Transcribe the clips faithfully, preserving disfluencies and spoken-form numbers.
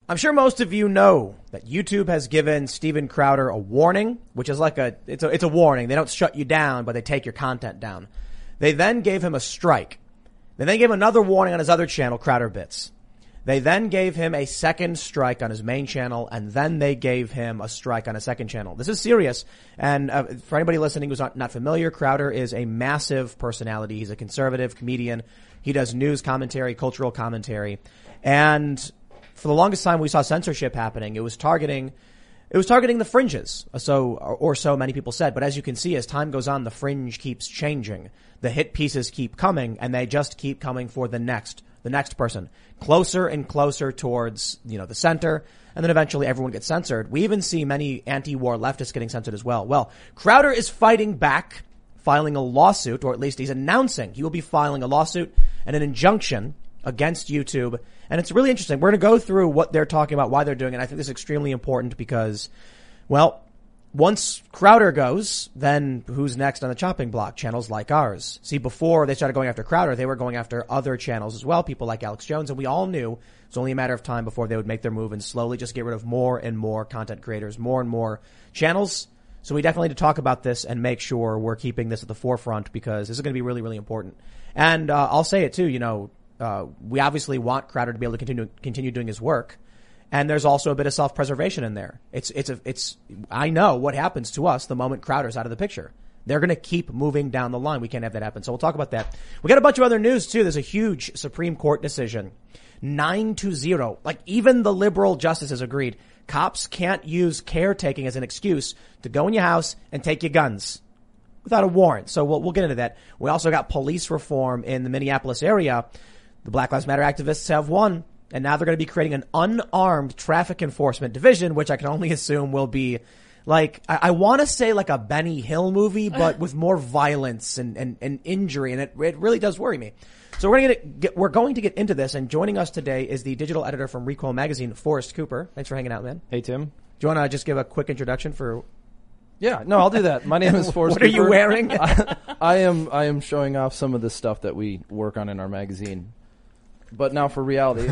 I'm sure most of you know that YouTube has given Steven Crowder a warning, which is like a, it's a, it's a warning. They don't shut you down, but they take your content down. They then gave him a strike. They then gave him another warning on his other channel, Crowder Bits. They then gave him a second strike on his main channel, and then they gave him a strike on a second channel. This is serious. And uh, for anybody listening who's not, not familiar, Crowder is a massive personality. He's a conservative comedian. He does news commentary, cultural commentary. And for the longest time we saw censorship happening. It was targeting, it was targeting the fringes. So, or, or so many people said. But as you can see, as time goes on, the fringe keeps changing. The hit pieces keep coming, and they just keep coming for the next, the next person. Closer and closer towards, you know, the center. And then eventually everyone gets censored. We even see many anti-war leftists getting censored as well. Well, Crowder is fighting back, filing a lawsuit, or at least he's announcing he will be filing a lawsuit and an injunction against YouTube. And it's really interesting. We're going to go through what they're talking about, why they're doing it. I think this is extremely important because, well, once Crowder goes, then who's next on the chopping block? Channels like ours. See, before they started going after Crowder, they were going after other channels as well, people like Alex Jones, and we all knew it was only a matter of time before they would make their move and slowly just get rid of more and more content creators, more and more channels. So we definitely need to talk about this and make sure we're keeping this at the forefront because this is going to be really, really important. And uh, I'll say it too, you know, uh, we obviously want Crowder to be able to continue continue doing his work. And there's also a bit of self-preservation in there. It's, it's, a, it's, I know what happens to us the moment Crowder's out of the picture. They're going to keep moving down the line. We can't have that happen. So we'll talk about that. We got a bunch of other news too. There's a huge Supreme Court decision. Nine to zero. Like even the liberal justices agreed. Cops can't use caretaking as an excuse to go in your house and take your guns without a warrant. So we'll, we'll get into that. We also got police reform in the Minneapolis area. The Black Lives Matter activists have won. And now they're going to be creating an unarmed traffic enforcement division, which I can only assume will be like, I, I want to say like a Benny Hill movie, but with more violence and, and, and injury. And it, it really does worry me. So we're going to get, we're going to get into this. And joining us today is the digital editor from Recoil Magazine, Forrest Cooper. Thanks for hanging out, man. Hey, Tim. Do you want to just give a quick introduction for? Yeah, no, I'll do that. My name is Forrest What are Cooper. you wearing? I, I am, I am showing off some of the stuff that we work on in our magazine. But now for reality,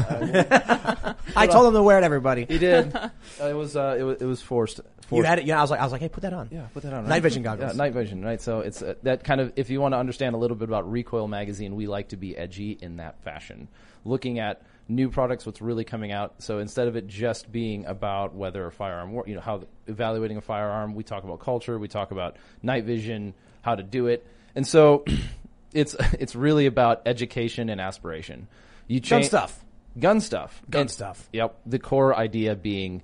I, I told him to wear it, everybody. He did. Uh, it was, uh, it was, it was forced. forced. You had it. Yeah, I was like, I was like, hey, put that on. Yeah, put that on. Night vision goggles. Yeah, night vision, right? So it's uh, that kind of. If you want to understand a little bit about Recoil Magazine, we like to be edgy in that fashion, looking at new products, what's really coming out. So instead of it just being about whether a firearm, you know, how evaluating a firearm, we talk about culture, we talk about night vision, how to do it, and so it's it's really about education and aspiration. You Gun change stuff. Gun stuff. Gun And, stuff. Yep. The core idea being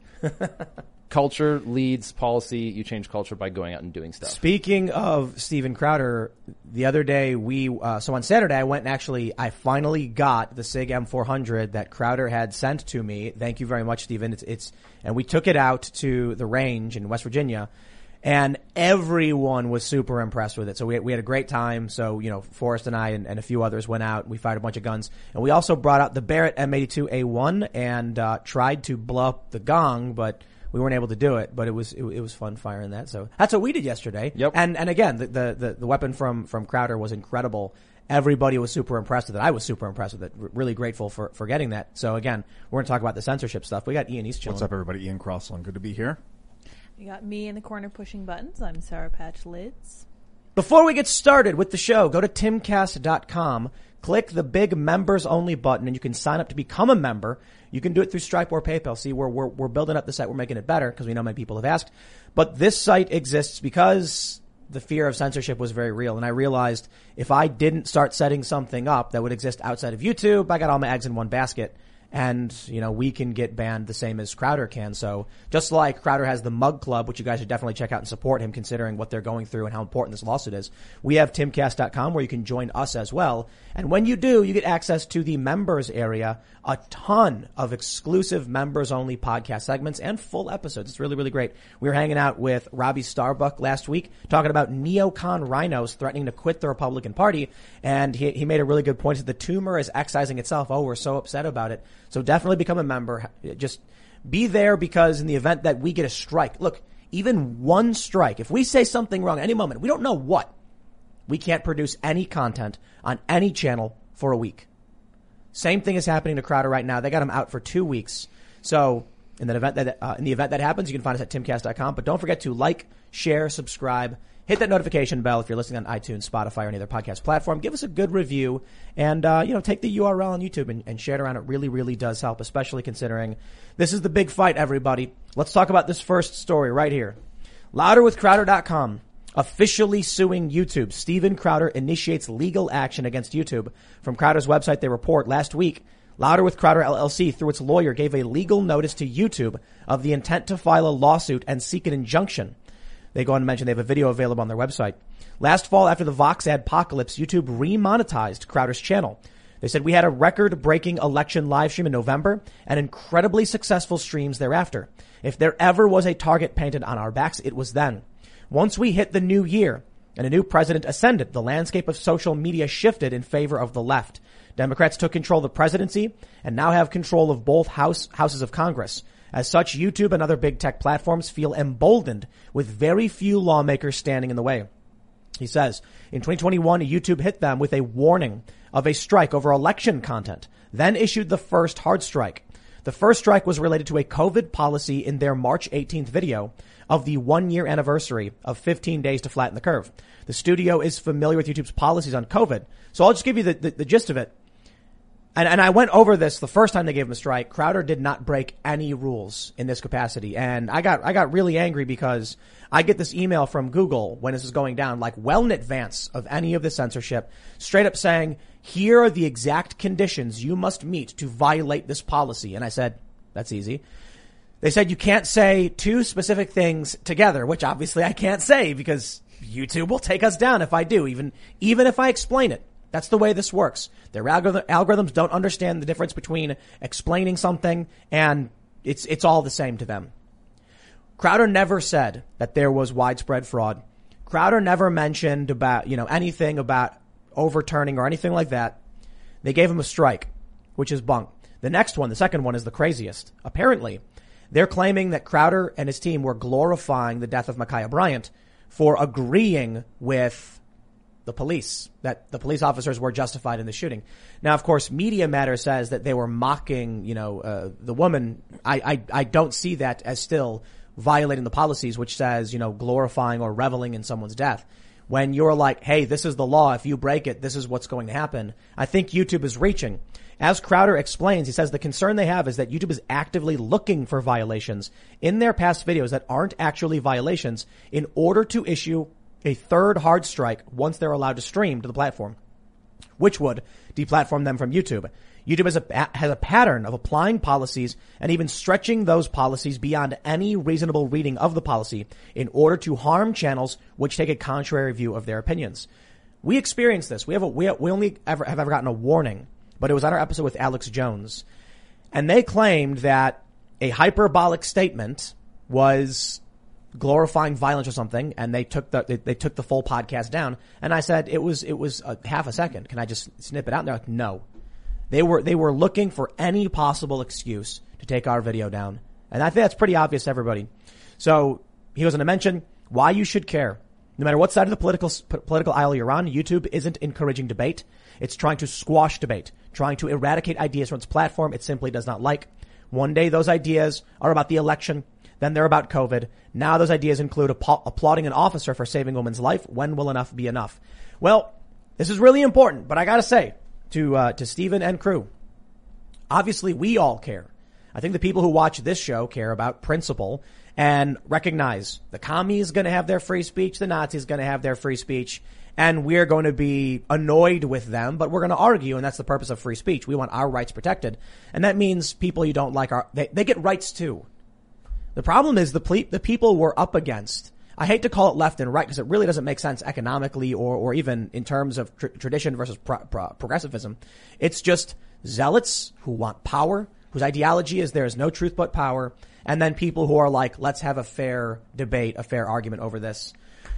culture leads policy. You change culture by going out and doing stuff. Speaking of Steven Crowder, the other day we, uh, so on Saturday I went and actually, I finally got the SIG M four hundred that Crowder had sent to me. Thank you very much, Steven. It's, it's, and we took it out to the range in West Virginia. And everyone was super impressed with it. So we, we had a great time. So, you know, Forrest and I and, and a few others went out. We fired a bunch of guns. And we also brought out the Barrett M eighty-two A one and, uh, tried to blow up the gong, but we weren't able to do it. But it was, it, it was fun firing that. So that's what we did yesterday. Yep. And, and again, the, the, the, the weapon from, from Crowder was incredible. Everybody was super impressed with it. I was super impressed with it. R- really grateful for, for getting that. So again, we're going to talk about the censorship stuff. We got Ian. He's chilling. What's up, everybody? Ian Crossland. Good to be here. You got me in the corner pushing buttons. I'm Sour Patch Lids. Before we get started with the show, go to timcast dot com, click the big members only button, and you can sign up to become a member. You can do it through Stripe or PayPal. See, we're, we're, we're building up the site. We're making it better because we know many people have asked. But this site exists because the fear of censorship was very real. And I realized if I didn't start setting something up that would exist outside of YouTube, I got all my eggs in one basket. And, you know, we can get banned the same as Crowder can. So just like Crowder has the Mug Club, which you guys should definitely check out and support him considering what they're going through and how important this lawsuit is. We have timcast dot com where you can join us as well. And when you do, you get access to the members area, a ton of exclusive members only podcast segments and full episodes. It's really, really great. We were hanging out with Robbie Starbuck last week talking about neocon rhinos threatening to quit the Republican Party. And he, he made a really good point that the tumor is excising itself. Oh, we're so upset about it. So definitely become a member. Just be there because in the event that we get a strike, look, even one strike, if we say something wrong at any moment, we don't know what, we can't produce any content on any channel for a week. Same thing is happening to Crowder right now. They got him out for two weeks. So in the event that, uh, in the event that happens, you can find us at timcast dot com, but don't forget to like, share, subscribe, hit that notification bell if you're listening on iTunes, Spotify, or any other podcast platform. Give us a good review and, uh, you know, take the U R L on YouTube and, and share it around. It really, really does help, especially considering this is the big fight, everybody. Let's talk about this first story right here. louder with crowder dot com. Officially suing YouTube. Steven Crowder initiates legal action against YouTube. From Crowder's website, they report last week, Louder with Crowder L L C, through its lawyer, gave a legal notice to YouTube of the intent to file a lawsuit and seek an injunction. They go on to mention they have a video available on their website. Last fall, after the Vox adpocalypse, YouTube remonetized Crowder's channel. They said, we had a record-breaking election live stream in November and incredibly successful streams thereafter. If there ever was a target painted on our backs, it was then. Once we hit the new year and a new president ascended, the landscape of social media shifted in favor of the left. Democrats took control of the presidency and now have control of both house, houses of Congress. As such, YouTube and other big tech platforms feel emboldened with very few lawmakers standing in the way. He says, in twenty twenty-one, YouTube hit them with a warning of a strike over election content, then issued the first hard strike. The first strike was related to a COVID policy in their March eighteenth video of the one-year anniversary of fifteen days to flatten the curve. The studio is familiar with YouTube's policies on COVID, so I'll just give you the, the, the gist of it. And, and I went over this the first time they gave him a strike. Crowder did not break any rules in this capacity. And I got, I got really angry because I get this email from Google when this is going down, like well in advance of any of the censorship, straight up saying, here are the exact conditions you must meet to violate this policy. And I said, that's easy. They said you can't say two specific things together, which obviously I can't say because YouTube will take us down if I do, even, even if I explain it. That's the way this works. Their algorithm, algorithms don't understand the difference between explaining something and it's, it's all the same to them. Crowder never said that there was widespread fraud. Crowder never mentioned about, you know, anything about overturning or anything like that. They gave him a strike, which is bunk. The next one, the second one, is the craziest. Apparently, they're claiming that Crowder and his team were glorifying the death of Ma'Khia Bryant for agreeing with the police, that the police officers were justified in the shooting. Now, of course, Media Matter says that they were mocking, you know, uh, the woman. I, I, I don't see that as still violating the policies, which says, you know, glorifying or reveling in someone's death. When you're like, hey, this is the law. If you break it, this is what's going to happen. I think YouTube is reaching. As Crowder explains, he says the concern they have is that YouTube is actively looking for violations in their past videos that aren't actually violations in order to issue a third hard strike once they're allowed to stream to the platform, which would deplatform them from YouTube. YouTube has a, has a pattern of applying policies and even stretching those policies beyond any reasonable reading of the policy in order to harm channels which take a contrary view of their opinions. We experienced this. We have a, we, we only ever have ever gotten a warning, but it was on our episode with Alex Jones. And they claimed that a hyperbolic statement was glorifying violence or something, and they took the they, they took the full podcast down. And I said it was it was a half a second. Can I just snip it out? And they're like, no. They were they were looking for any possible excuse to take our video down, and I think that's pretty obvious to everybody. So he goes on to mention why you should care. No matter what side of the political political aisle you're on, YouTube isn't encouraging debate. It's trying to squash debate, trying to eradicate ideas from its platform it simply does not like. One day those ideas are about the election. Then they're about COVID. Now those ideas include app- applauding an officer for saving a woman's life. When will enough be enough? Well, this is really important, but I gotta say to, uh, to Steven and crew, obviously we all care. I think the people who watch this show care about principle and recognize the commies gonna have their free speech, the Nazis gonna have their free speech, and we're going to be annoyed with them, but we're going to argue, and that's the purpose of free speech. We want our rights protected. And that means people you don't like are, they, they get rights too. The problem is the ple- the people we're up against. I hate to call it left and right because it really doesn't make sense economically or, or even in terms of tr- tradition versus pro- pro- progressivism. It's just zealots who want power, whose ideology is there is no truth but power, and then people who are like, let's have a fair debate, a fair argument over this.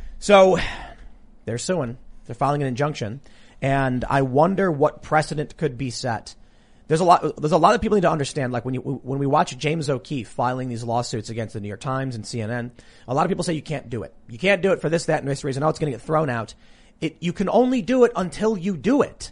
So they're suing. They're filing an injunction. And I wonder what precedent could be set. There's a lot, there's a lot of people need to understand, like when you, when we watch James O'Keefe filing these lawsuits against the New York Times and C N N, a lot of people say you can't do it. You can't do it for this, that, and this reason. Oh, it's going to get thrown out. It, you can only do it until you do it.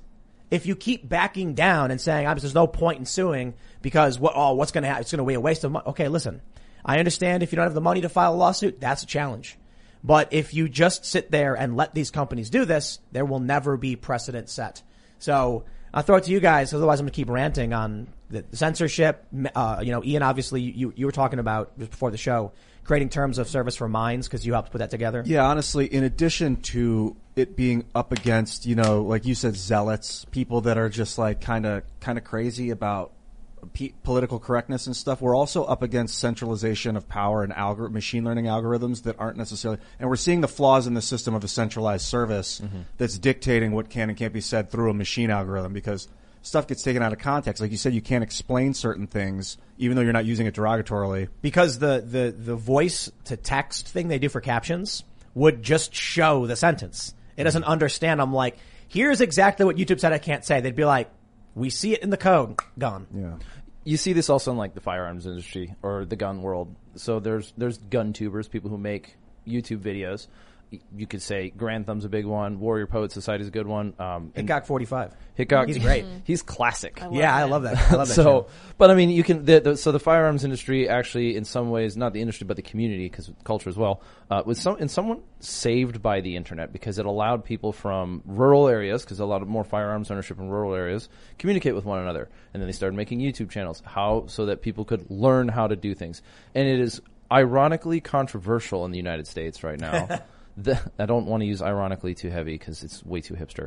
if you keep backing down and saying, oh, there's no point in suing because what, oh, what's going to happen? It's going to be a waste of money. Okay, listen, I understand if you don't have the money to file a lawsuit, that's a challenge. But if you just sit there and let these companies do this, there will never be precedent set. So I'll throw it to you guys. Otherwise, I'm going to keep ranting on the censorship. Uh, you know, Ian, obviously, you, you were talking about just before the show, creating terms of service for mines because you helped put that together. Yeah, honestly, in addition to it being up against, you know, like you said, zealots, people that are just like kind of kind of crazy about p- political correctness and stuff, we're also up against centralization of power and algor- machine learning algorithms that aren't necessarily, and we're seeing the flaws in the system of a centralized service mm-hmm. that's dictating what can and can't be said through a machine algorithm because stuff gets taken out of context. Like you said, you can't explain certain things even though you're not using it derogatorily. Because the, the, the voice to text thing they do for captions would just show the sentence. It doesn't understand. I'm like, here's exactly what YouTube said I can't say. They'd be like, we see it in the code. Gone. Yeah. You see this also in like the firearms industry or the gun world. So there's there's gun tubers, people who make YouTube videos. You could say Grantham's a big one. Warrior Poet Society is a good one. Um, Hitchcock forty-five. Hitchcock, he's great. He's classic. I love yeah, that. I love that. I love that. so, channel. but I mean, you can. The, the, so the firearms industry actually, in some ways, not the industry, but the community, because culture as well, uh, was some in someone saved by the internet because it allowed people from rural areas, because a lot of more firearms ownership in rural areas, communicate with one another, and then they started making YouTube channels, how so that people could learn how to do things, and it is ironically controversial in the United States right now. The, I don't want to use ironically too heavy because it's way too hipster.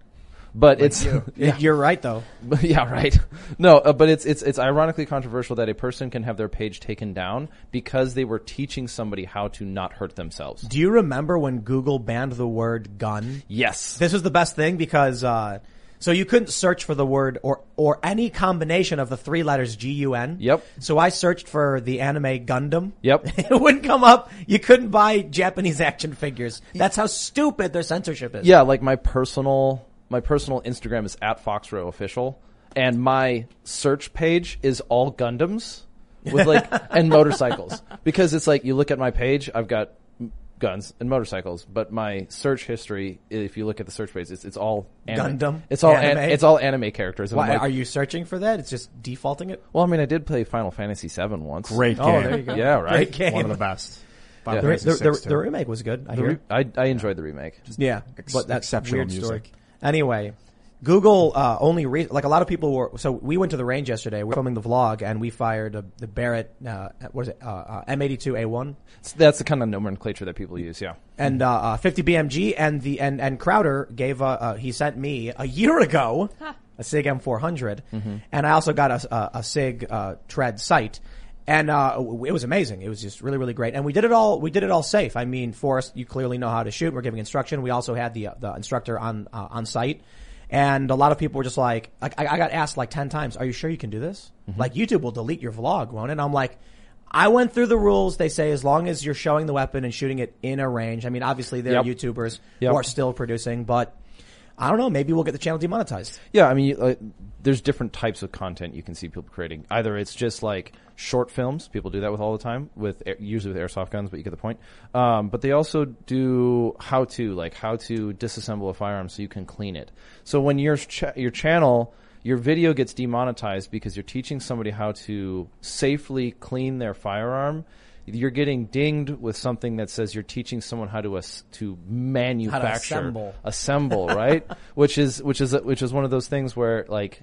But Like it's you. yeah. You're right though. yeah, right. No, uh, but it's it's it's ironically controversial that a person can have their page taken down because they were teaching somebody how to not hurt themselves. Do you remember when Google banned the word gun? Yes. This was the best thing because uh so you couldn't search for the word or or any combination of the three letters G U N. Yep. So I searched for the anime Gundam. Yep. It wouldn't come up. You couldn't buy Japanese action figures. That's how stupid their censorship is. Yeah, like my personal my personal Instagram is at Foxrow Official, and my search page is all Gundams with like and motorcycles because it's like you look at my page, I've got guns and motorcycles, but my search history, if you look at the search page, it's, it's all anime. Gundam? It's all Anime? an, it's all anime characters. And Why, I'm like, are you searching for that? It's just defaulting it? well, I mean, I did play Final Fantasy seven once. Great game. Oh, there you go. Yeah, right. Great game. One of the best. Final The, Fantasy the, the, six, too. the remake was good. I The hear. re- I, I enjoyed the remake. Yeah, Ex- but that's exceptional weird music. story. Anyway, Google uh, only re- like a lot of people were. So we went to the range yesterday. We were filming the vlog, and we fired a, the Barrett. Uh, what is it? Uh, uh, M eighty-two A one, So that's the kind of nomenclature that people use. Yeah. and uh, uh, fifty B M G, and the and and Crowder gave. Uh, uh, he sent me a year ago a SIG M four hundred, Mm-hmm. and I also got a a, a SIG uh, Tread sight. And, uh, it was amazing. It was just really, really great. And we did it all, we did it all safe. I mean, Forrest, you clearly know how to shoot. We're giving instruction. We also had the, uh, the instructor on, uh, on site. And a lot of people were just like, like I, I got asked like ten times, are you sure you can do this? Mm-hmm. Like YouTube will delete your vlog, won't it? And I'm like, I went through the rules. They say as long as you're showing the weapon and shooting it in a range. I mean, obviously there Yep. are YouTubers Yep. who are still producing, but I don't know. Maybe we'll get the channel demonetized. Yeah, I mean, you- uh, there's different types of content you can see people creating. Either it's just like short films. People do that with all the time, with air, usually with airsoft guns, but you get the point. Um, but they also do how to, like how to disassemble a firearm so you can clean it. So when your ch- your channel, your video gets demonetized because you're teaching somebody how to safely clean their firearm, you're getting dinged with something that says you're teaching someone how to as- to manufacture, assemble. assemble, right? which is which is which is one of those things where like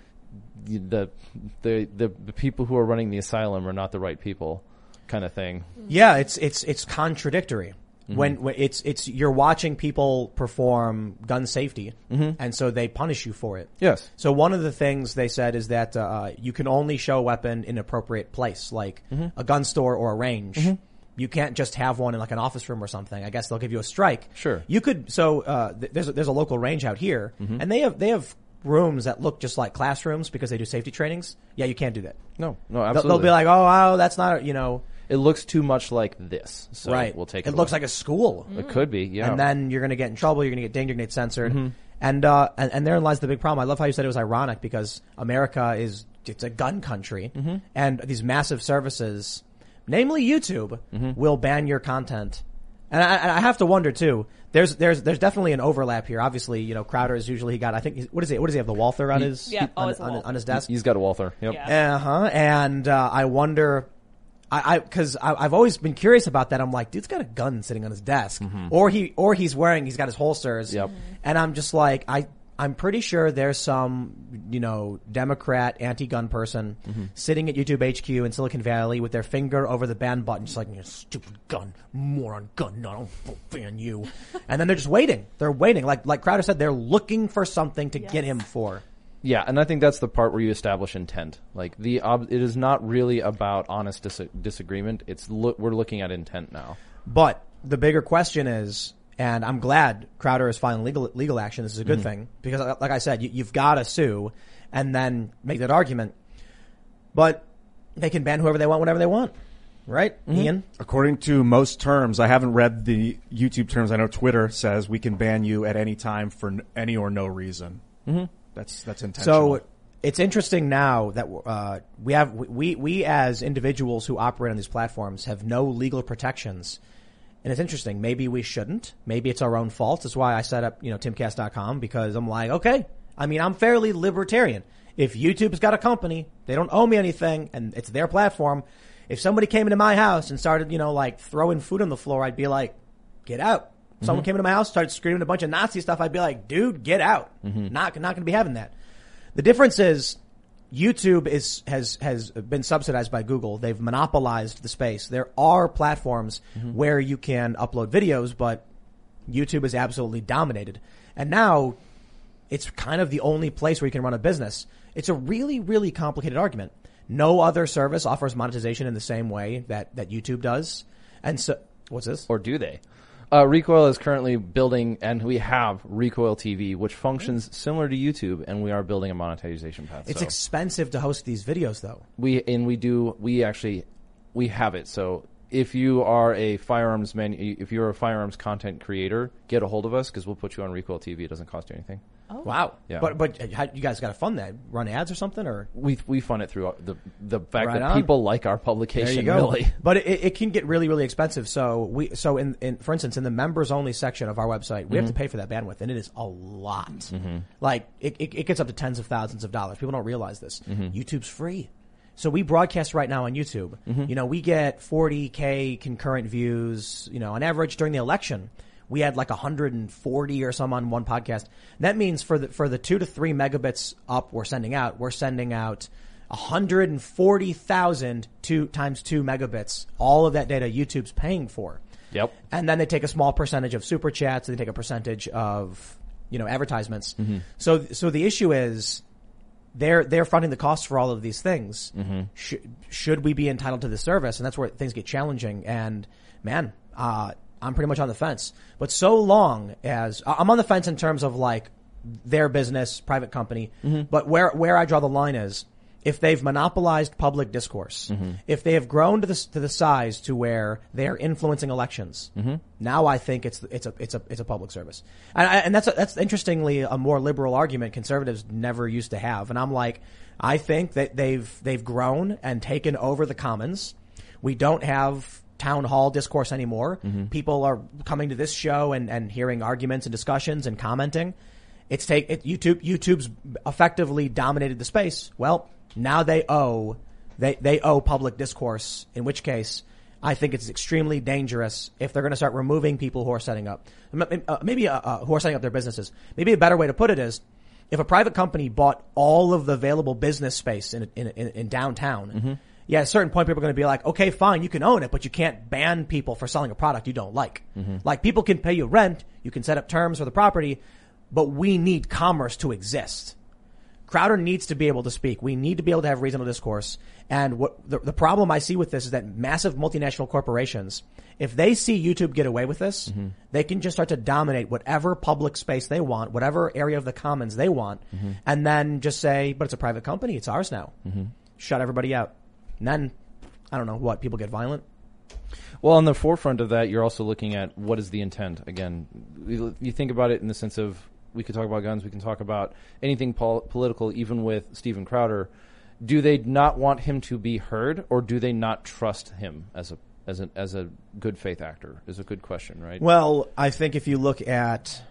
the the the, the people who are running the asylum are not the right people, kind of thing. Yeah, it's it's it's contradictory. Mm-hmm. When, when it's it's you're watching people perform gun safety, mm-hmm. and so they punish you for it. Yes. So one of the things they said is that uh, you can only show a weapon in an appropriate place, like mm-hmm. a gun store or a range. Mm-hmm. You can't just have one in like an office room or something. I guess they'll give you a strike. Sure. You could. So uh, th- there's a, there's a local range out here, mm-hmm. and they have they have rooms that look just like classrooms because they do safety trainings. Yeah, you can't do that. No, no, They'll, absolutely. they'll be like, oh, wow, that's not you know. It looks too much like this, so right. we'll take it. It looks away. like a school. It could be, yeah. And then you're going to get in trouble. You're going to get dinged. You're going to get censored. Mm-hmm. And, uh, and, and therein lies the big problem. I love how you said it was ironic because America is, it's a gun country. Mm-hmm. And these massive services, namely YouTube, mm-hmm. will ban your content And I, and I have to wonder too. There's there's there's definitely an overlap here. Obviously, you know, Crowder is usually he got. I think he's, what is it? What does he have? The Walther on He- his Yeah, on, always a on, Walther. on his desk. He's got a Walther. Yep. Yeah. Uh huh. And uh, I wonder, I I because I've always been curious about that. I'm like, dude's got a gun sitting on his desk, or he or he's wearing he's got his holsters. Yep. And I'm just like, I I'm pretty sure there's some you know Democrat anti-gun person sitting at YouTube H Q in Silicon Valley with their finger over the ban button, just like, you stupid gun, moron gun, no, I don't ban you. And then they're just waiting. They're waiting, like like Crowder said, they're looking for something to Yes. get him for. Yeah, and I think that's the part where you establish intent. Like the, ob- it is not really about honest dis- disagreement. It's lo- we're looking at intent now. But the bigger question is, and I'm glad Crowder is filing legal legal action. This is a good thing because, like I said, you, you've got to sue and then make that argument. But they can ban whoever they want, whenever they want, right, Ian? According to most terms, I haven't read the YouTube terms. I know Twitter says we can ban you at any time for n- any or no reason. Mm-hmm. That's that's intentional. So it's interesting now that uh, we have we we as individuals who operate on these platforms have no legal protections. And it's interesting. Maybe we shouldn't. Maybe it's our own fault. That's why I set up, you know, timcast dot com, because I'm like, okay, I mean, I'm fairly libertarian. If YouTube's got a company, they don't owe me anything, and it's their platform. If somebody came into my house and started, you know, like throwing food on the floor, I'd be like, get out. Someone came into my house, started screaming a bunch of Nazi stuff, I'd be like, dude, get out. Not, not going to be having that. The difference is YouTube is, has, has been subsidized by Google. They've monopolized the space. There are platforms where you can upload videos, but YouTube is absolutely dominated. And now it's kind of the only place where you can run a business. It's a really, really complicated argument. No other service offers monetization in the same way that, that YouTube does. And so, what's this? Or do they? Uh, Recoil is currently building, and we have Recoil T V, which functions similar to YouTube, and we are building a monetization path. It's so expensive to host these videos, though. we and we do we actually we have it. So if you are a firearms man, if you're a firearms content creator, get a hold of us because we'll put you on Recoil T V. It doesn't cost you anything. Oh. Wow. Yeah. But but how, you guys got to fund that? Run ads or something? Or We we fund it through the the fact Right that on. people like our publication. there you go. Really. But it, it can get really, really expensive. So we so in, in for instance, in the members only section of our website, we have to pay for that bandwidth, and it is a lot. Like it, it, it gets up to tens of thousands of dollars. People don't realize this. YouTube's free. So we broadcast right now on YouTube. You know, we get forty K concurrent views, you know, on average during the election. We had like one hundred forty or some on one podcast. That means for the, for the two to three megabits up we're sending out, we're sending out one hundred forty thousand two times two megabits. All of that data YouTube's paying for. Yep. And then they take a small percentage of super chats and they take a percentage of, you know, advertisements. So, so the issue is they're, they're funding the costs for all of these things. Should, should we be entitled to this service? And that's where things get challenging. And man, uh, I'm pretty much on the fence. But so long as I'm on the fence in terms of like their business, private company. But where where I draw the line is if they've monopolized public discourse, if they have grown to the to the size to where they are influencing elections. Now I think it's it's a it's a it's a public service, and I, and that's a, that's interestingly a more liberal argument conservatives never used to have. And I'm like, I think that they've they've grown and taken over the commons. We don't have town hall discourse anymore. People are coming to this show and, and hearing arguments and discussions and commenting. It's take it, YouTube. YouTube's effectively dominated the space. Well, now they owe they they owe public discourse. In which case, I think it's extremely dangerous if they're going to start removing people who are setting up maybe uh, uh, who are setting up their businesses. Maybe a better way to put it is, if a private company bought all of the available business space in in, in, in downtown. Mm-hmm. Yeah, at a certain point, people are going to be like, okay, fine, you can own it, but you can't ban people for selling a product you don't like. Mm-hmm. Like, people can pay you rent, you can set up terms for the property, but we need commerce to exist. Crowder needs to be able to speak. We need to be able to have reasonable discourse. And what the, the problem I see with this is that massive multinational corporations, if they see YouTube get away with this, mm-hmm. they can just start to dominate whatever public space they want, whatever area of the commons they want, mm-hmm. and then just say, but it's a private company, it's ours now. Mm-hmm. Shut everybody out. And then, I don't know, what, people get violent? Well, on the forefront of that, you're also looking at what is the intent. Again, you, you think about it in the sense of, we could talk about guns, we can talk about anything pol- political, even with Steven Crowder. Do they not want him to be heard, or do they not trust him as a as a as a good faith actor? Is a good question, right? Well, I think if you look at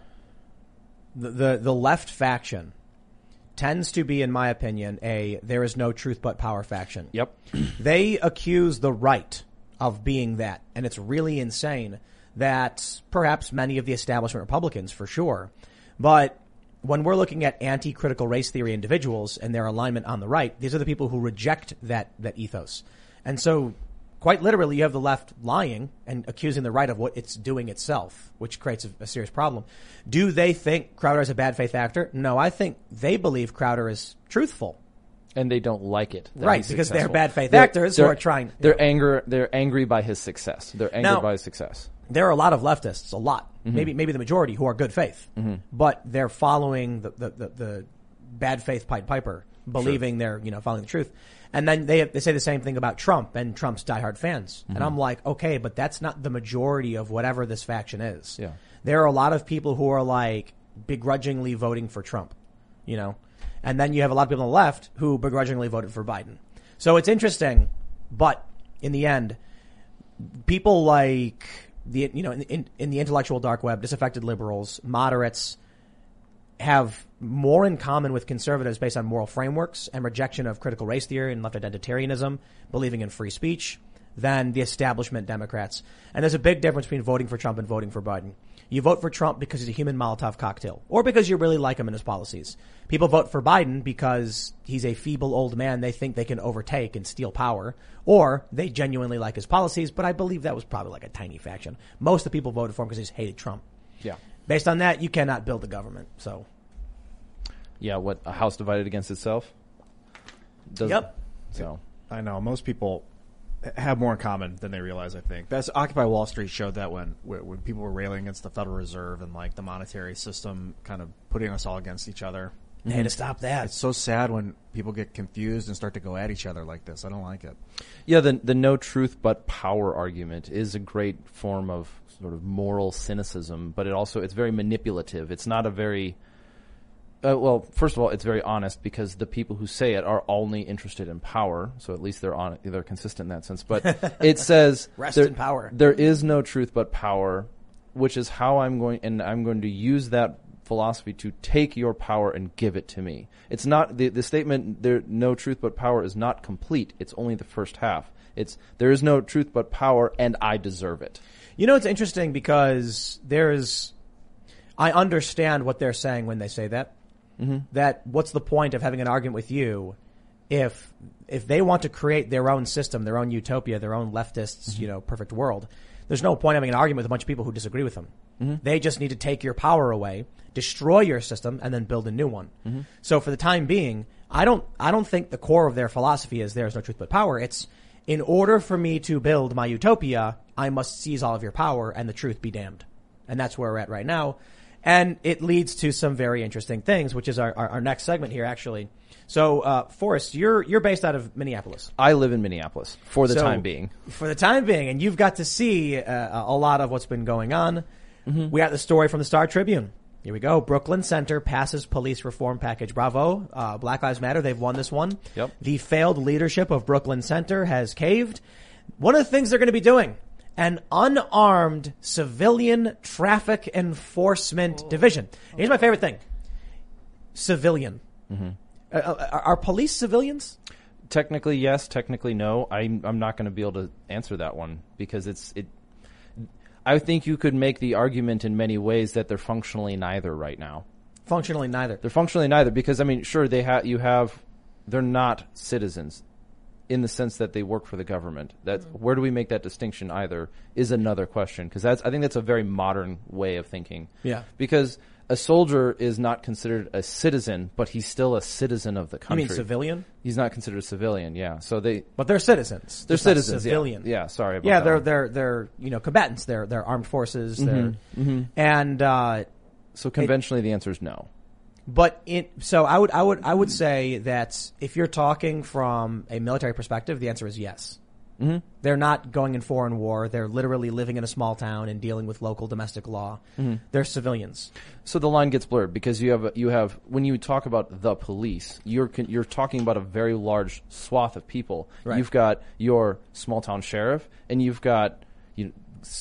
the, the, the left faction tends to be, in my opinion, a there is no truth but power faction. Yep. They accuse the right of being that, and it's really insane that perhaps many of the establishment Republicans, for sure, but when we're looking at anti-critical race theory individuals and their alignment on the right, these are the people who reject that that ethos. And so, quite literally, you have the left lying and accusing the right of what it's doing itself, which creates a, a serious problem. Do they think Crowder is a bad faith actor? No, I think they believe Crowder is truthful. And they don't like it. Right, he's because successful. they're bad faith They're- actors who they're- are trying. They're anger. They're angry by his success. They're angered Now- by his success. There are a lot of leftists, a lot, Mm-hmm. maybe maybe the majority, who are good faith, mm-hmm. but they're following the, the, the, the bad faith Pied Piper, believing sure. they're you know following the truth, and then they they say the same thing about Trump and Trump's diehard fans, mm-hmm. and I'm like, okay, but that's not the majority of whatever this faction is. Yeah. There are a lot of people who are like begrudgingly voting for Trump, you know, and then you have a lot of people on the left who begrudgingly voted for Biden. So it's interesting, but in the end, people like the, you know, in, in, in the intellectual dark web, disaffected liberals, moderates have more in common with conservatives based on moral frameworks and rejection of critical race theory and left identitarianism, believing in free speech, than the establishment Democrats. And there's a big difference between voting for Trump and voting for Biden. You vote for Trump because he's a human Molotov cocktail, or because you really like him and his policies. People vote for Biden because he's a feeble old man they think they can overtake and steal power, or they genuinely like his policies, but I believe that was probably like a tiny faction. Most of the people voted for him because they just hated Trump. Yeah. Based on that, you cannot build a government, so. Yeah, what, a house divided against itself? Doesn't- Yep. So. I know most people have more in common than they realize. I think that's Occupy Wall Street showed that when when people were railing against the Federal Reserve and like the monetary system, kind of putting us all against each other. They had to stop that. It's so sad when people get confused and start to go at each other like this. I don't like it. Yeah, the the no truth but power argument is a great form of sort of moral cynicism, but it also it's very manipulative. It's not a very uh, well, first of all, it's very honest because the people who say it are only interested in power, so at least they're on they're consistent in that sense. But it says Rest there, in power. There is no truth but power, which is how I'm going and I'm going to use that philosophy to take your power and give it to me. It's not the the statement there no truth but power is not complete. It's only the first half. It's there is no truth but power and I deserve it. You know, it's interesting because there's, I understand what they're saying when they say that. Mm-hmm. That what's the point of having an argument with you if if they want to create their own system, their own utopia, their own leftists, mm-hmm. you know, perfect world. There's no point having an argument with a bunch of people who disagree with them. Mm-hmm. They just need to take your power away, destroy your system, and then build a new one. Mm-hmm. So for the time being, I don't I don't think the core of their philosophy is there is no truth but power. It's in order for me to build my utopia, I must seize all of your power and the truth be damned. And that's where we're at right now. And it leads to some very interesting things, which is our, our, our next segment here, actually. So, uh, Forrest, you're you're based out of Minneapolis. I live in Minneapolis for the So, time being. For the time being, and you've got to see uh, a lot of what's been going on. Mm-hmm. We got the story from the Star Tribune. Here we go. Brooklyn Center passes police reform package. Bravo. Uh, Black Lives Matter. They've won this one. Yep. The failed leadership of Brooklyn Center has caved. One of the things they're going to be doing, an unarmed civilian traffic enforcement oh. division. Here's my favorite thing. Civilian. Mm-hmm. Uh, are, are police civilians? Technically, yes. Technically, no. I'm, I'm not going to be able to answer that one because it's it. I think you could make the argument in many ways that they're functionally neither right now. Functionally neither. They're functionally neither because I mean, sure, they have you have. They're not citizens in the sense that they work for the government. That's mm-hmm. where do we make that distinction? Either is another question because that's I think that's a very modern way of thinking. Yeah. Because a soldier is not considered a citizen, but he's still a citizen of the country. You mean civilian? He's not considered a civilian, yeah. So they, but they're citizens. They're Just not citizens, civilian. Yeah. yeah. Sorry about yeah, that. they're one. they're they're you know combatants. They're they're armed forces. Mm-hmm. They're Mm-hmm. and uh, so conventionally, it, the answer is no. But it so I would I would I would say that if you're talking from a military perspective, the answer is yes. Mm-hmm. They're not going in foreign war. They're literally living in a small town and dealing with local domestic law. Mm-hmm. They're civilians. So the line gets blurred because you have you have when you talk about the police, you're you're talking about a very large swath of people. Right. You've got your small town sheriff, and you've got you.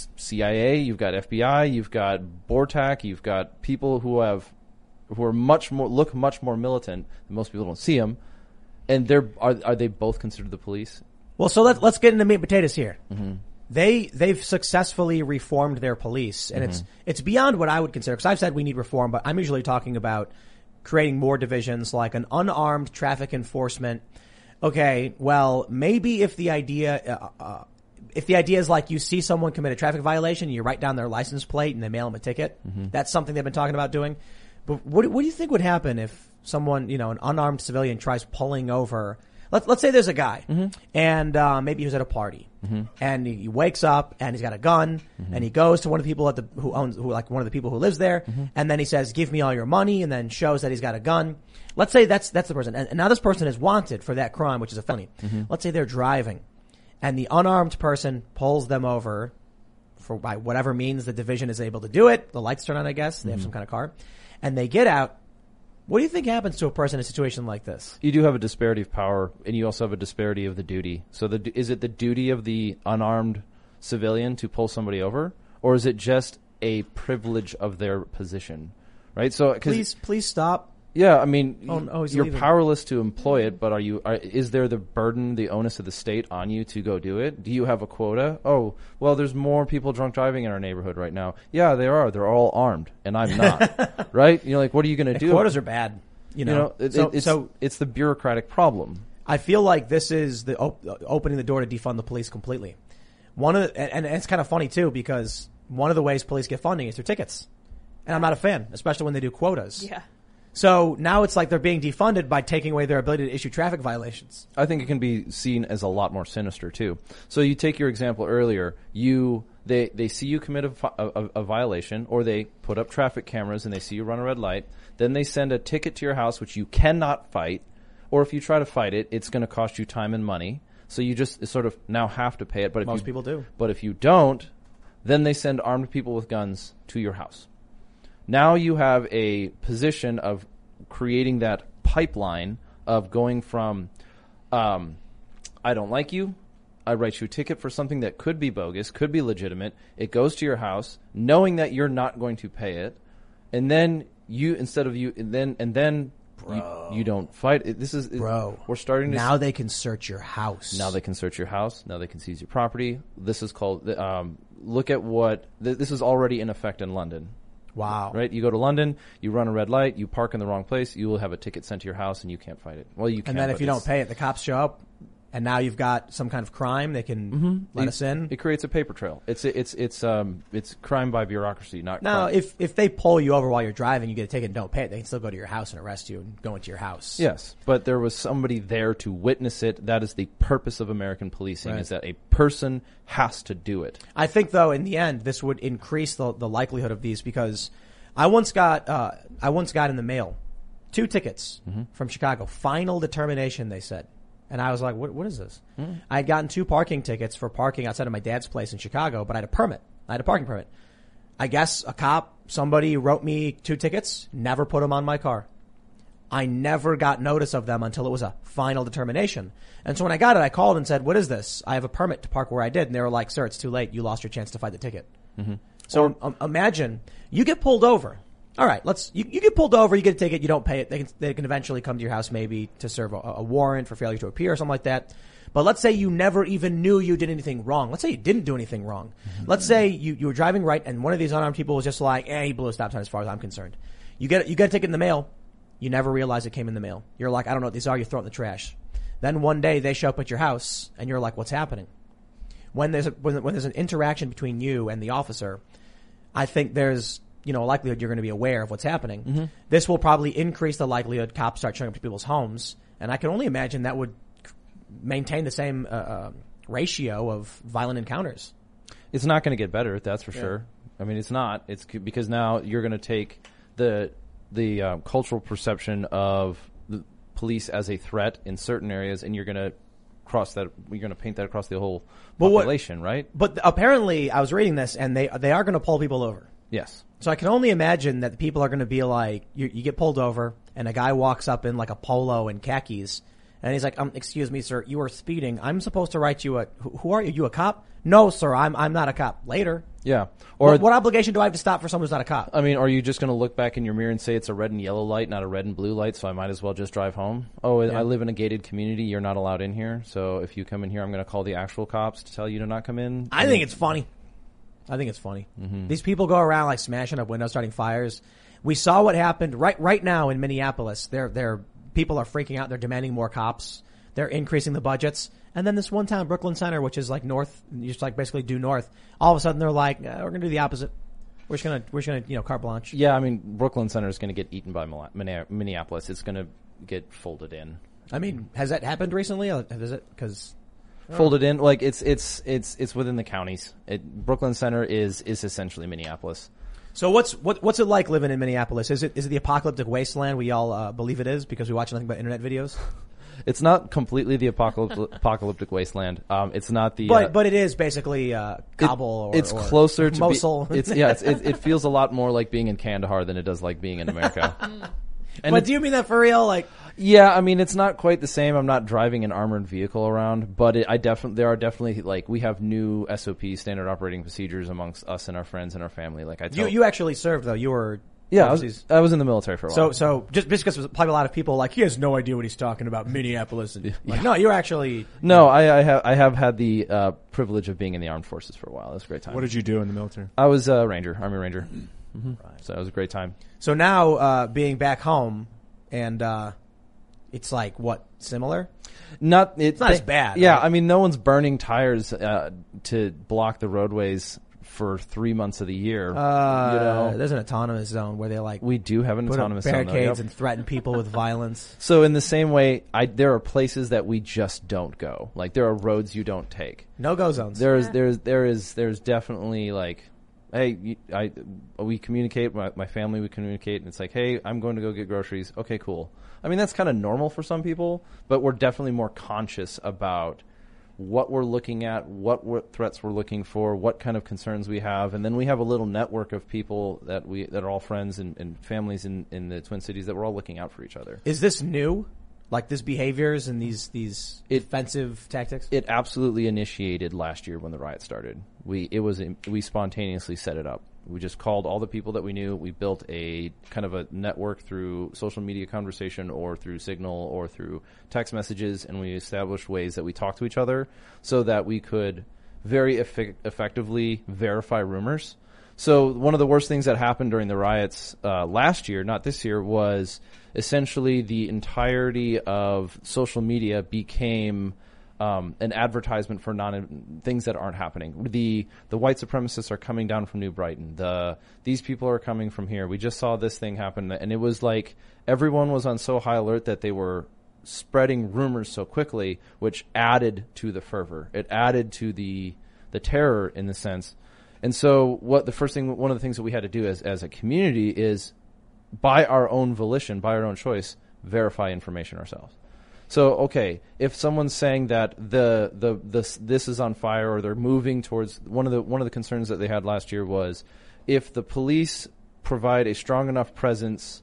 C I A, you've got F B I, you've got BORTAC, you've got people who have who are much more look much more militant. Most people don't see them, and they're are are they both considered the police? Well, so let's let's get into meat and potatoes here. Mm-hmm. They they've successfully reformed their police, and mm-hmm. it's it's beyond what I would consider, because I've said we need reform, but I'm usually talking about creating more divisions, like an unarmed traffic enforcement. Okay, well, maybe if the idea. Uh, uh, If the idea is like you see someone commit a traffic violation, you write down their license plate and they mail them a ticket. Mm-hmm. That's something they've been talking about doing. But what, what do you think would happen if someone, you know, an unarmed civilian tries pulling over? Let's let's say there's a guy, mm-hmm. and uh, maybe he was at a party, mm-hmm. and he, he wakes up and he's got a gun, mm-hmm. and he goes to one of the people at the who owns who like one of the people who lives there, mm-hmm. and then he says, "Give me all your money," and then shows that he's got a gun. Let's say that's that's the person, and, and now this person is wanted for that crime, which is a felony. Mm-hmm. Let's say they're driving. And the unarmed person pulls them over for by whatever means the division is able to do it. The lights turn on, I guess. They have mm-hmm. some kind of car. And they get out. What do you think happens to a person in a situation like this? You do have a disparity of power, and you also have a disparity of the duty. So the, is it the duty of the unarmed civilian to pull somebody over? Or is it just a privilege of their position? Right? So, 'cause Please, please stop. Yeah, I mean, oh, oh, you're leaving. powerless to employ it, but are you? Are, is there the burden, the onus of the state on you to go do it? Do you have a quota? Oh, well, there's more people drunk driving in our neighborhood right now. Yeah, there are. They're all armed, and I'm not. Right? You're like, what are you going to do? Quotas are bad. You know, you know it, so, it, it's, so it's the bureaucratic problem. I feel like this is the op- opening the door to defund the police completely. One of the, and, and it's kind of funny too, because one of the ways police get funding is through tickets, and I'm not a fan, especially when they do quotas. Yeah. So now it's like they're being defunded by taking away their ability to issue traffic violations. I think it can be seen as a lot more sinister too. So you take your example earlier, you they they see you commit a, a, a violation, or they put up traffic cameras and they see you run a red light. Then they send a ticket to your house, which you cannot fight, or if you try to fight it, it's going to cost you time and money. So you just sort of now have to pay it. But if most you, people do. But if you don't, then they send armed people with guns to your house. Now you have a position of creating that pipeline of going from, um, I don't like you, I write you a ticket for something that could be bogus, could be legitimate. It goes to your house, knowing that you're not going to pay it, and then you instead of you, and then and then you, you don't fight. It, this is bro. We're starting to now. S- they can search your house. Now they can search your house. Now they can seize your property. This is called. Um, look at what th- this is already in effect in London. Wow. Right? You go to London, you run a red light, you park in the wrong place, you will have a ticket sent to your house and you can't fight it. Well, you can. And then if you don't pay it, the cops show up, and now you've got some kind of crime. They can mm-hmm. let it, us in. It creates a paper trail. It's it's it's um it's crime by bureaucracy, not now. crime. If if they pull you over while you're driving, you get a ticket and don't pay it, they can still go to your house and arrest you and go into your house. Yes, but there was somebody there to witness it. That is the purpose of American policing: right. is that a person has to do it. I think, though, in the end, this would increase the the likelihood of these, because I once got uh, I once got in the mail two tickets mm-hmm. from Chicago. Final determination, they said. And I was like, what, what is this? Mm. I had gotten two parking tickets for parking outside of my dad's place in Chicago, but I had a permit. I had a parking permit. I guess a cop, somebody wrote me two tickets, never put them on my car. I never got notice of them until it was a final determination. And so when I got it, I called and said, what is this? I have a permit to park where I did. And they were like, sir, it's too late. You lost your chance to fight the ticket. Mm-hmm. So or, um, imagine you get pulled over. All right, let's. You, you get pulled over, you get a ticket, you don't pay it. They can they can eventually come to your house, maybe to serve a, a warrant for failure to appear or something like that. But let's say you never even knew you did anything wrong. Let's say you didn't do anything wrong. Mm-hmm. Let's say you, you were driving right, and one of these unarmed people was just like, "Eh, he blew a stop sign." As far as I'm concerned, you get you get a ticket in the mail. You never realize it came in the mail. You're like, "I don't know what these are." You throw it in the trash. Then one day they show up at your house, and you're like, "What's happening?" When there's a, when, when there's an interaction between you and the officer, I think there's you know, a likelihood you're going to be aware of what's happening. Mm-hmm. This will probably increase the likelihood cops start showing up to people's homes. And I can only imagine that would maintain the same uh, uh, ratio of violent encounters. It's not going to get better, that's for yeah. sure. I mean, it's not. It's c- because now you're going to take the the uh, cultural perception of the police as a threat in certain areas, and you're going to cross that. You're going to paint that across the whole But what- population, right? But apparently, I was reading this, and they they are going to pull people over. Yes. So I can only imagine that the people are going to be like, you, you get pulled over, and a guy walks up in like a polo and khakis, and he's like, um, excuse me, sir, you are speeding. I'm supposed to write you a, who, who are you? You a cop? No, sir, I'm I'm not a cop. Later. Yeah. Or What, what obligation do I have to stop for someone who's not a cop? I mean, are you just going to look back in your mirror and say it's a red and yellow light, not a red and blue light, so I might as well just drive home? Oh, I live in a gated community. You're not allowed in here. So if you come in here, I'm going to call the actual cops to tell you to not come in. I think it's funny. I think it's funny. Mm-hmm. These people go around like smashing up windows, starting fires. We saw what happened right right now in Minneapolis. They're, they're, people are freaking out. They're demanding more cops. They're increasing the budgets. And then this one town, Brooklyn Center, which is like north, you just like basically due north. All of a sudden they're like, uh, we're going to do the opposite. We're just going to, we're just going to, you know, carte blanche. Yeah, I mean, Brooklyn Center is going to get eaten by Mila- Minne- Minneapolis. It's going to get folded in. I mean, has that happened recently? Or Is it? Because Folded in, like it's it's it's it's within the counties. It, Brooklyn Center is is essentially Minneapolis. So what's what what's it like living in Minneapolis? Is it is it the apocalyptic wasteland we all uh, believe it is because we watch nothing but internet videos? It's not completely the apocalyptic, apocalyptic wasteland. Um, it's not the. But uh, but it is basically uh, Kabul. it, or, it's or closer to Mosul. Be, it's yeah. It's, it, it feels a lot more like being in Kandahar than it does like being in America. And but it- do you mean that for real? Like, Yeah, I mean, it's not quite the same. I'm not driving an armored vehicle around, but it, I definitely, there are definitely, like, we have new S O Ps, standard operating procedures amongst us and our friends and our family. Like, I you tell, you actually served though. You were yeah, I overseas. was, I was in the military for a So, while. so just, just because there's probably a lot of people like, he has no idea what he's talking about, Minneapolis. And, like, no, you're actually. no, I, I have, I have had the, uh, privilege of being in the armed forces for a while. It was a great time. What did you do in the military? I was a ranger, Army Ranger. Mm-hmm. Right. So it was a great time. So now, uh, being back home and, uh, it's like, what, similar? Not, it's not as bad, Yeah, right? I mean, no one's burning tires, uh, to block the roadways for three months of the year. Uh, you know, there's an autonomous zone where they like we do have an put up autonomous zone, though, barricades yep. and threaten people with violence. So in the same way, I, there are places that we just don't go. Like there are roads you don't take. No go zones. There is, there's, there is, there's definitely like, hey, you, I, we communicate. My, my family, we communicate, and it's like, hey, I'm going to go get groceries. Okay, cool. I mean, that's kind of normal for some people, but we're definitely more conscious about what we're looking at, what we're, threats we're looking for, what kind of concerns we have, and then we have a little network of people that we that are all friends and, and families in, in the Twin Cities that we're all looking out for each other. Is this new? Like this behaviors and these these It- offensive tactics? It absolutely initiated last year when the riot started. We it was we spontaneously set it up. We just called all the people that we knew. We built a kind of a network through social media conversation or through Signal or through text messages, and we established ways that we talk to each other so that we could very effi- effectively verify rumors. So one of the worst things that happened during the riots uh, last year, not this year, was essentially the entirety of social media became um, an advertisement for non things that aren't happening. The the white supremacists are coming down from New Brighton. The these people are coming from here. We just saw this thing happen, and it was like everyone was on so high alert that they were spreading rumors so quickly, which added to the fervor. It added to the the terror in the sense. And so what the first thing, one of the things that we had to do as, as a community is by our own volition, by our own choice, verify information ourselves. So, okay, if someone's saying that the, the, the, this is on fire or they're moving towards, one of the, one of the concerns that they had last year was if the police provide a strong enough presence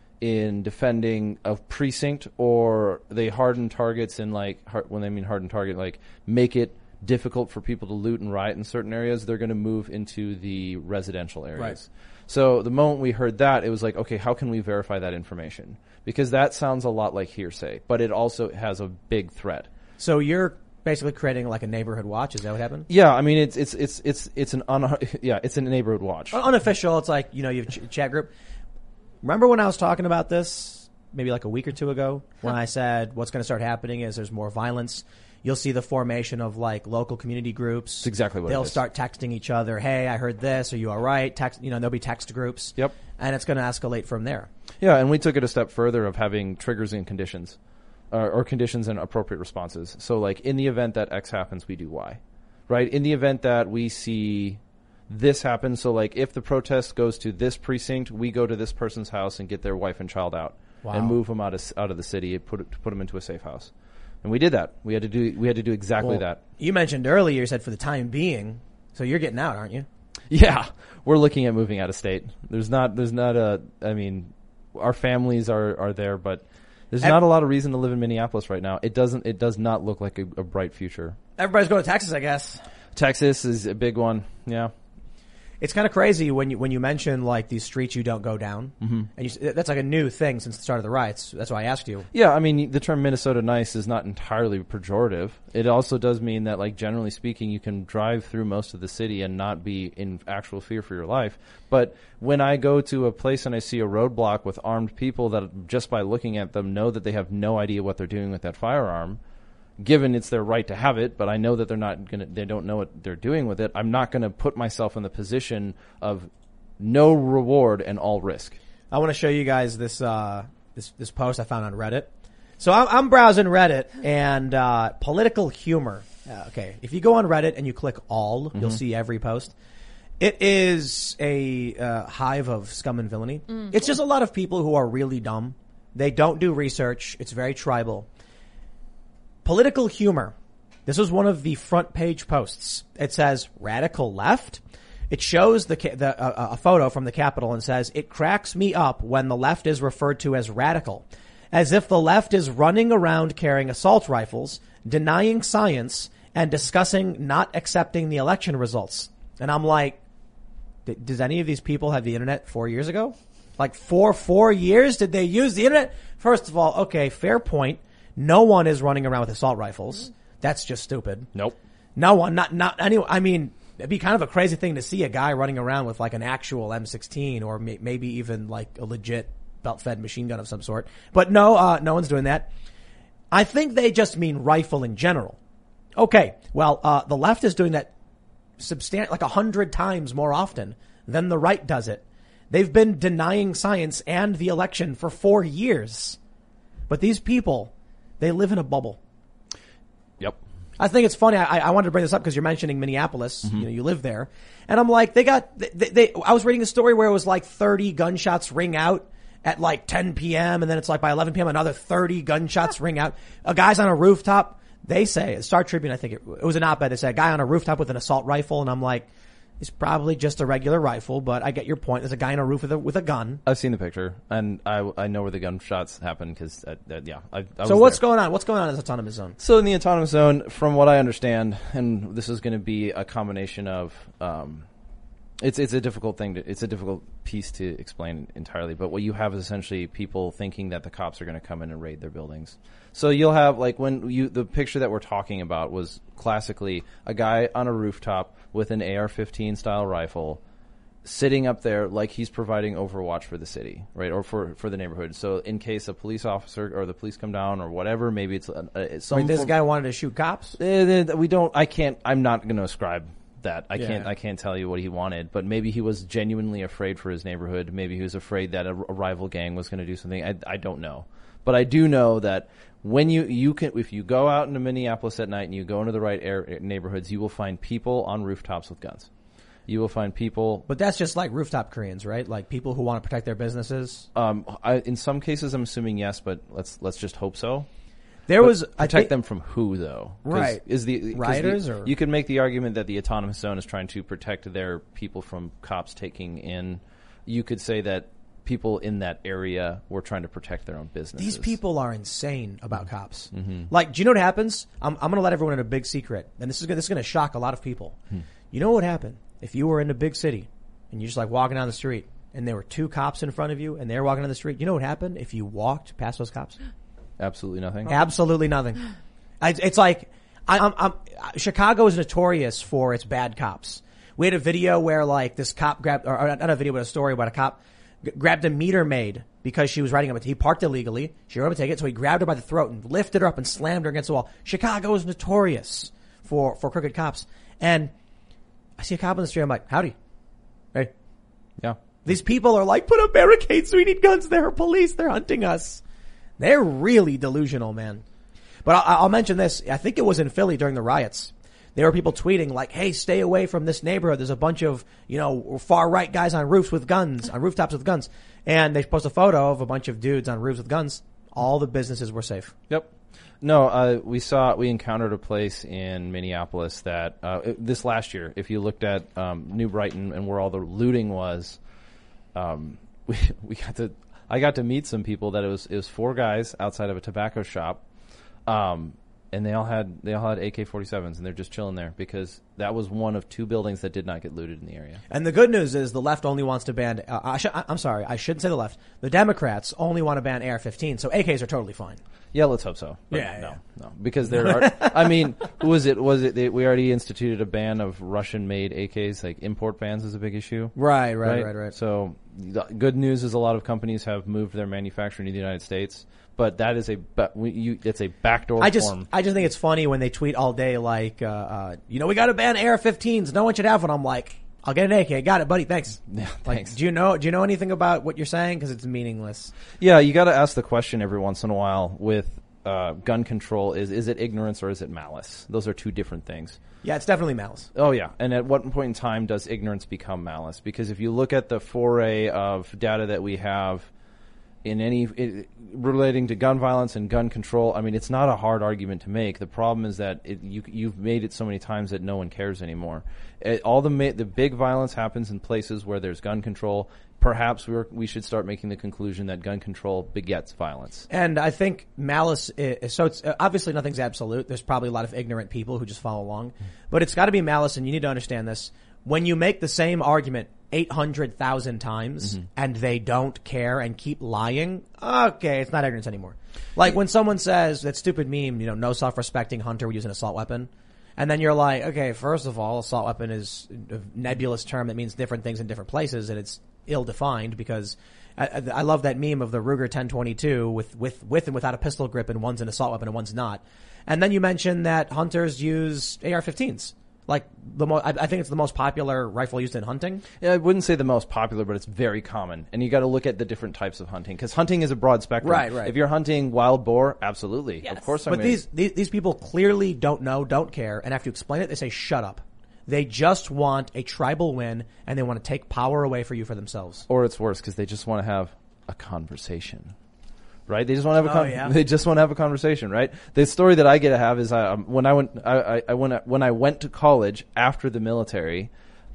in defending a precinct or they harden targets in like, hard, when they mean harden target, like make it difficult for people to loot and riot in certain areas, they're going to move into the residential areas. Right. So the moment we heard that, it was like, okay, how can we verify that information? Because that sounds a lot like hearsay, but it also has a big threat. So you're basically creating like a neighborhood watch. Is that what happened? Yeah, I mean, it's it's it's it's it's an un- yeah, it's a neighborhood watch. Unofficial. It's like, you know, you have a ch- chat group. Remember when I was talking about this maybe like a week or two ago when I said what's going to start happening is there's more violence. You'll see the formation of like local community groups. That's exactly what it They'll is. start texting each other. Hey, I heard this. Are you all right? Text, you know, there'll be text groups. Yep. And it's going to escalate from there. Yeah, and we took it a step further of having triggers and conditions, uh, or conditions and appropriate responses. So, like, in the event that X happens, we do Y, right? In the event that we see this happen, so, like, if the protest goes to this precinct, we go to this person's house and get their wife and child out Wow. and move them out of, out of the city, put, it, put them into a safe house. And we did that. We had to do we had to do exactly Well, that. You mentioned earlier, you said for the time being, so you're getting out, aren't you? Yeah, we're looking at moving out of state. There's not there's not a I mean, our families are are there, but there's Ev- not a lot of reason to live in Minneapolis right now. It doesn't it does not look like a, a bright future. Everybody's going to Texas, I guess. Texas is a big one. Yeah. It's kind of crazy when you when you mention like these streets you don't go down, mm-hmm. and you, that's like a new thing since the start of the riots. That's why I asked you. Yeah, I mean, the term Minnesota nice is not entirely pejorative. It also does mean that, like, generally speaking, you can drive through most of the city and not be in actual fear for your life. But when I go to a place and I see a roadblock with armed people that just by looking at them know that they have no idea what they're doing with that firearm, given it's their right to have it, but I know that they're not gonna, they don't know what they're doing with it, I'm not going to put myself in the position of no reward and all risk. I want to show you guys this uh this this post I found on Reddit. So I'm, I'm browsing Reddit and uh political humor. Uh, okay, if you go on Reddit and you click all, mm-hmm. you'll see every post. It is a uh, hive of scum and villainy. Mm. It's just a lot of people who are really dumb. They don't do research. It's very tribal. Political humor. This was one of the front page posts. It says radical left. It shows the, the uh, a photo from the Capitol and says, it cracks me up when the left is referred to as radical, as if the left is running around carrying assault rifles, denying science, and discussing not accepting the election results. And I'm like, does any of these people have the internet four years ago? Like four, four years? Did they use the internet? First of all, okay, fair point. No one is running around with assault rifles. That's just stupid. Nope. No one, not, not anyone. I mean, it'd be kind of a crazy thing to see a guy running around with like an actual M sixteen or may, maybe even like a legit belt-fed machine gun of some sort. But no, uh, no one's doing that. I think they just mean rifle in general. Okay. Well, uh, the left is doing that substan- like a hundred times more often than the right does it. They've been denying science and the election for four years. But these people, they live in a bubble. Yep. I think it's funny. I, I wanted to bring this up because you're mentioning Minneapolis. Mm-hmm. You know, you live there. And I'm like, they got, they, they, I was reading a story where it was like thirty gunshots ring out at like ten p.m. And then it's like by eleven p.m. another thirty gunshots ring out. A guy's on a rooftop. They say, Star Tribune, I think it, it was an op-ed. They said a guy on a rooftop with an assault rifle. And I'm like, it's probably just a regular rifle, but I get your point. There's a guy on a roof with a, with a gun. I've seen the picture, and I, I know where the gunshots happen because, uh, uh, yeah. I, I so was what's there. going on? What's going on in this autonomous zone? So in the autonomous zone, from what I understand, and this is going to be a combination of, um, it's it's a difficult thing to, it's a difficult piece to explain entirely, but what you have is essentially people thinking that the cops are going to come in and raid their buildings. So you'll have, like, when you, the picture that we're talking about was classically a guy on a rooftop with an A R fifteen style rifle sitting up there like he's providing overwatch for the city, right? Or for, for the neighborhood. So in case a police officer or the police come down or whatever, maybe it's, uh, it's some Wait, this form- guy wanted to shoot cops? Uh, we don't, I can't, I'm not going to ascribe that. I Yeah. can't, I can't tell you what he wanted, but maybe he was genuinely afraid for his neighborhood. Maybe he was afraid that a, a rival gang was going to do something. I, I don't know. But I do know that when you, you can, if you go out into Minneapolis at night and you go into the right air, neighborhoods, you will find people on rooftops with guns. You will find people. But that's just like rooftop Koreans, right? Like people who want to protect their businesses. Um, I, in some cases, I'm assuming yes, but let's let's just hope so. There But was protect I think, them from who though? 'Cause Right. Is the 'cause Rioters the, or- you can make the argument that the autonomous zone is trying to protect their people from cops taking in. You could say that people in that area were trying to protect their own businesses. These people are insane about cops. Mm-hmm. Like, do you know what happens? I'm, I'm going to let everyone in a big secret, and this is gonna, this is going to shock a lot of people. Hmm. You know what would happen if you were in a big city and you're just like walking down the street and there were two cops in front of you and they're walking down the street? You know what happened if you walked past those cops? Absolutely nothing. Absolutely nothing. I, it's like I, I'm, I'm, Chicago is notorious for its bad cops. We had a video where like this cop grabbed, or, or not a video, but a story about a cop g- grabbed a meter maid because she was riding him. He parked illegally. She wrote him a ticket, so he grabbed her by the throat and lifted her up and slammed her against the wall. Chicago is notorious for for crooked cops. And I see a cop on the street. I'm like, howdy, hey. Yeah. These people are like, put up barricades. We need guns. They're police. They're hunting us. They're really delusional, man. But I'll, I'll mention this. I think it was in Philly during the riots. There were people tweeting like, hey, stay away from this neighborhood. There's a bunch of, you know, far right guys on roofs with guns, on rooftops with guns. And they post a photo of a bunch of dudes on roofs with guns. All the businesses were safe. Yep. No, uh, we saw we encountered a place in Minneapolis that uh, it, this last year. If you looked at um, New Brighton and where all the looting was, um, we we got to I got to meet some people that it was it was four guys outside of a tobacco shop, um, and they all had they all had A K forty-sevens and they're just chilling there because that was one of two buildings that did not get looted in the area. And the good news is the left only wants to ban. Uh, I sh- I'm sorry, I shouldn't say the left. The Democrats only want to ban A R fifteen, so A Ks are totally fine. Yeah, let's hope so. But Yeah, no, yeah. no, because there are. I mean, was it was it? They, we already instituted a ban of Russian-made A Ks. Like import bans is a big issue. Right, right, right, right. So the good news is a lot of companies have moved their manufacturing to the United States, but that is a but we, you, it's a backdoor I just form. I just think it's funny when they tweet all day like, uh, uh, you know, we got to ban A R fifteens. No one should have one. I'm like, I'll get an A K. Got it, buddy. Thanks. Yeah, Like, thanks. do you know? Do you know anything about what you're saying? Because it's meaningless. Yeah, you got to ask the question every once in a while with uh, gun control: is is it ignorance or is it malice? Those are two different things. Yeah, it's definitely malice. Oh, yeah. And at what point in time does ignorance become malice? Because if you look at the foray of data that we have in any it, relating to gun violence and gun control, I mean, it's not a hard argument to make. The problem is that it, you, you've made it so many times that no one cares anymore. It, all the ma- the big violence happens in places where there's gun control. Perhaps we're, we should start making the conclusion that gun control begets violence. And I think malice is, so it's, uh, obviously nothing's absolute. There's probably a lot of ignorant people who just follow along. But it's gotta be malice, and you need to understand this. When you make the same argument eight hundred thousand times, mm-hmm. and they don't care and keep lying, okay, it's not ignorance anymore. Like when someone says, that stupid meme, you know, no self-respecting hunter would use an assault weapon. And then you're like, okay, first of all, assault weapon is a nebulous term that means different things in different places, and it's ill-defined because I, I love that meme of the Ruger ten twenty-two with, with, with and without a pistol grip, and one's an assault weapon and one's not. And then you mentioned that hunters use A R fifteens. Like the mo- I, I think it's the most popular rifle used in hunting. Yeah, I wouldn't say the most popular, but it's very common. And you got to look at the different types of hunting because hunting is a broad spectrum. Right, right. If you're hunting wild boar, absolutely, Yes. of course. I'm But gonna, these, these these people clearly don't know, don't care, and after you explain it, they say, "Shut up." They just want a tribal win, and they want to take power away for you for themselves. or it's worse because they just want to have a conversation. Right? They just want to have a Oh, con- yeah. they just want to have a conversation, right? The story that I get to have is uh, um, when I went I, I, I went when I went to college after the military,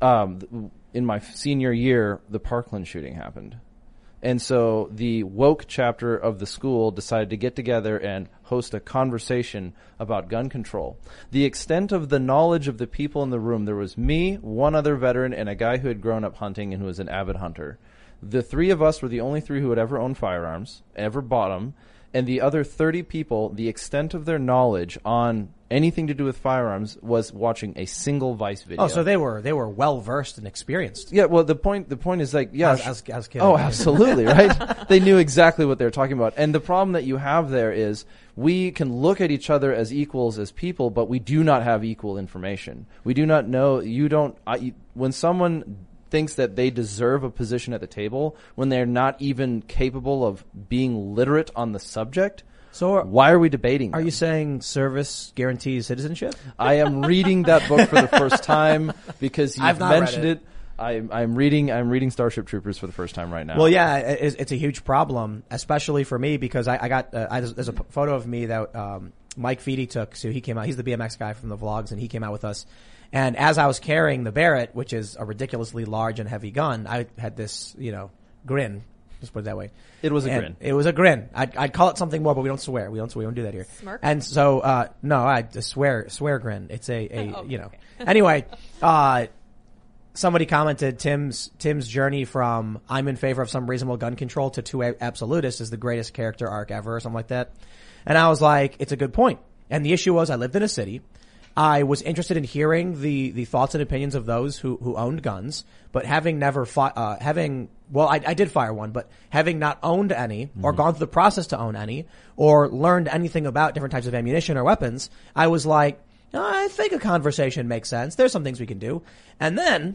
um, in my senior year, the Parkland shooting happened. And so the woke chapter of the school decided to get together and host a conversation about gun control. The extent of the knowledge of the people in the room, there was me, one other veteran, and a guy who had grown up hunting and who was an avid hunter. The three of us were the only three who had ever owned firearms, ever bought them, and the other thirty people, the extent of their knowledge on anything to do with firearms was watching a single Vice video. Oh, so they were they were well versed and experienced. Yeah, well, the point the point is like, yeah, As- as- as kids. oh, absolutely, right? They knew exactly what they were talking about, and the problem that you have there is we can look at each other as equals as people, but we do not have equal information. We do not know. You don't. I, when someone thinks that they deserve a position at the table when they're not even capable of being literate on the subject. So are, Why are we debating? are them? you saying service guarantees citizenship? I am reading that book for the first time because you've I've not read mentioned it. it. I, I'm reading. I'm reading Starship Troopers for the first time right now. Well, yeah, it, it's a huge problem, especially for me because I, I got uh, I, there's a p- photo of me that um, Mike Feedy took. So he came out. He's the B M X guy from the vlogs, and he came out with us. And as I was carrying the Barrett, which is a ridiculously large and heavy gun, I had this, you know, grin. Just put it that way. It was a And grin. It was a grin. I'd, I'd call it something more, but we don't swear. We don't swear. We don't do that here. Smirk? And so, uh, no, I a swear, swear grin. It's a, a, Oh, you know. okay. Anyway, uh, somebody commented Tim's, Tim's journey from I'm in favor of some reasonable gun control to two absolutists is the greatest character arc ever or something like that. And I was like, it's a good point. And the issue was I lived in a city. I was interested in hearing the, the thoughts and opinions of those who, who owned guns, but having never fi- uh, having, well, I, I did fire one, but having not owned any mm-hmm. or gone through the process to own any or learned anything about different types of ammunition or weapons, I was like, oh, I think a conversation makes sense. There's some things we can do. And then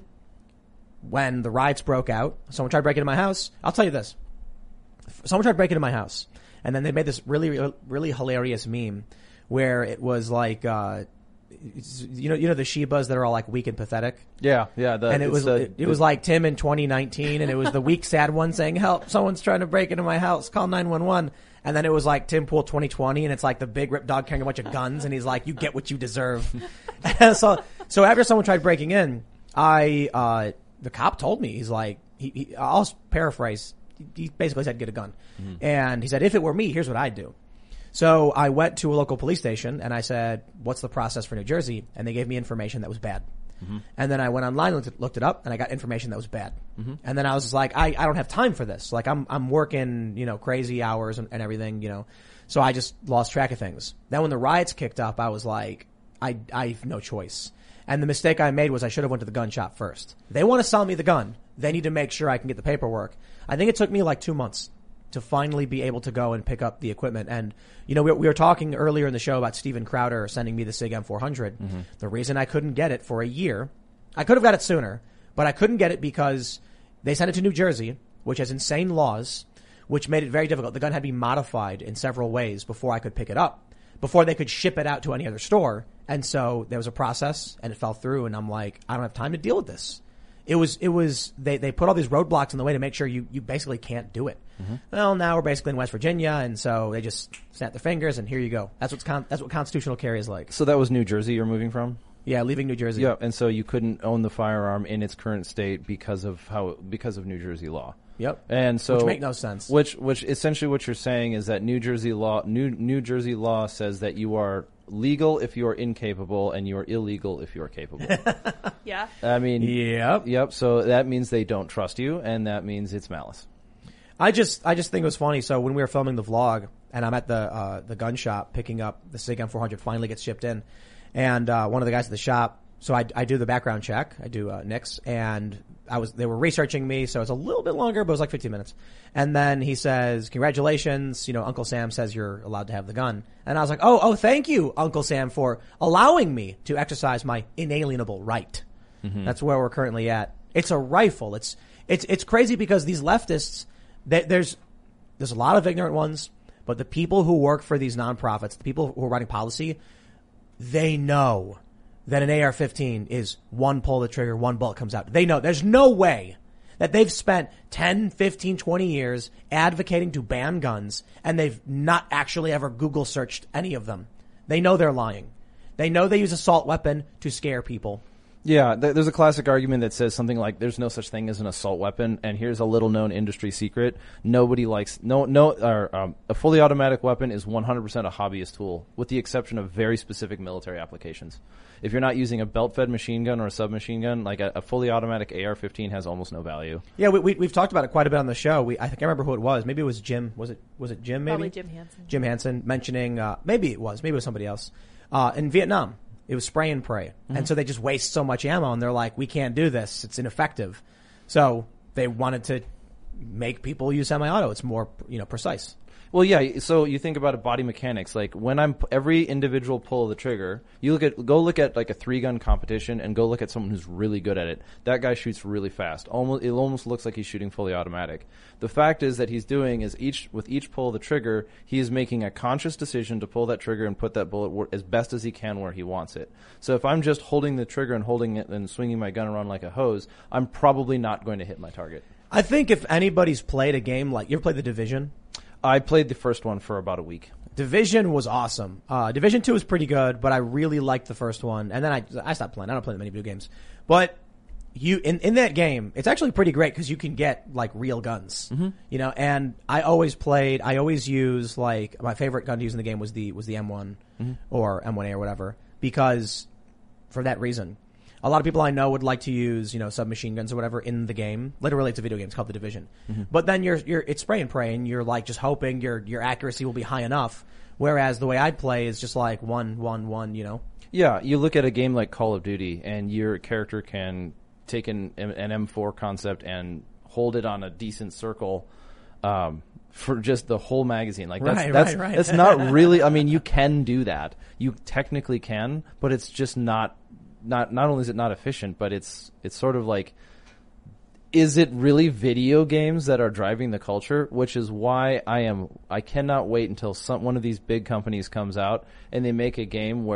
when the riots broke out, someone tried breaking into my house. I'll tell you this. Someone tried breaking into my house and then they made this really, really hilarious meme where it was like, uh, it's, you know, you know the Shibas that are all like weak and pathetic. Yeah, yeah. The, and it was the, it, it was like Tim in twenty nineteen, and it was the weak, sad one saying, "Help! Someone's trying to break into my house. Call nine one one." And then it was like Tim Pool twenty twenty, and it's like the big ripped dog carrying a bunch of guns, and he's like, "You get what you deserve." so, so after someone tried breaking in, I uh the cop told me, he's like, he, he I'll paraphrase. He basically said, "Get a gun," mm-hmm. and he said, "If it were me, here's what I'd do." So I went to a local police station and I said, "What's the process for New Jersey?" And they gave me information that was bad. Mm-hmm. And then I went online, looked it, looked it up, and I got information that was bad. Mm-hmm. And then I was just like, I, I don't have time for this. Like I'm, I'm working, you know, crazy hours and, and everything, you know. So I just lost track of things. Then when the riots kicked up, I was like, I, I have no choice. And the mistake I made was I should have went to the gun shop first. They want to sell me the gun. They need to make sure I can get the paperwork. I think it took me like two months to finally be able to go and pick up the equipment. And, you know, we, we were talking earlier in the show about Steven Crowder sending me the SIG M four hundred. Mm-hmm. The reason I couldn't get it for a year, I could have got it sooner, but I couldn't get it because they sent it to New Jersey, which has insane laws, which made it very difficult. The gun had to be modified in several ways before I could pick it up, before they could ship it out to any other store. And so there was a process and it fell through, and I'm like, I don't have time to deal with this. It was, it was, they, they put all these roadblocks in the way to make sure you, you basically can't do it. Mm-hmm. Well, now we're basically in West Virginia, and so they just snap their fingers and here you go. That's what's con- that's what constitutional carry is like. So that was New Jersey you're moving from? Yeah, leaving New Jersey. Yeah, and so you couldn't own the firearm in its current state because of how, because of New Jersey law. Yep. And so, which make no sense. Which, which essentially what you're saying is that New Jersey law, New, New Jersey law says that you are legal if you are incapable and you are illegal if you are capable. Yeah. I mean, yep. Yep. So that means they don't trust you, and that means it's malice. I just, I just think it was funny. So when we were filming the vlog, and I'm at the, uh, the gun shop picking up the SIG M four hundred, finally gets shipped in, and, uh, one of the guys at the shop, so I, I do the background check, I do, uh, Nick's, and I was, they were researching me, so it's a little bit longer, but it was like fifteen minutes. And then he says, "Congratulations, you know, Uncle Sam says you're allowed to have the gun." And I was like, oh, oh, thank you, Uncle Sam, for allowing me to exercise my inalienable right. Mm-hmm. That's where we're currently at. It's a rifle. It's, it's, it's crazy because these leftists, they, there's, there's a lot of ignorant ones, but the people who work for these nonprofits, the people who are writing policy, they know that an A R fifteen is one pull the trigger, one bullet comes out. They know there's no way that they've spent ten, fifteen, twenty years advocating to ban guns and they've not actually ever Google searched any of them. They know they're lying. They know they use assault weapon to scare people. Yeah, th- there's a classic argument that says something like, "There's no such thing as an assault weapon," and here's a little-known industry secret: nobody likes no no. Or, um, a fully automatic weapon is one hundred percent a hobbyist tool, with the exception of very specific military applications. If you're not using a belt-fed machine gun or a submachine gun, like a, a fully automatic A R fifteen has almost no value. Yeah, we, we, we've talked about it quite a bit on the show. We, I think I remember who it was. Maybe it was Jim. Was it was it Jim? Maybe Probably Jim Hansen. Jim Hansen mentioning. Uh, maybe it was. Maybe it was somebody else. Uh, in Vietnam, it was spray and pray, mm-hmm. and so they just waste so much ammo, and they're like, "We can't do this. It's ineffective." So they wanted to make people use semi-auto. It's more, you know, precise. Well, yeah. So you think about it, body mechanics. Like when I'm every individual pull of the trigger, you look at go look at like a three gun competition and go look at someone who's really good at it. That guy shoots really fast. Almost it almost looks like he's shooting fully automatic. The fact is that he's doing is each with each pull of the trigger, he is making a conscious decision to pull that trigger and put that bullet where, as best as he can where he wants it. So if I'm just holding the trigger and holding it and swinging my gun around like a hose, I'm probably not going to hit my target. I think if anybody's played a game like you ever played The Division. I played the first one for about a week. Division was awesome. Uh, Division two was pretty good, but I really liked the first one. And then I, I stopped playing. I don't play that many video games. But you, in, in that game, it's actually pretty great because you can get like real guns. Mm-hmm. You know, and I always played, I always use like, my favorite gun to use in the game was the, was the M one mm-hmm. or M one A or whatever, because for that reason. A lot of people I know would like to use, you know, submachine guns or whatever in the game. Literally, it's a video game. It's called The Division. Mm-hmm. But then you're, you're, it's spray and pray, and you're like just hoping your, your accuracy will be high enough. Whereas the way I'd play is just like one, one, one, you know? Yeah, you look at a game like Call of Duty, and your character can take an, an M four concept and hold it on a decent circle, um, for just the whole magazine. Like that's, right, that's, right, right. that's not really, I mean, you can do that. You technically can, but it's just not, Not not only is it not efficient, but it's it's sort of like, is it really video games that are driving the culture? Which is why I am I cannot wait until some one of these big companies comes out and they make a game where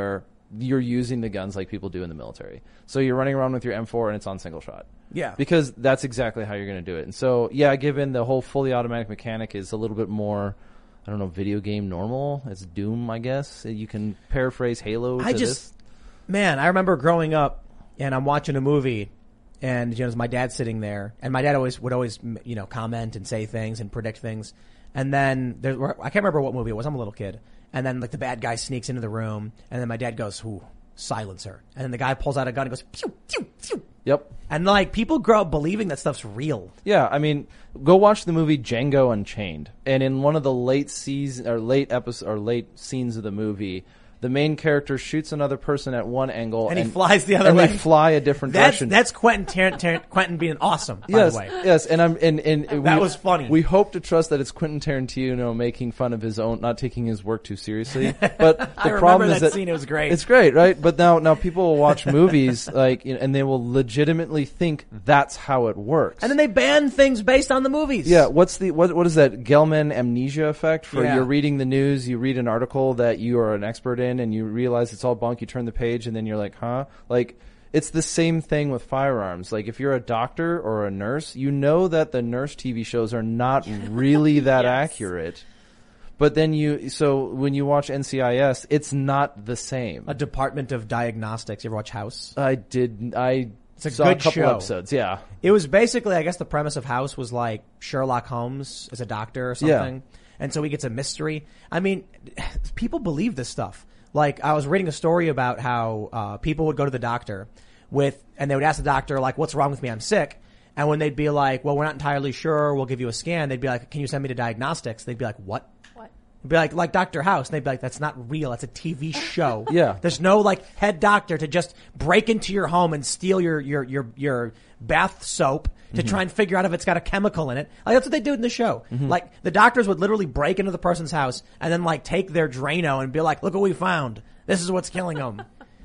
you're using the guns like people do in the military. So you're running around with your M four and it's on single shot. Yeah. Because that's exactly how you're going to do it. And so, yeah, given the whole fully automatic mechanic is a little bit more, I don't know, video game normal. It's Doom, I guess. You can paraphrase Halo to I just, this. man, I remember growing up and I'm watching a movie and, you know, my dad's sitting there and my dad always would always, you know, comment and say things and predict things. And then there, I can't remember what movie it was. I'm a little kid. And then like the bad guy sneaks into the room and then my dad goes, ooh, silencer. And then the guy pulls out a gun and goes, pew, pew, pew. Yep. And like people grow up believing that stuff's real. Yeah, I mean, go watch the movie Django Unchained. And in one of the late season or late episode or late scenes of the movie, the main character shoots another person at one angle, And and, he flies the other and way. they fly a different That's direction. that's Quentin Tar- Tar- Quentin being awesome. By yes, the way, yes, and I'm and and That we, was funny. We hope to trust that it's Quentin Tarantino making fun of his own, not taking his work too seriously. But the I remember problem that is that scene. It was great. It's great, right? But now, now people will watch movies like, you know, and they will legitimately think that's how it works. And then they ban things based on the movies. Yeah, what's the what? What is that Gelman amnesia effect? For Yeah. you're reading the news, you read an article that you are an expert in, and you realize it's all bunk. You turn the page, and then you're like, "Huh?" Like it's the same thing with firearms. Like if you're a doctor or a nurse, you know that the nurse T V shows are not really that Yes. accurate. But then you, so when you watch N C I S, it's not the same. A Department of Diagnostics. You ever watch House? I did. I It's a saw good a couple show. episodes. Yeah. It was basically, I guess, the premise of House was like Sherlock Holmes as a doctor or something, Yeah. and so he gets a mystery. I mean, people believe this stuff. Like I was reading a story about how uh, people would go to the doctor with, and they would ask the doctor like, "What's wrong with me? I'm sick." And when they'd be like, "Well, we're not entirely sure. We'll give you a scan." They'd be like, "Can you send me to diagnostics?" They'd be like, "What?" What? It'd be like, like Doctor House. And they'd be like, that's not real. That's a T V show. Yeah. There's no like head doctor to just break into your home and steal your, your, your, your bath soap to try and figure out if it's got a chemical in it. Like that's what they do in the show. Like the doctors would literally break into the person's house and then like take their Drano and be like, look what we found. This is what's killing them.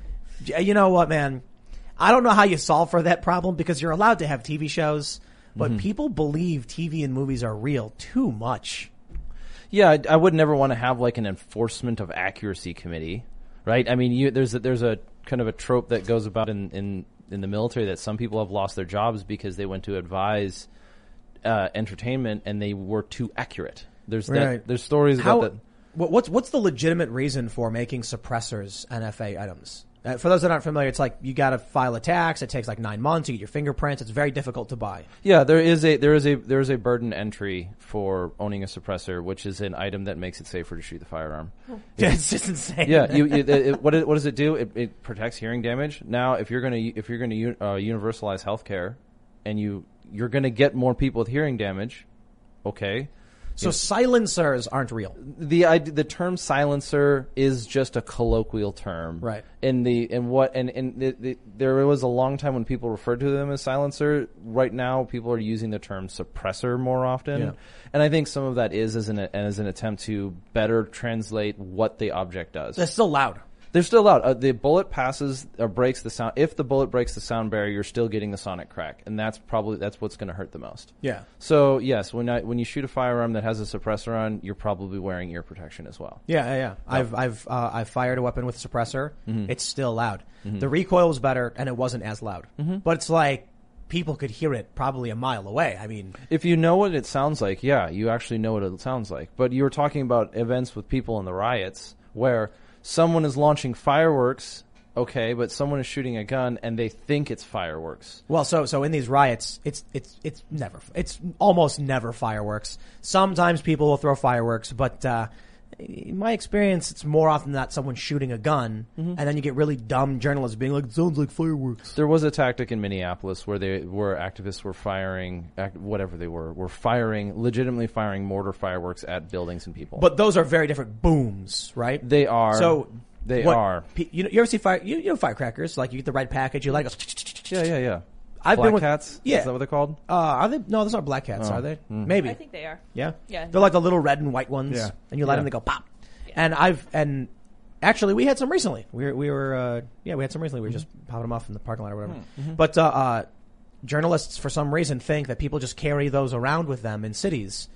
You know what, man? I don't know how you solve for that problem because you're allowed to have T V shows, but people believe T V and movies are real too much. Yeah, I, I would never want to have like an enforcement of accuracy committee, right? I mean, you, there's a, there's a kind of a trope that goes about in, in, in the military that some people have lost their jobs because they went to advise uh, entertainment and they were too accurate. There's Right. that, there's stories How, about that. what- what's what's the legitimate reason for making suppressors N F A items? Uh, for those that aren't familiar, it's like you got to file a tax. It takes like nine months. You get your fingerprints. It's very difficult to buy. Yeah, there is a there is a there is a burden entry for owning a suppressor, which is an item that makes it safer to shoot the firearm. Yeah, it's just insane. Yeah, you, you, it, it, what, it, what does it do? It, it protects hearing damage. Now, if you're going to if you're going to uh, universalize healthcare, and you you're going to get more people with hearing damage, okay. So silencers aren't real. The idea, the term silencer is just a colloquial term, Right. In the in what and and the, the, there was a long time when people referred to them as silencer. Right now, people are using the term suppressor more often, Yeah. and I think some of that is as an as an attempt to better translate what the object does. They're still loud. They're still loud. Uh, the bullet passes or breaks the sound. If the bullet breaks the sound barrier, you're still getting the sonic crack, and that's probably that's what's going to hurt the most. Yeah. So yes, when I, when you shoot a firearm that has a suppressor on, you're probably wearing ear protection as well. Yeah, yeah, yeah. I've I've uh, I've fired a weapon with a suppressor. Mm-hmm. It's still loud. The recoil was better, and it wasn't as loud. Mm-hmm. But it's like people could hear it probably a mile away. I mean, If you know what it sounds like, yeah, you actually know what it sounds like. But you were talking about events with people in the riots where someone is launching fireworks, okay, but someone is shooting a gun and they think it's fireworks. well, so so in these riots, it's it's it's never it's almost never fireworks. Sometimes people will throw fireworks, but uh, in my experience, it's more often than not someone shooting a gun, and then you get really dumb journalists being like, "It sounds like fireworks." There was a tactic in Minneapolis where they where activists were firing, act, whatever they were, were firing, legitimately firing mortar fireworks at buildings and people. But those are very different booms, right? they are. So they what- are. pe- You know, you ever see fire? You, you know firecrackers? Like you get the red package, you light it. Yeah, yeah, yeah. I've Black been with cats? Yeah. Is that what they're called? Uh, are they? No, those aren't black cats, Oh. are they? Mm. Maybe. I think they are. Yeah. Yeah. They're like the little red and white ones. Yeah. And you light Yeah. them, they go pop. And I've and actually we had some recently. We were we were uh, yeah we had some recently. We were just popping them off in the parking lot or whatever. But uh, uh, journalists for some reason think that people just carry those around with them in cities.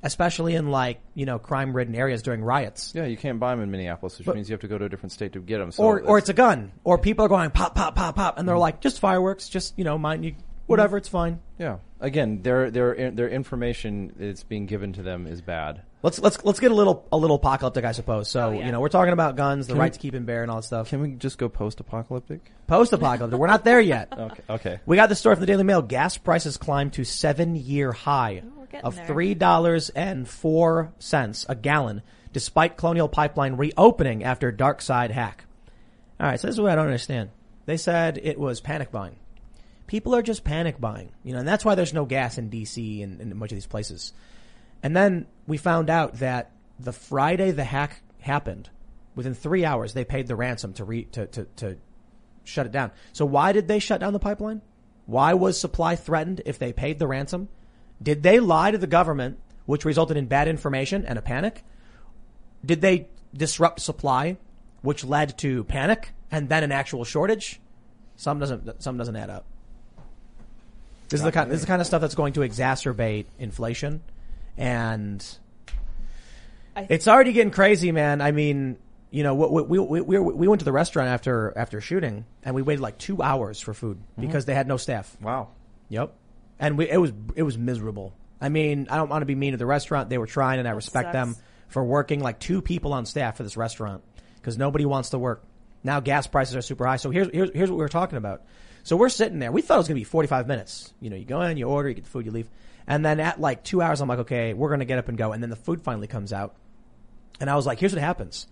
especially in like, you know, crime-ridden areas during riots. Yeah, you can't buy them in Minneapolis, which But- means you have to go to a different state to get them. So Or, or it's- it's a gun. Or people are going pop, pop, pop, pop. And they're like, just fireworks. Just, you know, mind you, whatever, it's fine. yeah. Again, their their their information that's being given to them is bad. Let's, let's, let's get a little, a little apocalyptic, I suppose. So, Oh, yeah. you know, we're talking about guns, the Can right we- to keep and bear and all that stuff. Can we just go post-apocalyptic? Post-apocalyptic. We're not there yet. Okay. Okay. We got the story from the Daily Mail. Gas prices climbed to seven-year high Oh, we're getting of there. three dollars and four cents a gallon, despite Colonial Pipeline reopening after dark side hack. All right, so this is what I don't understand. They said it was panic buying. People are just panic buying, you know, and that's why there's no gas in D C and in much of these places. And then we found out that the Friday the hack happened, within three hours they paid the ransom to re to to, to shut it down. So why did they shut down the pipeline? Why was supply threatened if they paid the ransom? Did they lie to the government, which resulted in bad information and a panic? Did they disrupt supply, which led to panic and then an actual shortage? Some doesn't some doesn't add up. This is the kind this is the kind of stuff that's going to exacerbate inflation, and I- it's already getting crazy, man. I mean, you know, we we we we, we went to the restaurant after after shooting, and we waited like two hours for food because they had no staff. Wow. Yep, and we it was it was miserable. I mean, I don't want to be mean to the restaurant. They were trying, and I respect sucks. them for working like two people on staff for this restaurant because nobody wants to work. Now gas prices are super high. So here's here's here's what we were talking about. So we're sitting there. We thought it was going to be forty-five minutes. You know, you go in, you order, you get the food, you leave. And then at like two hours, I'm like, okay, we're going to get up and go. And then the food finally comes out. And I was like, here's what happens.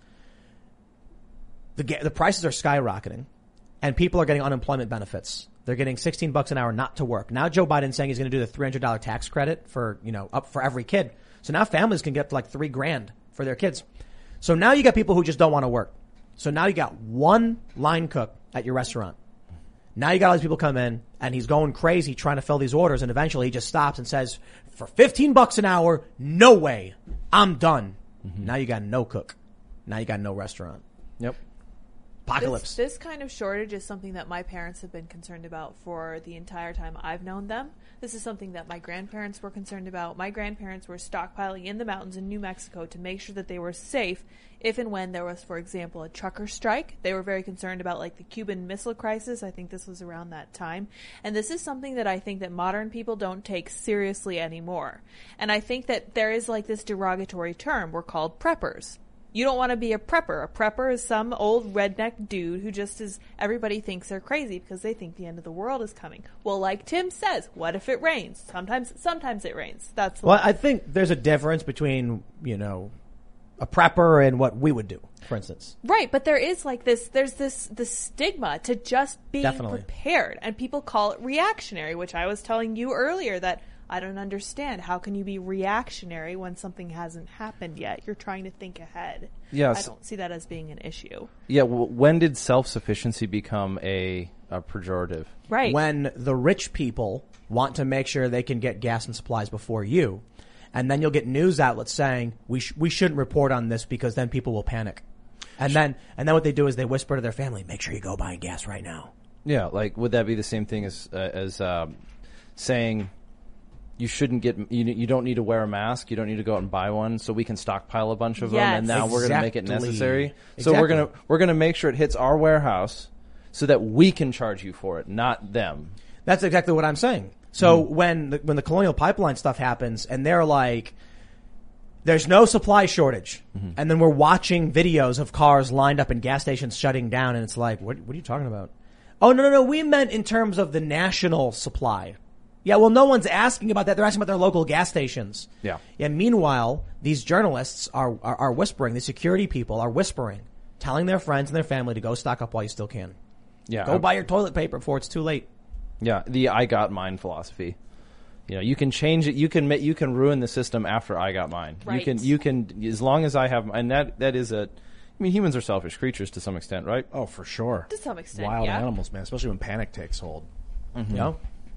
The ga- the prices are skyrocketing and people are getting unemployment benefits. They're getting sixteen bucks an hour not to work. Now Joe Biden's saying he's going to do the three hundred dollars tax credit for, you know, up for every kid. So now families can get up to like three grand for their kids. So now you got people who just don't want to work. So now you got one line cook at your restaurant. Now you got all these people come in and he's going crazy trying to fill these orders, and eventually he just stops and says, for fifteen bucks an hour, no way. I'm done. Mm-hmm. Now you got no cook. Now you got no restaurant. Yep. Apocalypse. This, this kind of shortage is something that my parents have been concerned about for the entire time I've known them. This is something that my grandparents were concerned about. My grandparents were stockpiling in the mountains in New Mexico to make sure that they were safe if and when there was, for example, a trucker strike. They were very concerned about like the Cuban Missile Crisis. I think this was around that time. And this is something that I think that modern people don't take seriously anymore. And I think that there is like this derogatory term. We're called preppers. You don't want to be a prepper. A prepper is some old redneck dude who just is, everybody thinks they're crazy because they think the end of the world is coming. Well, like Tim says, what if it rains? Sometimes, sometimes it rains. That's Well, what I think there's a difference between, you know, a prepper and what we would do, for instance. right. But there is like this, there's this, this stigma to just being Definitely. prepared, and people call it reactionary, which I was telling you earlier that I don't understand. How can you be reactionary when something hasn't happened yet? You're trying to think ahead. Yes. I don't see that as being an issue. Yeah. W- when did self-sufficiency become a, a pejorative? Right. When the rich people want to make sure they can get gas and supplies before you, and then you'll get news outlets saying we sh- we shouldn't report on this because then people will panic, and then and then what they do is they whisper to their family, make sure you go buying gas right now. Yeah. Like, would that be the same thing as uh, as um, saying you shouldn't get you you don't need to wear a mask, you don't need to go out and buy one, so we can stockpile a bunch of them, Yes. and now we're going to make it Exactly. necessary. So we're Exactly. going to we're going to make sure it hits our warehouse so that we can charge you for it, not them. That's exactly what I'm saying. So when the, when the Colonial Pipeline stuff happens and they're like, there's no supply shortage. And then we're watching videos of cars lined up in gas stations shutting down. And it's like, what, what are you talking about? Oh, no, no, no. We meant in terms of the national supply. Yeah, well, no one's asking about that. They're asking about their local gas stations. Yeah. Yeah. Meanwhile, these journalists are, are, are whispering, the security people are whispering, telling their friends and their family to go stock up while you still can. Yeah. Go buy your toilet paper before it's too late. Yeah, the I got mine philosophy. You know, you can change it. You can ma- you can ruin the system after I got mine. You Right. can you can as long as I have, and that that is a. I mean, humans are selfish creatures to some extent, right? Oh, for sure. To some extent, Wild yeah. animals, man, especially when panic takes hold. You know?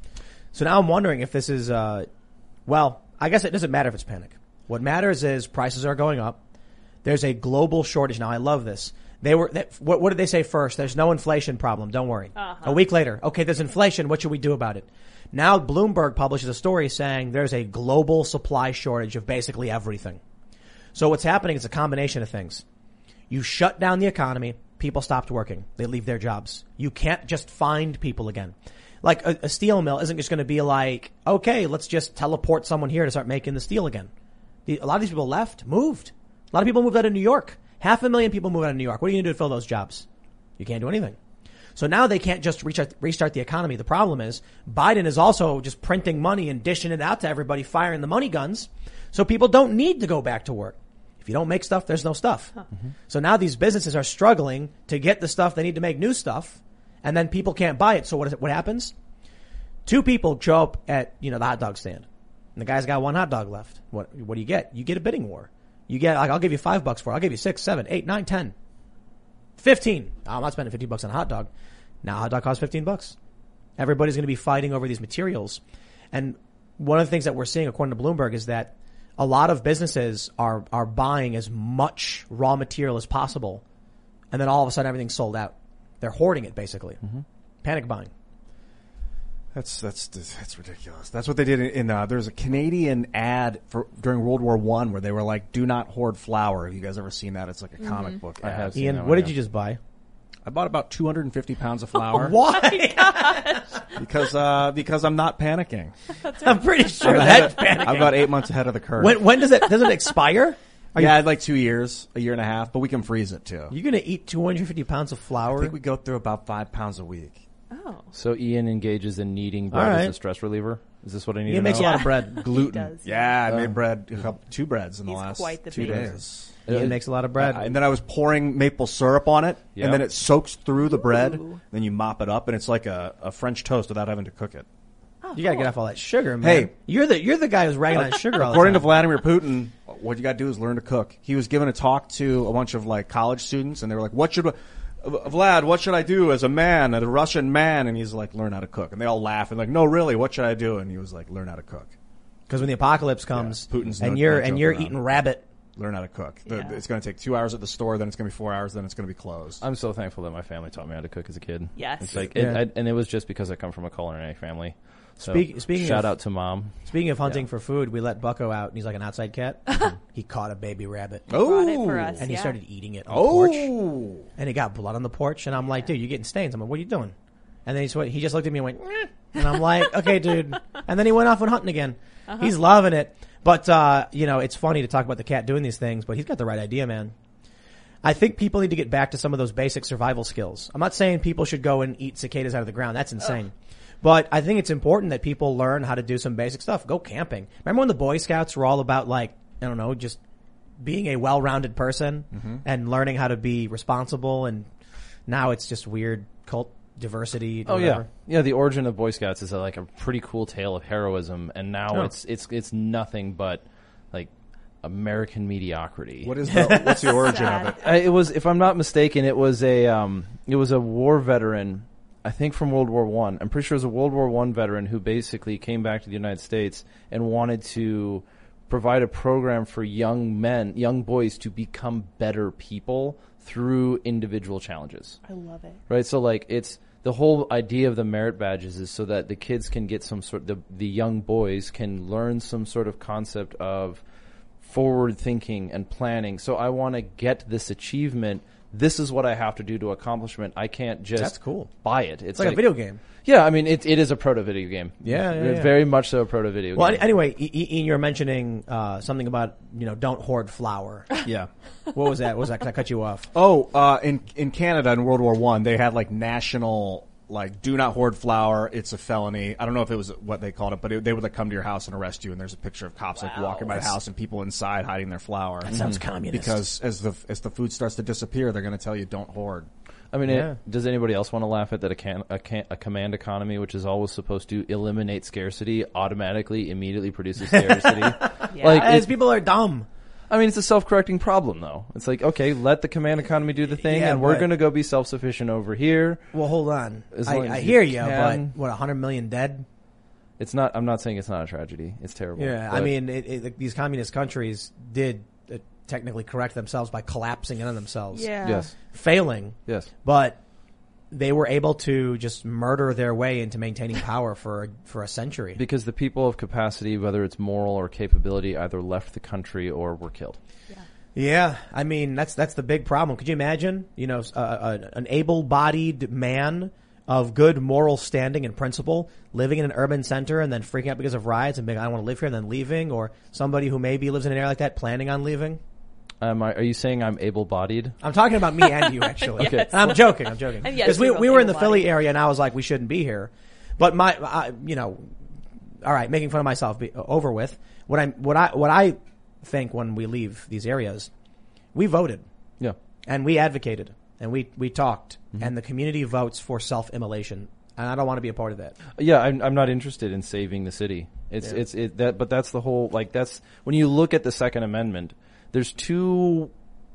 So now I'm wondering if this is, uh, well, I guess it doesn't matter if it's panic. What matters is prices are going up. There's a global shortage. Now I love this. They were, they, what, what did they say first? There's no inflation problem. Don't worry. Uh-huh. A week later, okay, there's inflation. What should we do about it? Now Bloomberg publishes a story saying there's a global supply shortage of basically everything. So what's happening is a combination of things. You shut down the economy. People stopped working. They leave their jobs. You can't just find people again. Like a, a steel mill isn't just going to be like, okay, let's just teleport someone here to start making the steel again. The, a lot of these people left, moved. A lot of people moved out of New York. Half a million people moved out of New York. What are you going to do to fill those jobs? You can't do anything. So now they can't just restart, restart the economy. The problem is Biden is also just printing money and dishing it out to everybody, firing the money guns. So people don't need to go back to work. If you don't make stuff, there's no stuff. Huh. Mm-hmm. So now these businesses are struggling to get the stuff they need to make new stuff, and then people can't buy it. So what is it, what happens? Two people show up at, you know, the hot dog stand, and the guy's got one hot dog left. What what do you get? You get a bidding war. You get, like, I'll give you five bucks for it. I'll give you six, seven, eight, nine, ten, fifteen. Oh, I'm not spending fifteen bucks on a hot dog. Now a hot dog costs fifteen bucks. Everybody's going to be fighting over these materials. And one of the things that we're seeing, according to Bloomberg, is that a lot of businesses are, are buying as much raw material as possible. And then all of a sudden everything's sold out. They're hoarding it, basically. Mm-hmm. Panic buying. That's that's that's ridiculous. That's what they did in, in uh, there's a Canadian ad for during World War One where they were like, "Do not hoard flour." Have you guys ever seen that? It's like a comic mm-hmm. book. I ad. have seen Ian, that what one, did yeah. you just buy? I bought about two hundred fifty pounds of flour. Why? because uh, because I'm not panicking. I'm pretty sure I'm that's ahead, panicking. I'm about eight months ahead of the curve. When, when does it does it expire? Are yeah, you, like two years, a year and a half, but we can freeze it too. You're gonna eat two hundred fifty pounds of flour? I think we go through about five pounds a week. Oh. So Ian engages in kneading bread right. as a stress reliever. Is this what I need Ian to makes know? a lot of bread. Gluten. He does, yeah, yeah. I made bread, a couple, two breads in the He's last quite the two baker. days. Ian makes a lot of bread. Uh, and then I was pouring maple syrup on it, Yep. and then it soaks through the bread. Ooh. Then you mop it up, and it's like a, a French toast without having to cook it. Oh, You gotta cool. get off all that sugar, man. Hey. you're the you're the guy who's ragging on sugar all the According to time. Vladimir Putin, what you got to do is learn to cook. He was giving a talk to a bunch of like college students, and they were like, "What should Vlad? What should I do as a man, as a Russian man?" And he's like, "Learn how to cook." And they all laugh and like, "No, really, what should I do?" And he was like, "Learn how to cook. Because when the apocalypse comes, Yeah, Putin's and no- you're no and joke you're around. eating rabbit, Learn how to cook. The- Yeah. It's going to take two hours at the store, then it's going to be four hours, then it's going to be closed." I'm so thankful that my family taught me how to cook as a kid. Yes. It's like, Yeah. it, I, and it was just because I come from a culinary family. So Speak- speaking shout of- out to mom. speaking of hunting Yeah. for food, we let Bucko out, and he's like an outside cat. He caught a baby rabbit, Oh, Brought it for us. and he yeah. started eating it on the porch. Oh, And he got blood on the porch, and I'm like, dude, you're getting stains. I'm like, what are you doing? And then he sw- he just looked at me and went, "Meh." And I'm like, okay, dude. And then he went off and hunting again. Uh-huh. He's loving it. But, uh, you know, it's funny to talk about the cat doing these things, but he's got the right idea, man. I think people need to get back to some of those basic survival skills. I'm not saying people should go and eat cicadas out of the ground. That's insane. Ugh. But I think it's important that people learn how to do some basic stuff. Go camping. Remember when the Boy Scouts were all about, like, I don't know, just being a well-rounded person mm-hmm. and learning how to be responsible, and now it's just weird cult diversity. Oh whatever. yeah, yeah. The origin of Boy Scouts is a, like a pretty cool tale of heroism, and now Oh. it's it's it's nothing but like American mediocrity. what is the what's the origin of it? I, it was, if I'm not mistaken, it was a um, it was a war veteran, I think from World War One. I'm pretty sure it was a World War One veteran who basically came back to the United States and wanted to provide a program for young men, young boys, to become better people through individual challenges. I love it. Right, so like it's the whole idea of the merit badges is so that the kids can get some sort, the the young boys can learn some sort of concept of forward thinking and planning. So I want to get this achievement. This is what I have to do to accomplishment. I can't just That's cool. buy it. It's It's like, a video game. Yeah, I mean it it is a proto video game. Yeah, yeah, yeah. Very much so a proto video Well, game. anyway, I- I- Ian, you were mentioning uh, something about, you know, don't hoard flour. Yeah. What was that? What was that? 'Cause I cut you off. Oh, uh, in in Canada in World War One, they had like national like do not hoard flour. It's a felony. I don't know if it was what they called it, but it, they would like come to your house and arrest you. And there's a picture of cops like walking by the house and people inside hiding their flour. That sounds communist. Because as the as the food starts to disappear, they're going to tell you don't hoard. I mean, Yeah. it, does anybody else want to laugh at that? A, can, a, can, a command economy, which is always supposed to eliminate scarcity, automatically immediately produces scarcity. Yeah. Like, As it's, people are dumb. I mean, it's a self-correcting problem, though. It's like, okay, let the command economy do the thing, Yeah, and we're but- going to go be self-sufficient over here. Well, hold on. As I, long I as hear you you, can. but what, one hundred million dead? It's not. I'm not saying it's not a tragedy. It's terrible. Yeah, I But mean, it, it, like, these communist countries did uh, technically correct themselves by collapsing in on themselves. Yeah. Yes. Failing. Yes. But they were able to just murder their way into maintaining power for, for a century. Because the people of capacity, whether it's moral or capability, either left the country or were killed. Yeah. Yeah, I mean that's that's the big problem. Could you imagine, you know, uh, uh, an able-bodied man of good moral standing and principle living in an urban center and then freaking out because of riots and being, I don't want to live here, and then leaving, or somebody who maybe lives in an area like that planning on leaving? Um, are you saying I'm able-bodied? I'm talking about me and you, actually. Okay. And I'm joking. I'm joking. And yes, Because we you're we were in the able-bodied. Philly area, and I was like, we shouldn't be here. But my, I, you know, all right, making fun of myself be, over with. What I what I what I think when we leave these areas, we voted Yeah. and we advocated and we we talked, Mm-hmm. and the community votes for self-immolation, and I don't want to be a part of that. Yeah, I'm, I'm not interested in saving the city. It's Yeah. it's it that, but that's the whole like that's when you look at the Second Amendment. There's two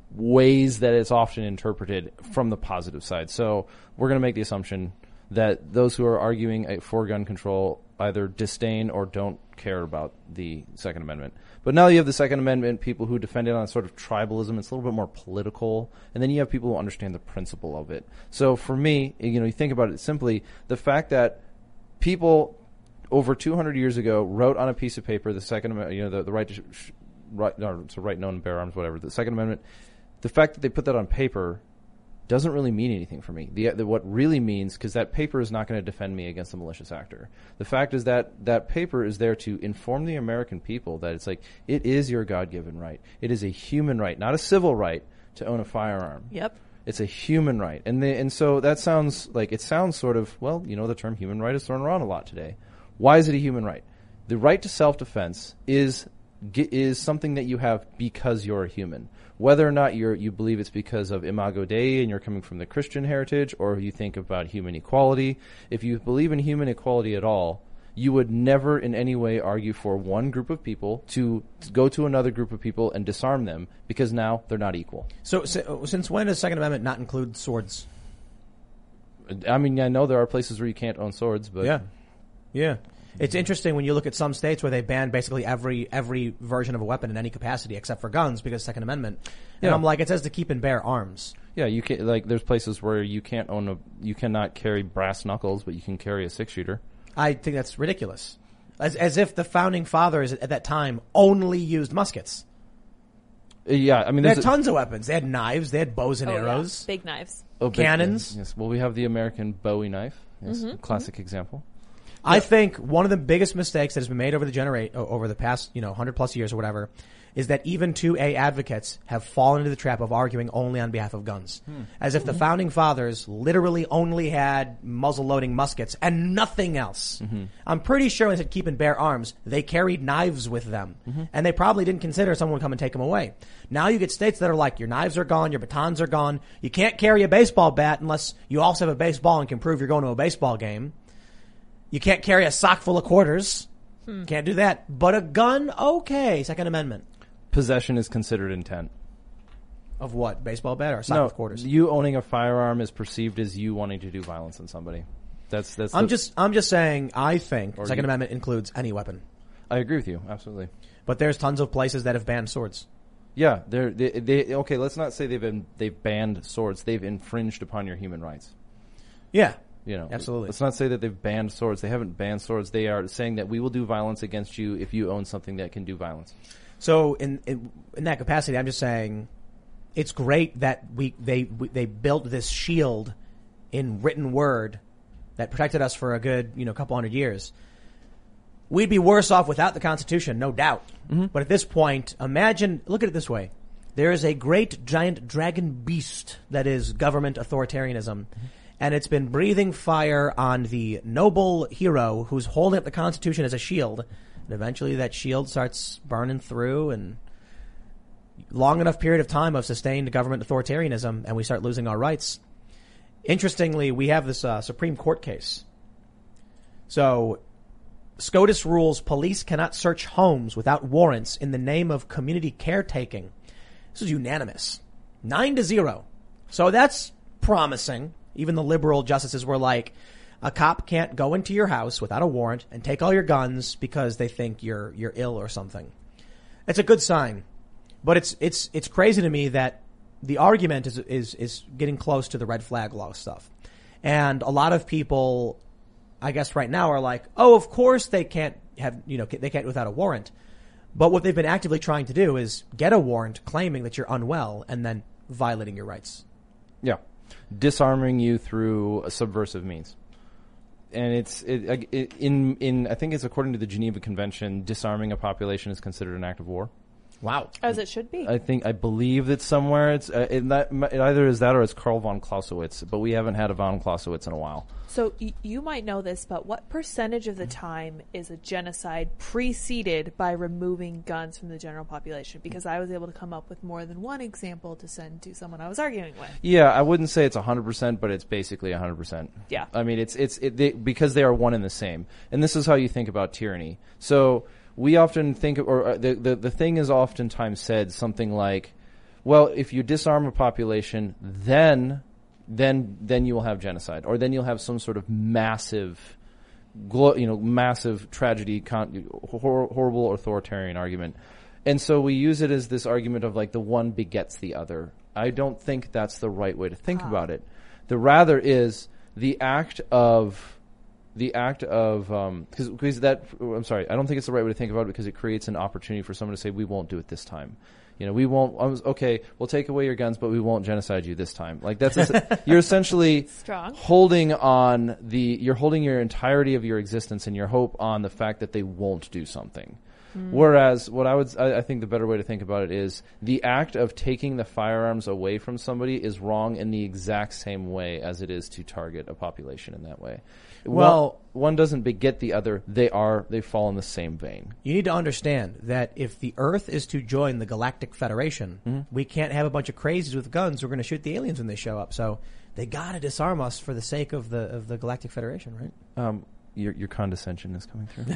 ways that it's often interpreted from the positive side. So we're going to make the assumption that those who are arguing for gun control either disdain or don't care about the Second Amendment. But now you have the Second Amendment people who defend it on sort of tribalism. It's a little bit more political. And then you have people who understand the principle of it. So for me, you know, you think about it simply, the fact that people over two hundred years ago wrote on a piece of paper the Second Amendment, you know, the, the right to sh- sh- right, no, to right, known, and bear arms, whatever, the Second Amendment, the fact that they put that on paper doesn't really mean anything for me. The, the what really means, because that paper is not going to defend me against a malicious actor. The fact is that that paper is there to inform the American people that it's like, it is your God-given right. It is a human right, not a civil right, to own a firearm. Yep. It's a human right. And they, and so that sounds like, it sounds sort of, well, you know, the term human right is thrown around a lot today. Why is it a human right? The right to self-defense is is something that you have because you're a human. Whether or not you're, you believe it's because of Imago Dei and you're coming from the Christian heritage, or you think about human equality, if you believe in human equality at all, you would never in any way argue for one group of people to go to another group of people and disarm them, because now they're not equal. So, so since when does Second Amendment not include swords? I mean, I know there are places where you can't own swords, but Yeah. Yeah. It's interesting when you look at some states where they ban basically every every version of a weapon in any capacity except for guns because Second Amendment. And Yeah. I'm like, it says to keep and bear arms. yeah, you can like there's places where you can't own a you cannot carry brass knuckles, but you can carry a six shooter. I think that's ridiculous. As as if the founding fathers at that time only used muskets. Uh, Yeah, I mean, They there's had tons of weapons. They had knives. They had bows and Oh, yeah. arrows. Big knives. a, oh, big- cannons. Yes, well, we have the American Bowie knife. Yes, a classic example. I think one of the biggest mistakes that has been made over the generate over the past, you know, hundred plus years or whatever, is that even two A advocates have fallen into the trap of arguing only on behalf of guns, as if the founding fathers literally only had muzzle-loading muskets and nothing else. I'm pretty sure when they said keep and bear arms, they carried knives with them, and they probably didn't consider someone would come and take them away. Now you get states that are like, your knives are gone, your batons are gone, you can't carry a baseball bat unless you also have a baseball and can prove you're going to a baseball game. You can't carry a sock full of quarters. Hmm. Can't do that. But a gun, okay. Second Amendment. Possession is considered intent. Of what? Baseball bat or a sock No, with quarters? you owning a firearm is perceived as you wanting to do violence on somebody. That's that's. I'm the- just, I'm just saying, I think Or Second you- Amendment includes any weapon. I agree with you absolutely. But there's tons of places that have banned swords. Yeah, they're, they they okay. Let's not say they've been they've banned swords. They've infringed upon your human rights. Yeah. You know, Absolutely. Let's not say that they've banned swords. They haven't banned swords. They are saying that we will do violence against you if you own something that can do violence. So in, in, in that capacity, I'm just saying it's great that we, they, we, they built this shield in written word that protected us for a good, you know, couple hundred years. We'd be worse off without the Constitution, no doubt. Mm-hmm. But at this point, imagine, look at it this way. There is a great giant dragon beast that is government authoritarianism. Mm-hmm. And it's been breathing fire on the noble hero who's holding up the Constitution as a shield. And eventually that shield starts burning through, and long enough period of time of sustained government authoritarianism, and we start losing our rights. Interestingly, we have this uh, Supreme Court case. So SCOTUS rules police cannot search homes without warrants in the name of community caretaking. This is unanimous. Nine to zero. So that's promising. Even the liberal justices were like, a cop can't go into your house without a warrant and take all your guns because they think you're you're ill or something. It's a good sign. But it's it's it's crazy to me that the argument is is is getting close to the red flag law stuff, and a lot of people, I guess right now, are like, oh, of course they can't have you know they can't without a warrant. But what they've been actively trying to do is get a warrant claiming that you're unwell and then violating your rights. Yeah. Disarming you through a subversive means. And it's it, it, in in I think it's according to the Geneva Convention, disarming a population is considered an act of war. Wow. As it should be. I think I believe that somewhere it's uh, it, that, it either is that or it's Karl von Clausewitz, but we haven't had a von Clausewitz in a while. So y- you might know this, but what percentage of the time is a genocide preceded by removing guns from the general population? Because I was able to come up with more than one example to send to someone I was arguing with. Yeah, I wouldn't say it's one hundred percent, but it's basically one hundred percent. Yeah. I mean, it's it's it, they, because they are one and the same. And this is how you think about tyranny. So we often think, or uh, the, the the thing is oftentimes said something like, well, if you disarm a population, then then then you will have genocide, or then you'll have some sort of massive, glo- you know, massive tragedy, con- hor- horrible authoritarian argument. And so we use it as this argument of like the one begets the other. I don't think that's the right way to think Ah. about it. The rather is the act of the act of um, cause, cause that I'm sorry, I don't think it's the right way to think about it because it creates an opportunity for someone to say we won't do it this time. You know, we won't. I was, okay, we'll take away your guns, but we won't genocide you this time. Like that's you're essentially Strong. holding on the you're holding your entirety of your existence and your hope on the fact that they won't do something. Mm. Whereas, what I would I, I think the better way to think about it is the act of taking the firearms away from somebody is wrong in the exact same way as it is to target a population in that way. Well, one, one doesn't beget the other; they are they fall in the same vein. You need to understand that if the Earth is to join the Galactic Federation, mm-hmm. we can't have a bunch of crazies with guns who are going to shoot the aliens when they show up. So they got to disarm us for the sake of the of the Galactic Federation, right? Um, your your condescension is coming through.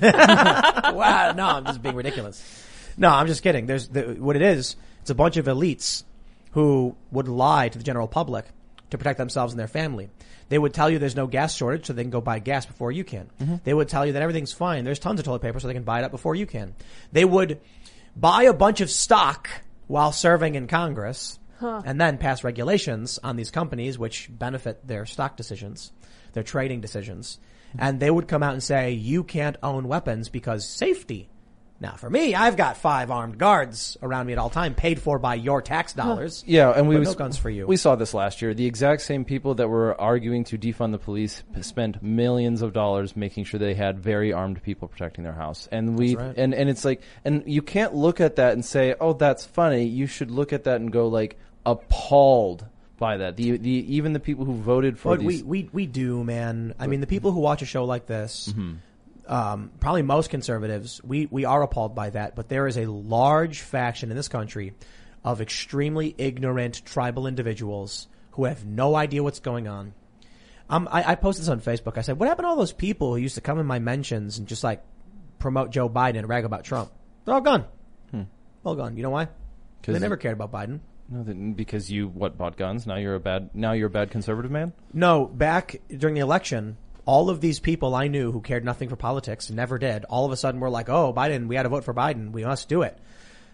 Wow, no, I'm just being ridiculous. No, I'm just kidding. There's the, what it is. It's a bunch of elites who would lie to the general public to protect themselves and their family. They would tell you there's no gas shortage, so they can go buy gas before you can. Mm-hmm. They would tell you that everything's fine. There's tons of toilet paper, so they can buy it up before you can. They would buy a bunch of stock while serving in Congress, huh. and then pass regulations on these companies which benefit their stock decisions, their trading decisions. And they would come out and say, you can't own weapons because safety. Now, for me, I've got five armed guards around me at all time, paid for by your tax dollars. Huh. Yeah, and we but was, no guns for you. We saw this last year. The exact same people that were arguing to defund the police spent millions of dollars making sure they had very armed people protecting their house. And we right. and and it's like, and you can't look at that and say, "Oh, that's funny." You should look at that and go like appalled by that. The the even the people who voted for but these. we we we do, man. I mean, the people who watch a show like this. Mm-hmm. Um, probably most conservatives, we, we are appalled by that, but there is a large faction in this country of extremely ignorant tribal individuals who have no idea what's going on. Um, I, I posted this on Facebook. I said, what happened to all those people who used to come in my mentions and just like promote Joe Biden and rag about Trump? They're all gone. Hmm. All gone. You know why? They never cared about Biden. No, because you, what, bought guns? Now you're a bad, now you're a bad conservative man? No, back during the election, all of these people I knew who cared nothing for politics, never did, all of a sudden were like, oh, Biden, we got to vote for Biden. We must do it.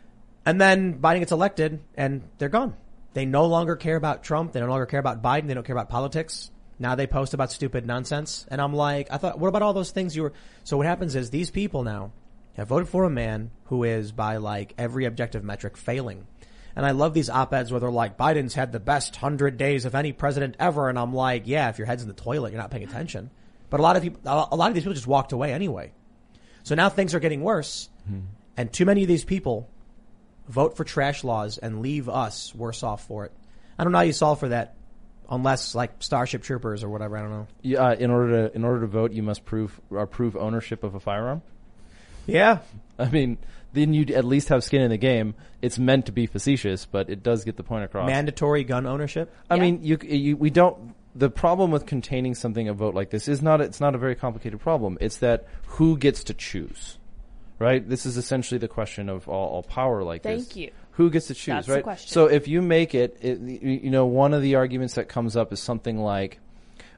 And then Biden gets elected and they're gone. They no longer care about Trump. They no longer care about Biden. They don't care about politics. Now they post about stupid nonsense. And I'm like, I thought, what about all those things you were, so what happens is these people now have voted for a man who is by like every objective metric failing. And I love these op-eds where they're like, Biden's had the best hundred days of any president ever. And I'm like, yeah, if your head's in the toilet, you're not paying attention. But a lot of people, a lot of these people just walked away anyway. So now things are getting worse. Mm-hmm. And too many of these people vote for trash laws and leave us worse off for it. I don't know how you solve for that unless like Starship Troopers or whatever. I don't know. Yeah, uh, in order to, in order to vote, you must prove, or prove ownership of a firearm. Yeah. I mean, then you'd at least have skin in the game. It's meant to be facetious, but it does get the point across. Mandatory gun ownership? I yeah. mean, you, you, we don't, the problem with containing something a vote like this is not, it's not a very complicated problem. It's that who gets to choose, right? This is essentially the question of all, all power like Thank this. Thank you. Who gets to choose, That's right? The question. So if you make it, it, you know, one of the arguments that comes up is something like,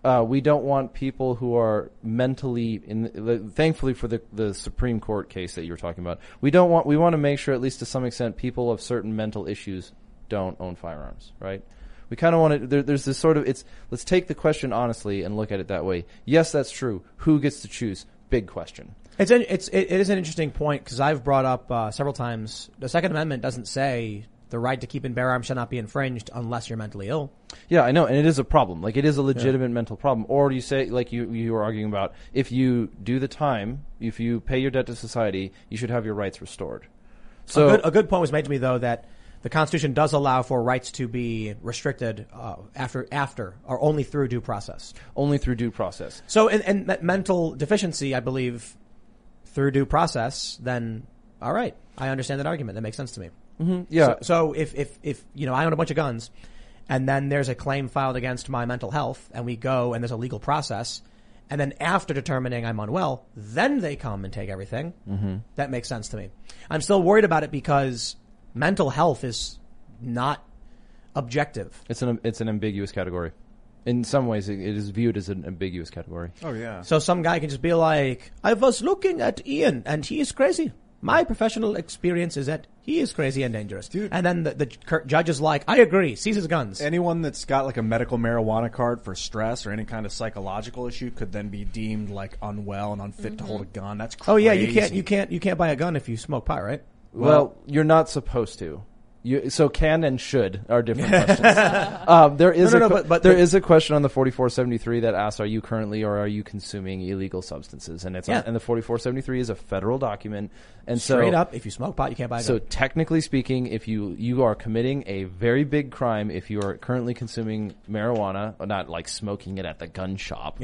Uh, we don't want people who are mentally, in the, thankfully for the, the Supreme Court case that you were talking about, we don't want, we want to make sure, at least to some extent, people of certain mental issues don't own firearms, right? We kind of want to, there, there's this sort of, it's, let's take the question honestly and look at it that way. Yes, that's true. Who gets to choose? Big question. It's an, it's it, it is an interesting point because I've brought up uh, several times the Second Amendment doesn't say the right to keep and bear arms shall not be infringed unless you're mentally ill. Yeah, I know, and it is a problem. Like, it is a legitimate yeah. mental problem. Or you say, like you you were arguing about, if you do the time, if you pay your debt to society, you should have your rights restored. So a good, a good point was made to me though that the Constitution does allow for rights to be restricted uh, after after or only through due process. Only through due process. So, and, and that mental deficiency, I believe, through due process, then all right, I understand that argument. That makes sense to me. Mm-hmm. Yeah. So, so if, if, if, you know, I own a bunch of guns and then there's a claim filed against my mental health and we go and there's a legal process and then after determining I'm unwell, then they come and take everything. Mm-hmm. That makes sense to me. I'm still worried about it because mental health is not objective. It's an, it's an ambiguous category. In some ways, it, it is viewed as an ambiguous category. Oh, yeah. So some guy can just be like, I was looking at Ian and he is crazy. My professional experience is that he is crazy and dangerous. Dude. And then the, the cur- judge is like, I agree, seizes guns. Anyone that's got like a medical marijuana card for stress or any kind of psychological issue could then be deemed like unwell and unfit mm-hmm. to hold a gun. That's crazy. Oh yeah, you can't, you can't, you can't buy a gun if you smoke pot, right? Well, well you're not supposed to. You, so can and should are different questions. um, there is no, no, a no, but, but there the, is a question on the forty-four seventy-three that asks, "Are you currently or are you consuming illegal substances?" And it's yeah. on, and the forty-four seventy-three is a federal document, and straight so up, if you smoke pot, you can't buy a gun. So technically speaking, if you you are committing a very big crime if you are currently consuming marijuana, not like smoking it at the gun shop.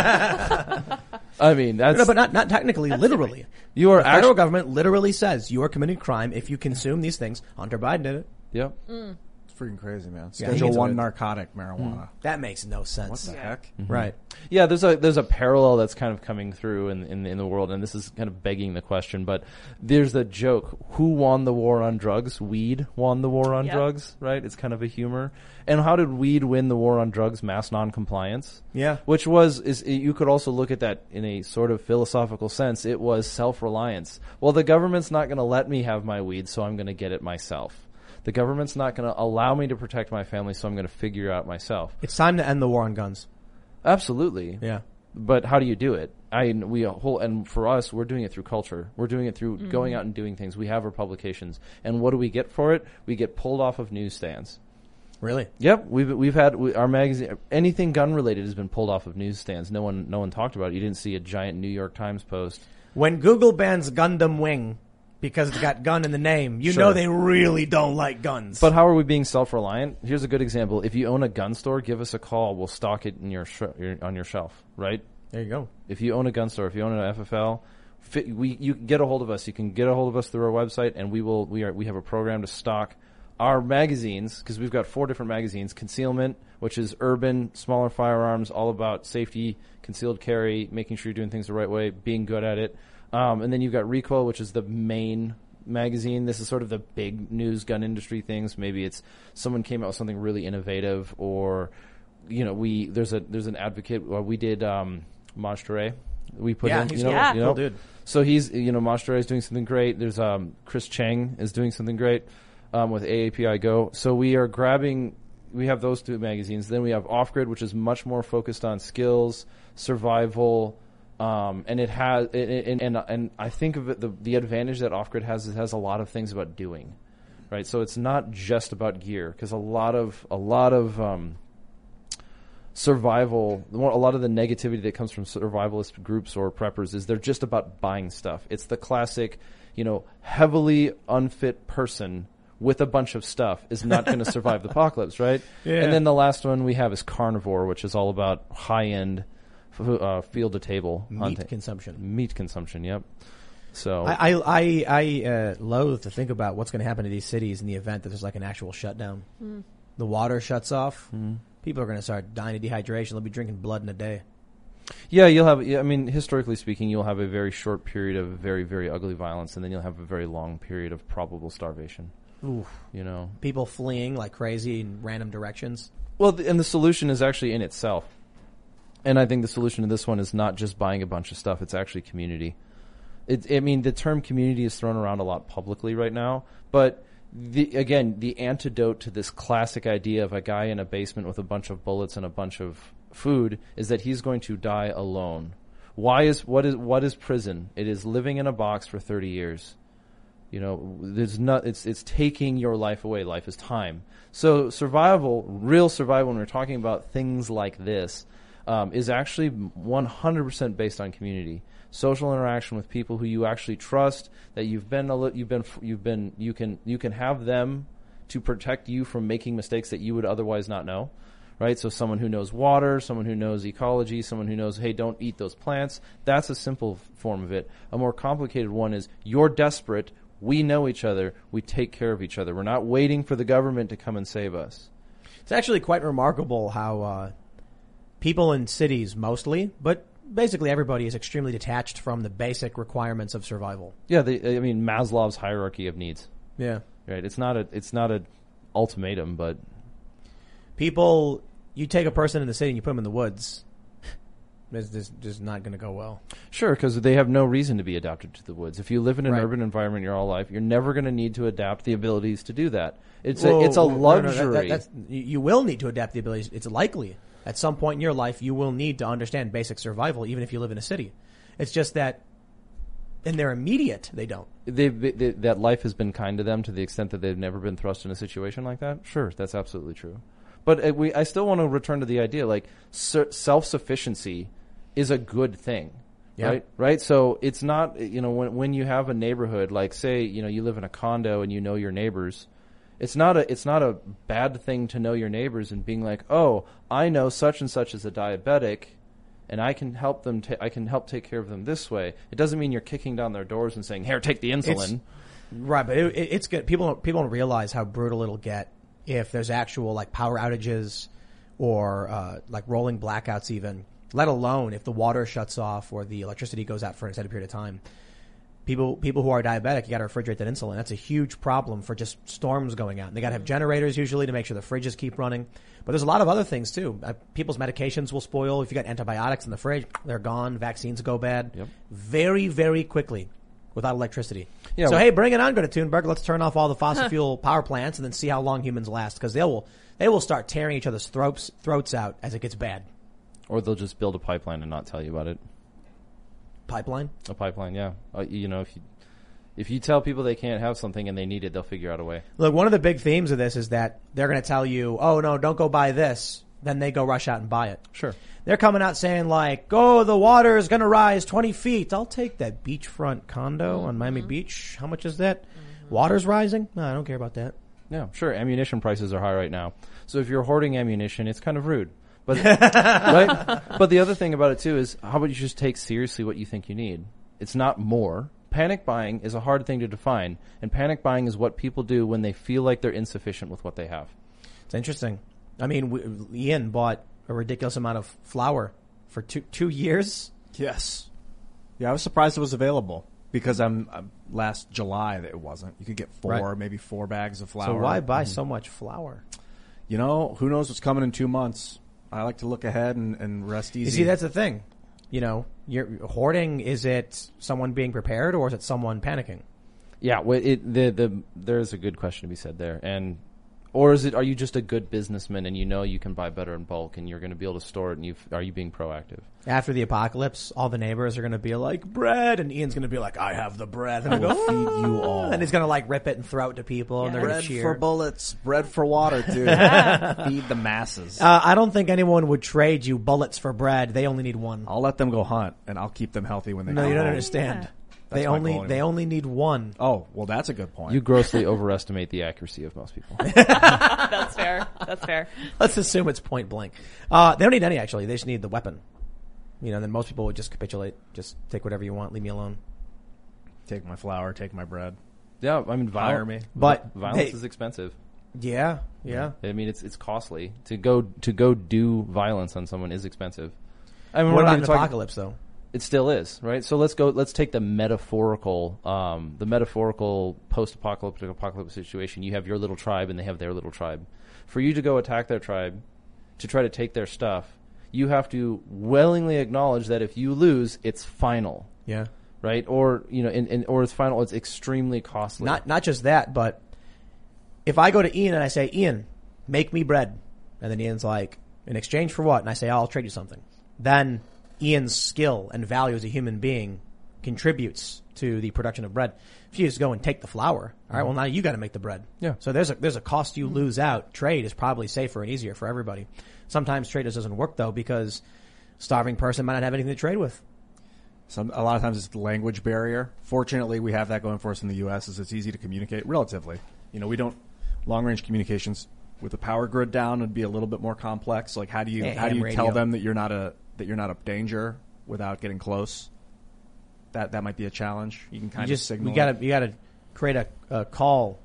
But, I mean, that's no, no, but not not technically, literally. You are the federal actually, government literally says you are committing crime if you consume these things. Hunter Biden did it. Yep. Mm. It's freaking crazy, man. Yeah, Schedule one it. narcotic marijuana. Mm. That makes no sense. What the Yeah. heck? Mm-hmm. Right. Yeah, there's a there's a parallel that's kind of coming through in, in in the world, and this is kind of begging the question. But there's the joke: who won the war on drugs? Weed won the war on Yep. drugs, right? It's kind of a humor. And how did weed win the war on drugs? Mass noncompliance. Yeah. Which was is you could also look at that in a sort of philosophical sense. It was self-reliance. Well, the government's not going to let me have my weed, so I'm going to get it myself. The government's not going to allow me to protect my family, so I'm going to figure it out myself. It's time to end the war on guns. Absolutely. Yeah. But how do you do it? I we a whole and for us, we're doing it through culture. We're doing it through mm-hmm. going out and doing things. We have our publications, and what do we get for it? We get pulled off of newsstands. Really? Yep. We've we've had we, our magazine. Anything gun related has been pulled off of newsstands. No one no one talked about it. You didn't see a giant New York Times post. When Google bans Gundam Wing because it's got gun in the name, you Sure. know they really don't like guns. But how are we being self-reliant? Here's a good example. If you own a gun store, give us a call. We'll stock it in your, sh- your on your shelf. Right? There you go. If you own a gun store, if you own an F F L, fi- we you can get a hold of us. You can get a hold of us through our website, and we will we are we have a program to stock our magazines, because we've got four different magazines: Concealment, which is urban, smaller firearms, all about safety, concealed carry, making sure you're doing things the right way, being good at it. Um, and then you've got Recoil, which is the main magazine. This is sort of the big news gun industry things. Maybe it's someone came out with something really innovative, or you know, we there's a there's an advocate. Well, we did um, Maj Touré. We put Yeah, in, he's you know, cool. Yeah. you know, Cool dude. So he's you know Maj Touré is doing something great. There's um, Chris Cheng is doing something great um, with A A P I Go. So we are grabbing. We have those two magazines. Then we have Off Grid, which is much more focused on skills, survival. Um, and it has, it, it, and and I think of it, the the advantage that Off Grid has is it has a lot of things about doing, right? So it's not just about gear, because a lot of a lot of um, survival, a lot of the negativity that comes from survivalist groups or preppers is they're just about buying stuff. It's the classic, you know, heavily unfit person with a bunch of stuff is not going to survive the apocalypse, right? Yeah. And then the last one we have is Carnivore, which is all about high end. Uh, field to table Meat hunting. consumption. Meat consumption. Yep. So I I I, I uh, loathe to think about what's going to happen to these cities in the event that there's like an actual shutdown. Mm. The water shuts off. mm. People are going to start dying of dehydration. They'll be drinking blood in a day. yeah, you'll have. Yeah, I mean, historically speaking, you'll have a very short period of very very ugly violence, and then you'll have a very long period of probable starvation. Oof. You know. People fleeing like crazy in random directions. Well, th- and the solution is actually in itself. And I think the solution to this one is not just buying a bunch of stuff. It's actually community. It, I mean, the term community is thrown around a lot publicly right now. But, the, again, the antidote to this classic idea of a guy in a basement with a bunch of bullets and a bunch of food is that he's going to die alone. Why is what is what is prison? It is living in a box for thirty years. You know, there's not. It's it's taking your life away. Life is time. So survival, real survival, when we're talking about things like this, um, is actually one hundred percent based on community, social interaction with people who you actually trust. That you've been a li- you've been you've been you can you can have them to protect you from making mistakes that you would otherwise not know. Right, so someone who knows water, someone who knows ecology, someone who knows, hey, don't eat those plants. That's a simple f- form of it. A more complicated one is you're desperate. We know each other. We take care of each other. We're not waiting for the government to come and save us. It's actually quite remarkable how uh, people in cities mostly, but basically everybody is extremely detached from the basic requirements of survival. Yeah, the, I mean Maslow's hierarchy of needs. Yeah, right. It's not a it's not a ultimatum, but people, you take a person in the city and you put them in the woods. It's just, just not going to go well. Sure, because they have no reason to be adapted to the woods. If you live in an Right. urban environment your whole life, you're never going to need to adapt the abilities to do that. It's Whoa, a it's a no, no, luxury. that- that- that's, you you will need to adapt the abilities. It's likely at some point in your life you will need to understand basic survival, even if you live in a city. It's just that in their immediate, they don't. They've, they, they, that life has been kind to them to the extent that they've never been thrust in a situation like that. Sure, that's absolutely true. But uh, we, I still want to return to the idea, like ser- self-sufficiency is a good thing, Yeah. right? Right. So it's not, you know, when when you have a neighborhood, like say, you know, you live in a condo and you know your neighbors. It's not a it's not a bad thing to know your neighbors and being like, oh, I know such and such is a diabetic, and I can help them. Ta- I can help take care of them this way. It doesn't mean you're kicking down their doors and saying, here, take the insulin. It's, right, but it, it, it's good. People don't, people don't realize how brutal it'll get if there's actual like power outages or uh, like rolling blackouts even, let alone if the water shuts off or the electricity goes out for an extended period of time. People people who are diabetic, you got to refrigerate that insulin. That's a huge problem for just storms going out. And they got to have generators usually to make sure the fridges keep running. But there's a lot of other things too. Uh, people's medications will spoil. If you got antibiotics in the fridge, they're gone. Vaccines go bad Yep. very, very quickly without electricity. Yeah, so well- hey, bring it on, Greta Thunberg. Let's turn off all the fossil fuel power plants and then see how long humans last, because they will they will start tearing each other's throats throats out as it gets bad. Or they'll just build a pipeline and not tell you about it. Pipeline. A pipeline, yeah. Uh, you know, if you if you tell people they can't have something and they need it, they'll figure out a way. Look, one of the big themes of this is that they're going to tell you, oh, no, don't go buy this. Then they go rush out and buy it. Sure. They're coming out saying like, oh, the water is going to rise twenty feet. I'll take that beachfront condo on Miami Beach. How much is that? Mm-hmm. Water's rising? No, I don't care about that. Yeah, sure. Ammunition prices are high right now. So if you're hoarding ammunition, it's kind of rude. But right? But the other thing about it too is, how about you just take seriously what you think you need? It's not more. Panic buying is a hard thing to define, and panic buying is what people do when they feel like they're insufficient with what they have. It's interesting. I mean, we, Ian bought a ridiculous amount of flour for two two years. Yes. Yeah, I was surprised it was available because I'm, I'm last July that it wasn't. You could get four, Right. maybe four bags of flour. So why buy Mhm. so much flour? You know, who knows what's coming in two months? I like to look ahead and, and rest easy. You see, that's the thing. You know, you're hoarding. Is it someone being prepared or is it someone panicking? Yeah, well, it, the the there's a good question to be said there, and or is it, are you just a good businessman and you know you can buy better in bulk and you're going to be able to store it, and you are you being proactive? After the apocalypse, all the neighbors are going to be like, bread, and Ian's going to be like, I have the bread. And I will feed you all. And he's going to like rip it and throw it to people, and they're going bread to cheer. for bullets, bread for water, dude. Feed the masses. Uh, I don't think anyone would trade you bullets for bread. They only need one. I'll let them go hunt, and I'll keep them healthy when they No, come you don't home. understand. Yeah. They That's my only goal they anyway. only need one. Oh, well, that's a good point. You grossly overestimate the accuracy of most people. That's fair. That's fair. Let's assume it's point blank. Uh, they don't need any, actually. They just need the weapon. You know, then most people would just capitulate. Just take whatever you want. Leave me alone. Take my flour, take my bread. Yeah, I mean, viol- Hire me. But violence they- is expensive. Yeah, yeah. I mean, it's it's costly to go to go do violence on someone is expensive. I mean, What we're about not an even talking- apocalypse, though? It still is, right? So let's go. Let's take the metaphorical, um, the metaphorical post-apocalyptic apocalyptic situation. You have your little tribe, and they have their little tribe. For you to go attack their tribe, to try to take their stuff, you have to willingly acknowledge that if you lose, it's final, Yeah. right? Or you know, in, in or it's final, it's extremely costly. Not not just that, but if I go to Ian and I say, Ian, make me bread, and then Ian's like, in exchange for what? And I say, oh, I'll trade you something. Then Ian's skill and value as a human being contributes to the production of bread. If you just go and take the flour, all right, well now you got to make the bread. Yeah. So there's a there's a cost you lose out. Trade is probably safer and easier for everybody. Sometimes trade just doesn't work though because starving person might not have anything to trade with. Some, a lot of times it's the language barrier. Fortunately, we have that going for us in the U S is it's easy to communicate relatively. You know, we don't, long range communications with the power grid down would be a little bit more complex. Like how do you, Yeah, how do ham you tell radio. them that you're not a, that you're not a danger without getting close? That, that might be a challenge. You can kind You of just signal. you got to you got to create a, a call.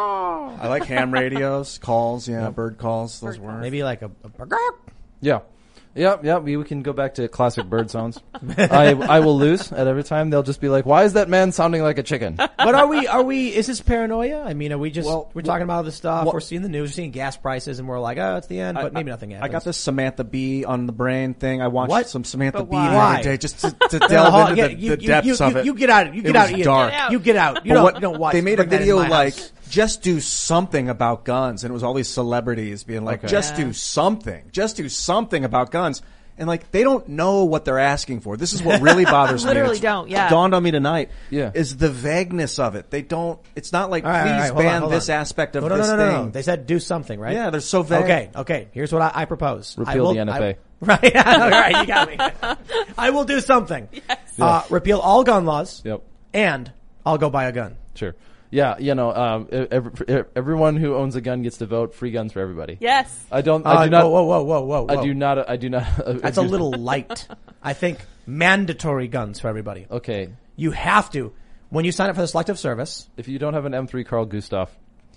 I like ham radios, calls, yeah, Yep. bird calls, those Bird words. Maybe like a, a Yeah. Yeah, yeah, we, we can go back to classic bird sounds. I I will lose at every time. They'll just be like, "Why is that man sounding like a chicken?" But are we, are we, is this paranoia? I mean, are we just, Well, we're talking about all this stuff, well- we're seeing the news, we're seeing gas prices, and we're like, oh, it's the end, but I- maybe I- nothing I happens. got this Samantha Bee on the brain thing. I watched What? some Samantha But Bee why? the Why? other day just to, to No, delve hold on, into yeah, the, you, the you, depths you, of you, it. You get out, you It get out, was Ian. dark. Get out. You get out. You But don't, what- you don't watch. they made a bring that in video my like, house. just do something about guns. And it was all these celebrities being like, Okay. just Yeah. do something. Just do something about guns. And like, they don't know what they're asking for. This is what really bothers me. Literally It's don't, yeah. dawned on me tonight. Yeah. Is the vagueness of it. They don't, it's not like, All right, please all right, hold on, ban hold this on. aspect of no, no, this no, no, thing. no. They said do something, right? Yeah, they're so vague. Okay, okay. Here's what I, I propose. I Repeal will- the N F A. I- right. All right, you got me. I will do something. Yes. Uh, repeal all gun laws. Yep. And I'll go buy a gun. Sure. Yeah, you know, um, every, everyone who owns a gun gets to vote. Free guns for everybody. Yes. I don't. Uh, I do not. Whoa, whoa, whoa, whoa, whoa. I do not. I do not. That's a little light. I think mandatory guns for everybody. Okay. You have to. When you sign up for the selective service, If you don't have an M three Carl Gustav,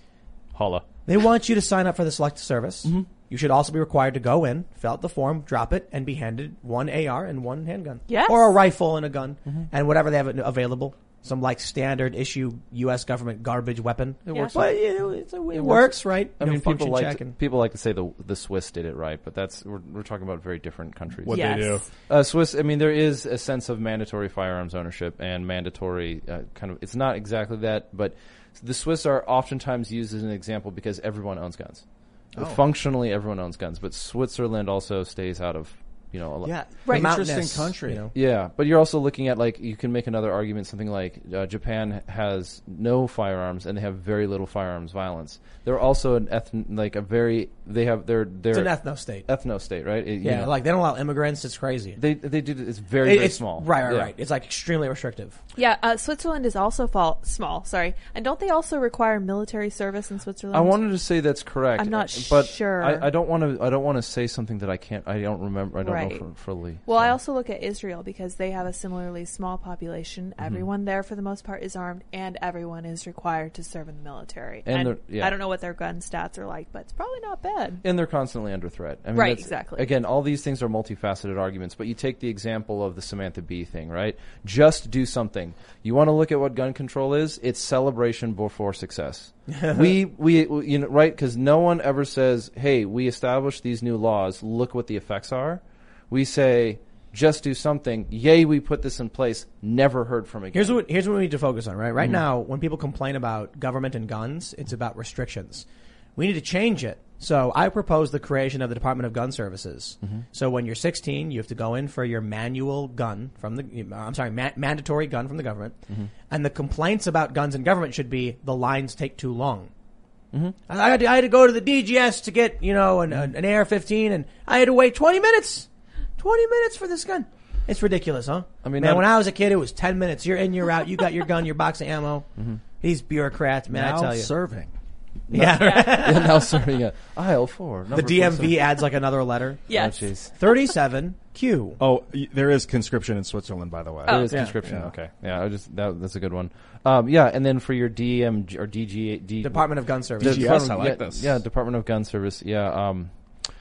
holla. they want you to sign up for the selective service. Mm-hmm. You should also be required to go in, fill out the form, drop it, and be handed one A R and one handgun. Yes. Or a rifle and a gun. Mm-hmm. And whatever they have available. Some like standard issue U S government garbage weapon. It Yeah. works. But you know, it's a, it, It works, works. right? I You know, mean, people function like check to, and- people like to say the the Swiss did it right, but that's we're, we're talking about very different countries. What yes. they do. Uh, Swiss, I mean, there is a sense of mandatory firearms ownership and mandatory uh, kind of. It's not exactly that, but the Swiss are oftentimes used as an example because everyone owns guns. Oh. Functionally, everyone owns guns, but Switzerland also stays out of you know. A lot. Yeah, Right. interesting Mountainous, country. you know. Yeah, but you're also looking at like you can make another argument. Something like uh, Japan has no firearms and they have very little firearms violence. They're also an ethn like a very they have they're they're It's an ethno state. ethno state, right? It- you Yeah, know, like they don't allow immigrants. It's crazy. they they do it's very It- very it's small. Right, right, Yeah. right. It's like extremely restrictive. Yeah, uh, Switzerland is also fall- small, sorry. And don't they also require military service in Switzerland? I wanted to say that's correct. I'm not but sure. I, I don't want to. I don't want to say something that I can't. I don't remember. I don't Right. know for, fully. Well, I So. also look at Israel because they have a similarly small population. Mm-hmm. Everyone there, for the most part, is armed, and everyone is required to serve in the military. And And, they're- yeah. I don't know what their gun stats are like, but it's probably not bad. And they're constantly under threat. I mean, Right, that's- exactly. Again, all these things are multifaceted arguments, but you take the example of the Samantha Bee thing, right? Just do something. You want to look at what gun control is? It's celebration before success. we, we, you know, right? Because no one ever says, hey, we established these new laws. Look what the effects are. We say, just do something. Yay, we put this in place. Never heard from again. Here's what here's what we need to focus on, right? Right Mm-hmm. now, when people complain about government and guns, it's about restrictions. We need to change it. So I propose the creation of the Department of Gun Services. Mm-hmm. So when you're sixteen, you have to go in for your manual gun from the, I'm sorry, ma- mandatory gun from the government. Mm-hmm. And the complaints about guns in government should be the lines take too long. Mm-hmm. I, had to, I had to go to the D G S to get, you know, an, an A R fifteen, and I had to wait twenty minutes. twenty minutes for this gun. It's ridiculous, huh? I mean, man, not- when I was a kid, it was ten minutes. You're in, you're out. You got your gun, your box of ammo. Mm-hmm. These bureaucrats, man, now I tell you. serving. Yeah. yeah, now serving at aisle four. The number D M V forty-seven. adds like another letter. Yes. Oh, jeez. thirty-seven Q. Oh, y- there is conscription in Switzerland, by the way. Oh. There is Yeah. conscription. Yeah. Okay. Yeah, I just that, that's a good one. Um, yeah, and then for your D M or D G D Department of Gun Services. D G S, Department- I like yeah, this. Yeah, Department of Gun Service. Yeah. Um,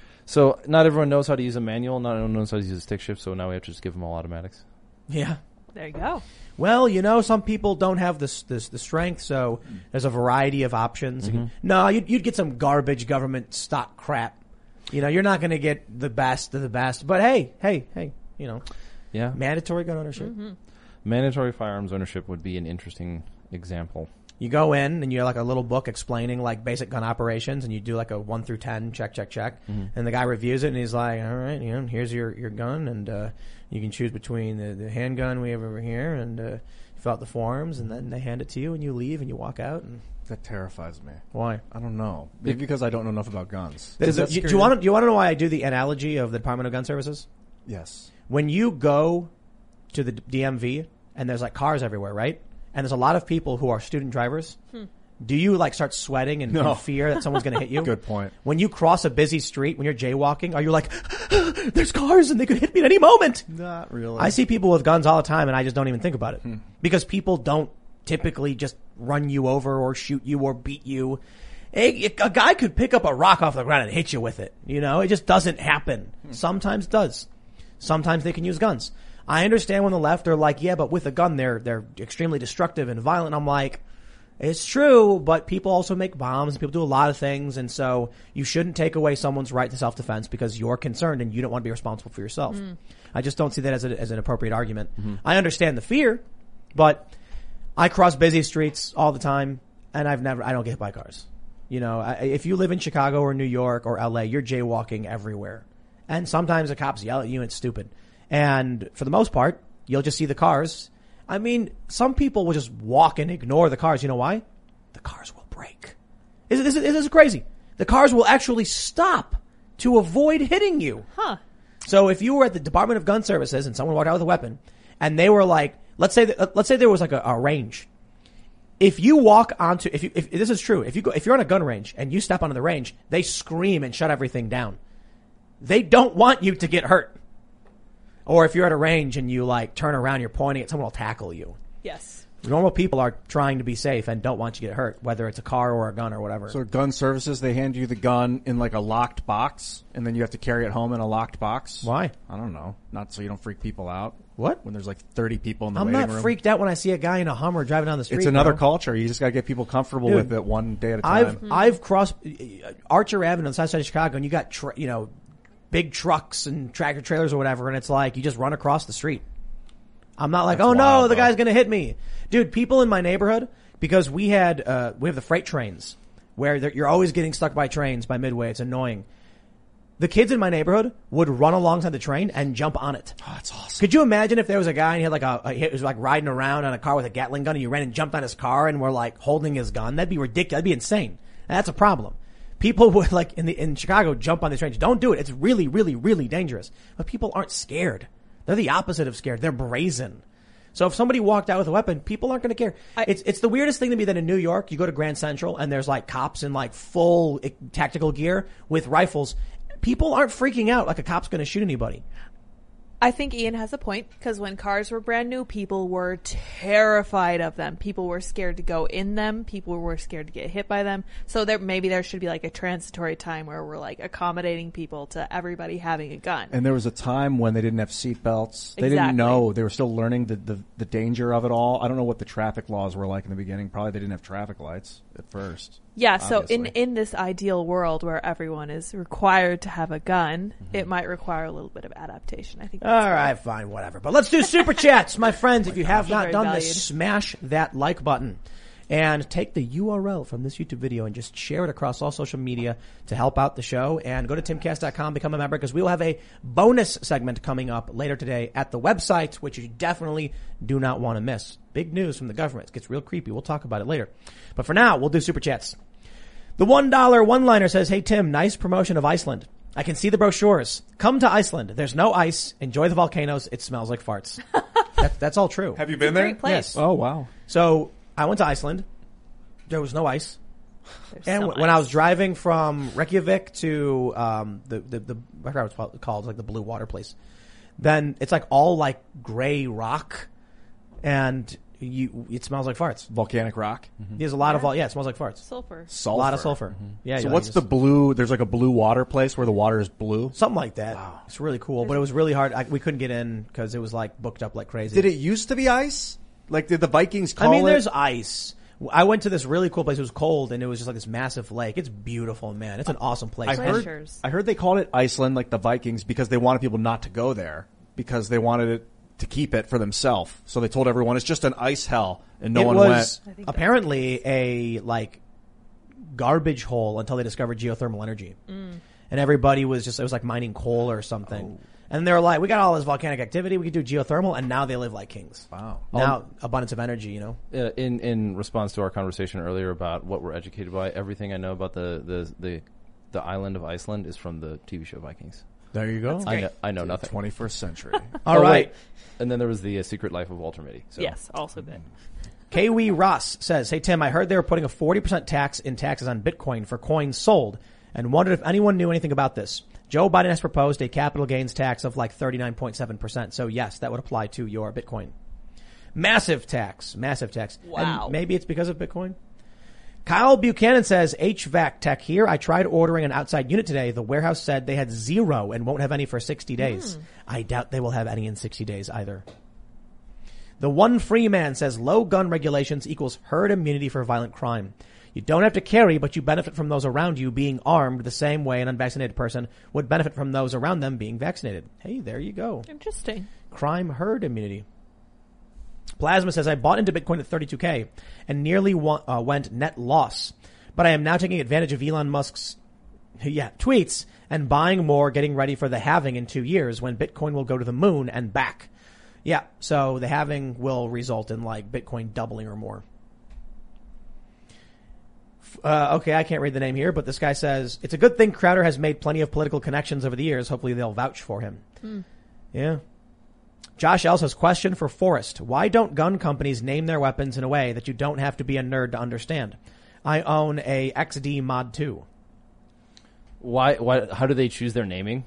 so not everyone knows how to use a manual. Not everyone knows how to use a stick shift. So now we have to just give them all automatics. Yeah. There you go. Well, you know, some people don't have this, this the strength, so there's a variety of options. You can- no, you'd, you'd get some garbage government stock crap. You know, you're not going to get the best of the best, but hey, hey, hey, you know, Yeah. mandatory gun ownership. Mm-hmm. Mandatory firearms ownership would be an interesting example. You go in and you have like a little book explaining like basic gun operations, and you do like a one through ten check, check, check, Mm-hmm. and the guy reviews it and he's like, "All right, you know, here's your your gun, and uh, you can choose between the, the handgun we have over here, and uh, fill out the forms, and then they hand it to you, and you leave and you walk out." And That terrifies me. why? I don't know. Maybe because I don't know enough about guns. Does it- you- do you want to do you want to know why I do the analogy of the Department of Gun Services? Yes. When you go to the D M V and there's like cars everywhere, right? And there's a lot of people who are student drivers. Hmm. Do you like start sweating and, No. and fear that someone's going to hit you? Good point. When you cross a busy street, when you're jaywalking, are you like, there's cars and they could hit me at any moment? Not really. I see people with guns all the time and I just don't even think about it. Because people don't typically just run you over or shoot you or beat you. A, a guy could pick up a rock off the ground and hit you with it. You know, it just doesn't happen. Sometimes does. Sometimes they can use guns. I understand when the left are like, yeah, but with a gun they're they're extremely destructive and violent. I'm like, it's true, but people also make bombs and people do a lot of things, and so you shouldn't take away someone's right to self-defense because you're concerned and you don't want to be responsible for yourself. Mm. I just don't see that as, a, as an appropriate argument. Mm-hmm. I understand the fear, but I cross busy streets all the time, and I've never, I don't get hit by cars. You know, I, if you live in Chicago or New York or L A, you're jaywalking everywhere. And sometimes the cops yell at you and it's stupid. And for the most part, you'll just see the cars. I mean, some people will just walk and ignore the cars. You know why? The cars will brake. This is, this is crazy. The cars will actually stop to avoid hitting you. Huh. So if you were at the Department of Gun Services and someone walked out with a weapon and they were like, let's say, that, let's say there was like a, a range. If you walk onto, if you, if this is true, if you go, if you're on a gun range and you step onto the range, they scream and shut everything down. They don't want you to get hurt. Or if you're at a range and you like turn around, you're pointing at someone will tackle you. Yes. Normal people are trying to be safe and don't want you to get hurt, whether it's a car or a gun or whatever. So gun services, they hand you the gun in like a locked box, and then you have to carry it home in a locked box. Why? I don't know. Not so you don't freak people out. What? When there's like thirty people in the I'm waiting not room. freaked out when I see a guy in a Hummer driving down the street. It's another bro. culture. You just gotta get people comfortable Dude, with it one day at a time. I've I've crossed uh, Archer Avenue on the south side of Chicago, and you got tr- you know big trucks and tractor trailers or whatever, and it's like you just run across the street. I'm not like, That's oh no, wild, the though. guy's gonna hit me, dude. People in my neighborhood, because we had uh we have the freight trains where you're always getting stuck by trains by Midway. It's annoying. The kids in my neighborhood would run alongside the train and jump on it. Oh, that's awesome. Could you imagine if there was a guy and he had like a, a he was like riding around on a car with a Gatling gun and you ran and jumped on his car and were like holding his gun? That'd be ridiculous. That'd be insane. And that's a problem. People would like in the in Chicago jump on these trains. Don't do it. It's really, really, really dangerous. But people aren't scared. They're the opposite of scared. They're brazen. So if somebody walked out with a weapon, people aren't going to care. I, it's it's the weirdest thing to me that in New York, you go to Grand Central and there's like cops in like full eh, tactical gear with rifles. People aren't freaking out like a cop's going to shoot anybody. I think Ian has a point, because when cars were brand new, people were terrified of them. People were scared to go in them. People were scared to get hit by them. So there, maybe there should be like a transitory time where we're like accommodating people to everybody having a gun. And there was a time when they didn't have seat belts. They Exactly. didn't know. They were still learning the, the, the danger of it all. I don't know what the traffic laws were like in the beginning. Probably they didn't have traffic lights at first. Yeah, so in, obviously. in this ideal world where everyone is required to have a gun, mm-hmm. it might require a little bit of adaptation. I think. That's All right, fine, whatever. But let's do super chats, my friends. If you have not Very done valued. this, smash that like button and take the U R L from this YouTube video and just share it across all social media to help out the show. And go to timcast dot com, become a member, because we will have a bonus segment coming up later today at the website, which you definitely do not want to miss. Big news from the government. It gets real creepy. We'll talk about it later. But for now, we'll do super chats. The one dollar one-liner says, hey, Tim, nice promotion of Iceland. I can see the brochures. Come to Iceland. There's no ice. Enjoy the volcanoes. It smells like farts. that, that's all true. Have you It's a been there? great place. Yes. Oh, wow. So I went to Iceland. There was no ice. There's And some w- when I ice. was driving from Reykjavik to um, the, the, the, I forgot what it's called, like the blue water place, then it's like all like gray rock and you, it smells like farts. Volcanic rock. There's a lot of, Yeah. vol- yeah, it smells like farts. sulfur. Sulfur. A lot of sulfur. Yeah. So you what's just- the blue? There's like a blue water place where the water is blue. Something like that. It's really cool, but it was really hard. I, we couldn't get in because it was like booked up like crazy. Did it used to be ice? Like did the Vikings call I mean, it? there's ice, I went to this really cool place. It was cold, and it was just like this massive lake. It's beautiful, man. It's an awesome place. I heard, Glaciers. I heard they called it Iceland, like the Vikings, because they wanted people not to go there because they wanted it to keep it for themselves. So they told everyone it's just an ice hell, and no it one was went. I think that's- apparently a like garbage hole until they discovered geothermal energy, Mm. and everybody was just it was like mining coal or something. And they were like, we got all this volcanic activity, we could do geothermal, and now they live like kings. Wow. Now abundance of energy, you know. Uh, in in response to our conversation earlier about what we're educated by, everything I know about the the the, the island of Iceland is from the T V show Vikings. There you go. I know, I know nothing. twenty-first century. All Oh, right. wait. And then there was the uh, Secret Life of Walter Mitty. So. Yes, also good. Kiwi Ross says, hey Tim, I heard they were putting a forty percent tax in taxes on Bitcoin for coins sold and wondered if anyone knew anything about this. Joe Biden has proposed a capital gains tax of like thirty-nine point seven percent. So yes, that would apply to your Bitcoin. Massive tax. Massive tax. Wow. And maybe it's because of Bitcoin. Kyle Buchanan says, H V A C tech here. I tried ordering an outside unit today. The warehouse said they had zero and won't have any for sixty days. Mm. I doubt they will have any in sixty days either. The One Free Man says low gun regulations equals herd immunity for violent crime. You don't have to carry, but you benefit from those around you being armed the same way an unvaccinated person would benefit from those around them being vaccinated. Hey, there you go. Interesting. Crime herd immunity. Plasma says, I bought into Bitcoin at thirty-two K and nearly wa- uh, went net loss, but I am now taking advantage of Elon Musk's yeah, tweets and buying more, getting ready for the halving in two years when Bitcoin will go to the moon and back. Yeah, so the halving will result in like Bitcoin doubling or more. Uh, okay, I can't read the name here, but this guy says, it's a good thing Crowder has made plenty of political connections over the years. Hopefully they'll vouch for him. Mm. Yeah. Josh Elsa's question for Forrest. Why don't gun companies name their weapons in a way that you don't have to be a nerd to understand? I own a X D Mod two. Why? Why? How do they choose their naming?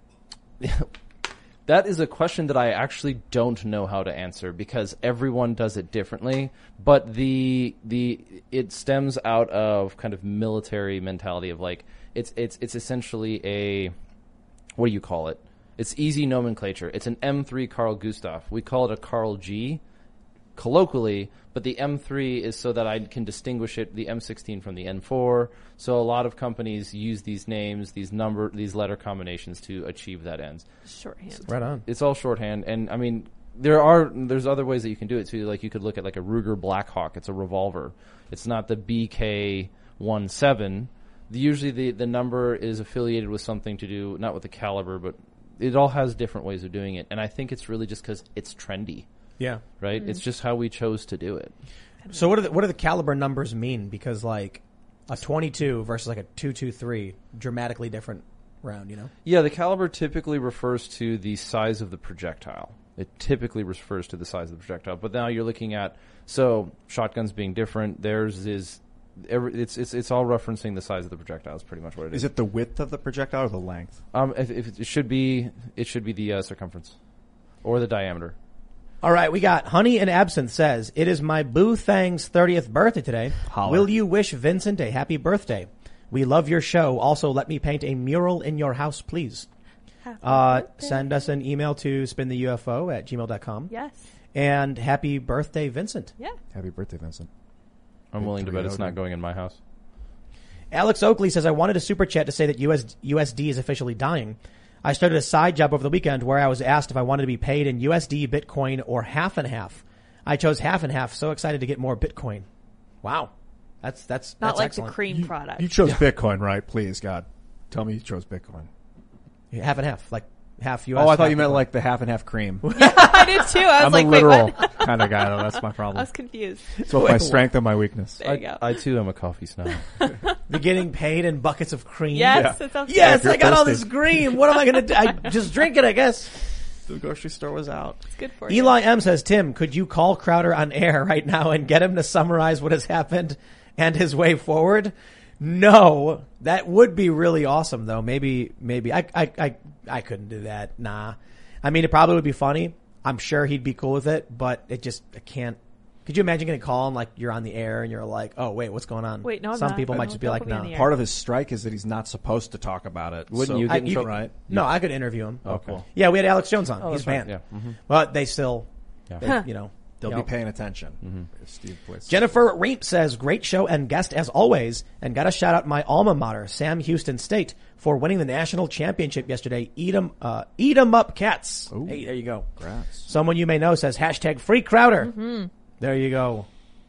That is a question that I actually don't know how to answer because everyone does it differently. But the the it stems out of kind of military mentality of like it's it's it's essentially a what do you call it? It's easy nomenclature. It's an M three Carl Gustav. We call it a Carl G colloquially, but the M three is so that I can distinguish it, the M sixteen from the N four. So a lot of companies use these names, these number, these letter combinations to achieve that ends. Shorthand. Right on. It's all shorthand, and I mean there are there's other ways that you can do it too. Like you could look at like a Ruger Blackhawk. It's a revolver. It's not the B K seventeen. Usually the the number is affiliated with something to do not with the caliber, but it all has different ways of doing it, and I think it's really just because it's trendy, Yeah. right? Mm. It's just how we chose to do it. So what do the, what do the caliber numbers mean? Because like a twenty-two versus like a two twenty-three, dramatically different round, you know? Yeah, the caliber typically refers to the size of the projectile. It typically refers to the size of the projectile. But now you're looking at, so shotguns being different, theirs is, every, it's it's it's all referencing the size of the projectile is pretty much what it is. Is it the width of the projectile or the length? Um, if, if it should be, it should be the uh, circumference or the diameter. All right, we got Honey and Absinthe says, it is my Boo Thang's thirtieth birthday today. Holler. Will you wish Vincent a happy birthday? We love your show. Also, let me paint a mural in your house, please. Happy Uh, birthday. send us an email to spintheufo at gmail dot com. Yes. And happy birthday, Vincent. Yeah. Happy birthday, Vincent. I'm willing to bet it's three oh not going in my house. Alex Oakley says, I wanted a super chat to say that U S, U S D is officially dying. I started a side job over the weekend where I was asked if I wanted to be paid in U S D, Bitcoin, or half and half. I chose half and half. So excited to get more Bitcoin. Wow. That's, that's, Not that's like excellent. the cream product. You chose Bitcoin, right? Please, God. Tell me you chose Bitcoin. Half and half, like half U S. Oh, I thought half you meant Bitcoin. like the half and half cream. I did too. I was I'm like, a wait, literal what? kind of guy, though. That's my I problem. was confused. It's both my strength and my weakness. There you I, go. I too am a coffee snob. The getting paid in buckets of cream. Yes, Yeah. that sounds Yes, If you're I got all thirsty. this cream. What am I going to do? I just drink it, I guess. The grocery store was out. It's good for you. Eli M says, Tim, could you call Crowder on air right now and get him to summarize what has happened and his way forward? No, that would be really awesome though. Maybe, maybe I, I, I, I couldn't do that. Nah. I mean, it probably would be funny. I'm sure he'd be cool with it, but it just, I can't. Could you imagine getting a call and like you're on the air and you're like, oh wait, what's going on? Wait, no, I'm Some not. people might No, just be don't like, put me on no. the air. Part of his strike is that he's not supposed to talk about it. Wouldn't So- you I- get in you trouble? could- right? No, I could interview him. Okay. cool. Yeah, we had Alex Jones on. Oh, He's that's right. banned. Yeah. Mm-hmm. But they still, Yeah. they, Huh. you know, They'll Yep. be paying attention. Mm-hmm. Steve Blitz. Jennifer Reap says, great show and guest as always. And got to shout out my alma mater, Sam Houston State, for winning the national championship yesterday. Eat 'em, uh, eat 'em up cats. Ooh. Hey, there you go. Congrats. Someone you may know says hashtag free Crowder. Mm-hmm. There you go.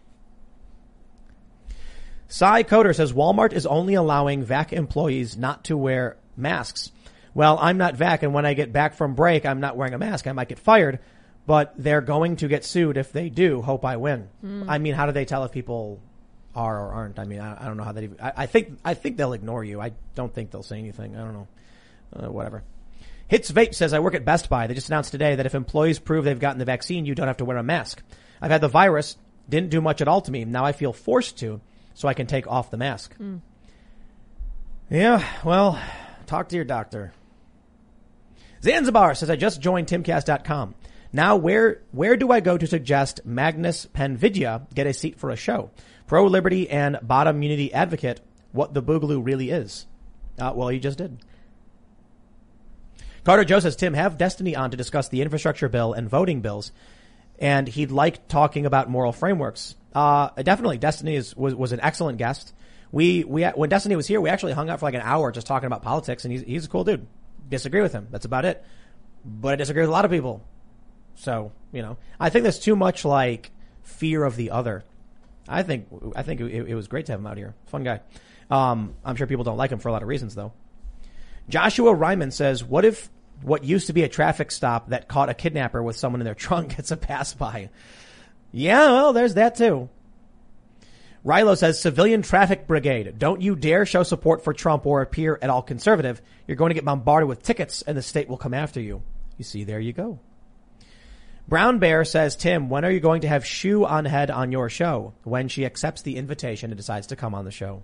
Cy Coder says Walmart is only allowing V A C employees not to wear masks. Well, I'm not V A C, and when I get back from break, I'm not wearing a mask. I might get fired, but they're going to get sued if they do. Hope I win. Mm. I mean, how do they tell if people are or aren't? I mean, I, I don't know how that even, I, I think, I think they'll ignore you. I don't think they'll say anything. I don't know. Uh, whatever. Hits Vape says, I work at Best Buy. They just announced today that if employees prove they've gotten the vaccine, you don't have to wear a mask. I've had the virus. Didn't do much at all to me. Now I feel forced to, so I can take off the mask. Mm. Yeah, well, talk to your doctor. Zanzibar says, I just joined timcast dot com. Now where, where do I go to suggest Magnus Panvidya get a seat for a show? Pro-liberty and bottom unity advocate, what the boogaloo really is. Uh, well, you just did. Carter Joe says, Tim, have Destiny on to discuss the infrastructure bill and voting bills. And he'd like talking about moral frameworks. Uh, definitely. Destiny is, was, was an excellent guest. We, we, when Destiny was here, we actually hung out for like an hour just talking about politics, and he's, he's a cool dude. Disagree with him. That's about it. But I disagree with a lot of people. So, you know, I think there's too much like fear of the other. I think, I think it, it was great to have him out here. Fun guy. Um, I'm sure people don't like him for a lot of reasons though. Joshua Ryman says, what if what used to be a traffic stop that caught a kidnapper with someone in their trunk gets a pass by? Yeah, well, there's that too. Rilo says, civilian traffic brigade. Don't you dare show support for Trump or appear at all conservative. You're going to get bombarded with tickets and the state will come after you. You see, there you go. Brown Bear says, Tim, when are you going to have Shoe on Head on your show? When she accepts the invitation and decides to come on the show.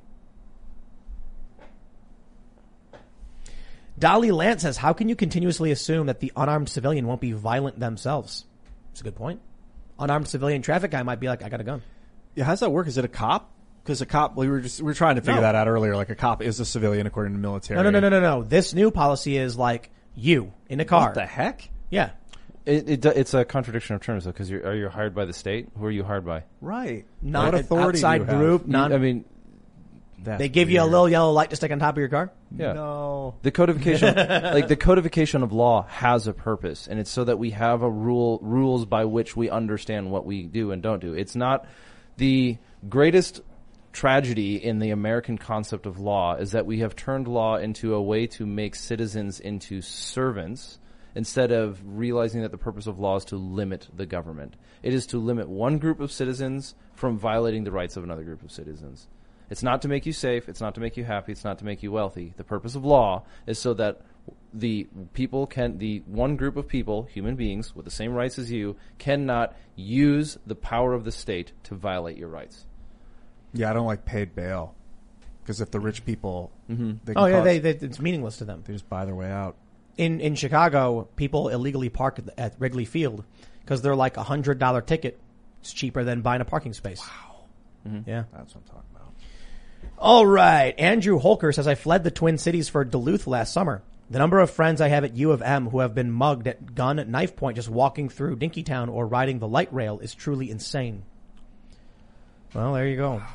Dolly Lance says, how can you continuously assume that the unarmed civilian won't be violent themselves? That's a good point. Unarmed civilian traffic guy might be like, I got a gun. Yeah, how's that work? Is it a cop? Because a cop, we were just we were trying to figure No. that out earlier. Like a cop is a civilian according to military. No, no, no, no, no, no. This new policy is like you in a car. What the heck? Yeah. It, it, do- it's a contradiction of terms, though, because you're, are you hired by the state? Who are you hired by? Right. Not what an authority do outside you have? group. You- Non- I mean, That's they give you a weird. little yellow light to stick on top of your car. yeah. No. The codification, like the codification of law has a purpose, and it's so that we have a rule, rules by which we understand what we do and don't do. It's not the greatest tragedy in the American concept of law is that we have turned law into a way to make citizens into servants instead of realizing that the purpose of law is to limit the government. It is to limit one group of citizens from violating the rights of another group of citizens. It's not to make you safe. It's not to make you happy. It's not to make you wealthy. The purpose of law is so that the people can, the one group of people, human beings with the same rights as you, cannot use the power of the state to violate your rights. Yeah, I don't like paid bail. Because if the rich people, Mm-hmm. they can Oh yeah, cause- they, they it's meaningless to them. they just buy their way out. In in Chicago, people illegally park at, at Wrigley Field because they're like a hundred dollar ticket. It's cheaper than buying a parking space. Wow. Mm-hmm. Yeah. That's what I'm talking about. All right. Andrew Holker says, I fled the Twin Cities for Duluth last summer. The number of friends I have at U of M who have been mugged at gun at knife point just walking through Dinkytown or riding the light rail is truly insane. Well, there you go.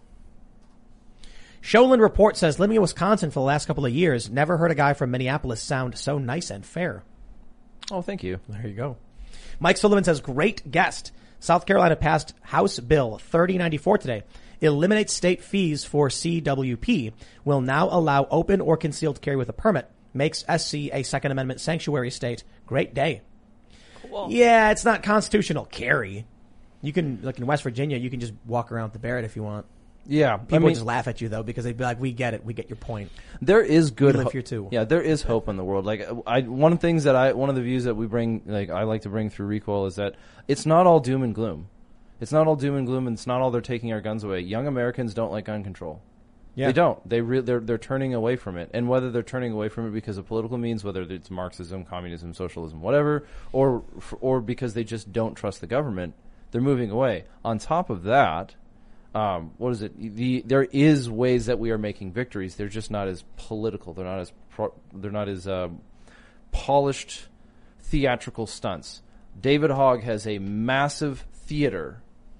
Sholin Report says, living in Wisconsin for the last couple of years, never heard a guy from Minneapolis sound so nice and fair. Oh, thank you. There you go. Mike Sullivan says, great guest. South Carolina passed House Bill thirty ninety-four today. Eliminates state fees for C W P. Will now allow open or concealed carry with a permit. Makes S C a Second Amendment sanctuary state. Great day. Cool. Yeah, it's not constitutional carry. You can, like in West Virginia, you can just walk around with the Barrett if you want. Yeah, People I mean, would just laugh at you though because they'd be like, "We get it. We get your point." there is good. We live ho- here, too. Yeah, there is hope in the world. Like, I one of the things that I one of the views that we bring, like I like to bring through Recoil, is that it's not all doom and gloom. It's not all doom and gloom, and it's not all they're taking our guns away. Young Americans don't like gun control. Yeah. They don't. They re- they're they're turning away from it, and whether they're turning away from it because of political means, whether it's Marxism, communism, socialism, whatever, or or because they just don't trust the government, they're moving away. On top of that, um, what is it? The there is ways that we are making victories. They're just not as political. They're not as pro- they're not as um, polished theatrical stunts. David Hogg has a massive theater,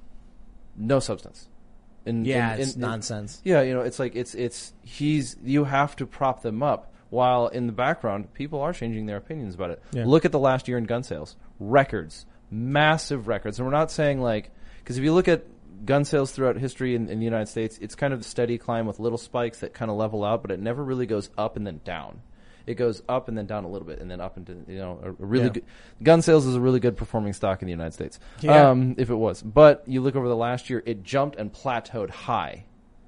no substance. In, Yeah, in, it's in, nonsense. In, yeah, you know, it's like it's it's he's you have to prop them up while in the background people are changing their opinions about it. Yeah. Look at the last year in gun sales, records, massive records, and we're not saying like because if you look at gun sales throughout history in, in the United States, it's kind of the steady climb with little spikes that kind of level out, but it never really goes up and then down. It goes up and then down a little bit, and then up into you know a, a really Yeah. good. Gun sales is a really good performing stock in the United States. Yeah. Um, if it was, but you look over the last year, it jumped and plateaued high.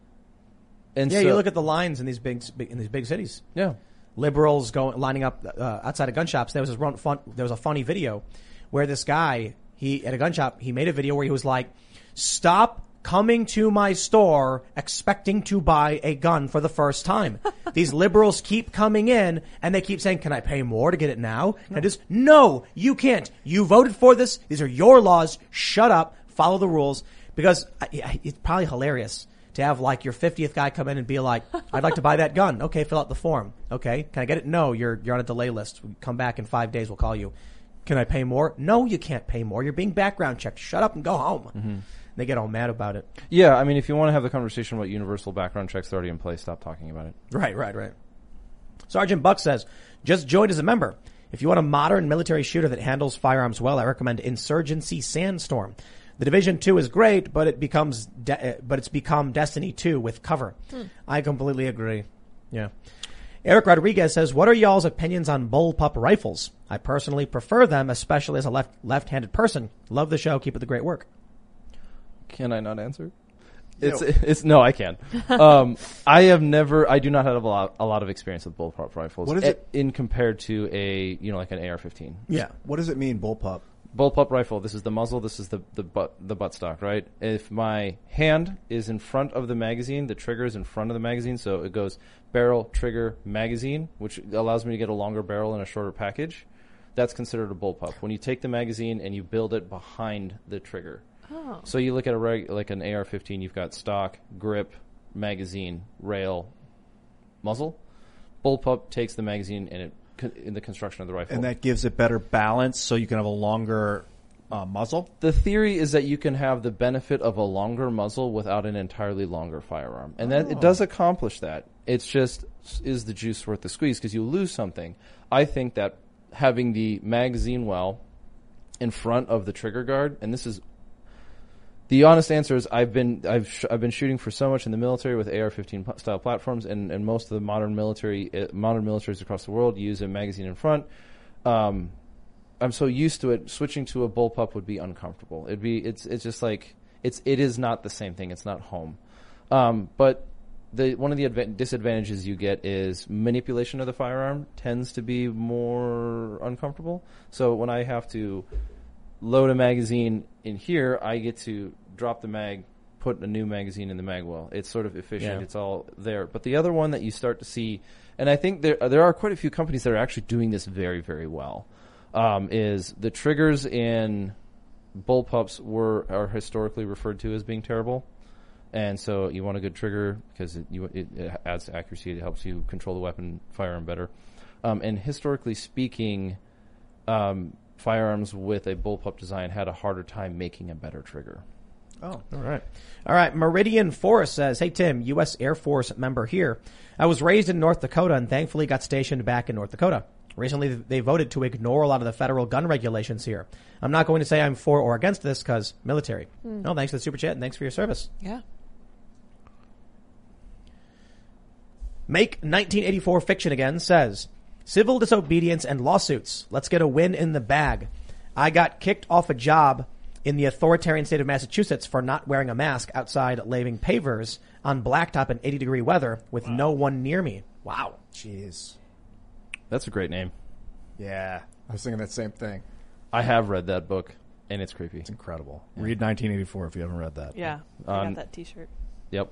And Yeah, so, you look at the lines in these big in these big cities. yeah. Liberals going lining up uh, outside of gun shops. There was this run, fun, there was a funny video where this guy he at a gun shop he made a video where he was like, "Stop coming to my store expecting to buy a gun for the first time. These liberals keep coming in and they keep saying, can I pay more to get it now? Can I just, no, you can't. You voted for this. These are your laws. Shut up. Follow the rules." Because I, it's probably hilarious to have like your fiftieth guy come in and be like, "I'd like to buy that gun." Okay, fill out the form. Okay, can I get it? No, you're, you're on a delay list. Come back in five days. We'll call you. Can I pay more? No, you can't pay more. You're being background checked. Shut up and go home. Mm-hmm. They get all mad about it. Yeah, I mean, if you want to have the conversation about universal background checks that are already in place, stop talking about it. Right, right, right. Sergeant Buck says, just joined as a member. If you want a modern military shooter that handles firearms well, I recommend Insurgency Sandstorm. The Division two is great, but it becomes, de- but it's become Destiny two with cover. Hmm. I completely agree. Yeah. Eric Rodriguez says, what are y'all's opinions on bullpup rifles? I personally prefer them, especially as a left, left-handed person. Love the show. Keep up the great work. Can I not answer? It's no. it's no, I can. Um, I have never. I do not have a lot, a lot of experience with bullpup rifles. What is a, it in compared to a you know like an A R fifteen? Yeah. What does it mean, bullpup? Bullpup rifle. This is the muzzle. This is the the butt the buttstock. Right. If my hand is in front of the magazine, the trigger is in front of the magazine, so it goes barrel, trigger, magazine, which allows me to get a longer barrel in a shorter package. That's considered a bullpup. When you take the magazine and you build it behind the trigger. Oh. So you look at a reg, like an A R fifteen, you've got stock, grip, magazine, rail, muzzle. Bullpup takes the magazine and it in the construction of the rifle. And that gives it better balance so you can have a longer uh, muzzle? The theory is that you can have the benefit of a longer muzzle without an entirely longer firearm. And that Oh. it does accomplish that. It's just, is the juice worth the squeeze? Because you lose something. I think that having the magazine well in front of the trigger guard, and this is the honest answer is I've been I've sh- I've been shooting for so much in the military with A R fifteen p- style platforms, and, and most of the modern military uh, modern militaries across the world use a magazine in front. Um, I'm so used to it. Switching to a bullpup would be uncomfortable. It'd be it's it's just like it's it is not the same thing. It's not home. Um, but the one of the adva- disadvantages you get is manipulation of the firearm tends to be more uncomfortable. So when I have to load a magazine in here, I get to drop the mag, put a new magazine in the mag well. It's sort of efficient. Yeah. It's all there. But the other one that you start to see, and I think there there are quite a few companies that are actually doing this very, very well, um, is the triggers in bullpups were are historically referred to as being terrible. And so you want a good trigger because it, you, it, it adds accuracy. It helps you control the weapon firearm better. Um, and historically speaking, um, firearms with a bullpup design had a harder time making a better trigger. Oh, all right. All right. Meridian Forrest says, hey, Tim, U S Air Force member here. I was raised in North Dakota and thankfully got stationed back in North Dakota. Recently, they voted to ignore a lot of the federal gun regulations here. I'm not going to say I'm for or against this because military. Mm. No, thanks for the super chat and thanks for your service. Yeah. Make nineteen eighty-four Fiction Again says, civil disobedience and lawsuits. Let's get a win in the bag. I got kicked off a job in the authoritarian state of Massachusetts for not wearing a mask outside laving pavers on blacktop in eighty degree weather with wow. no one near me. Wow. Jeez. That's a great name. Yeah. I was thinking that same thing. I have read that book, and it's creepy. It's incredible. Yeah. Read nineteen eighty-four if you haven't read that. Yeah. I um, got that t-shirt. Yep.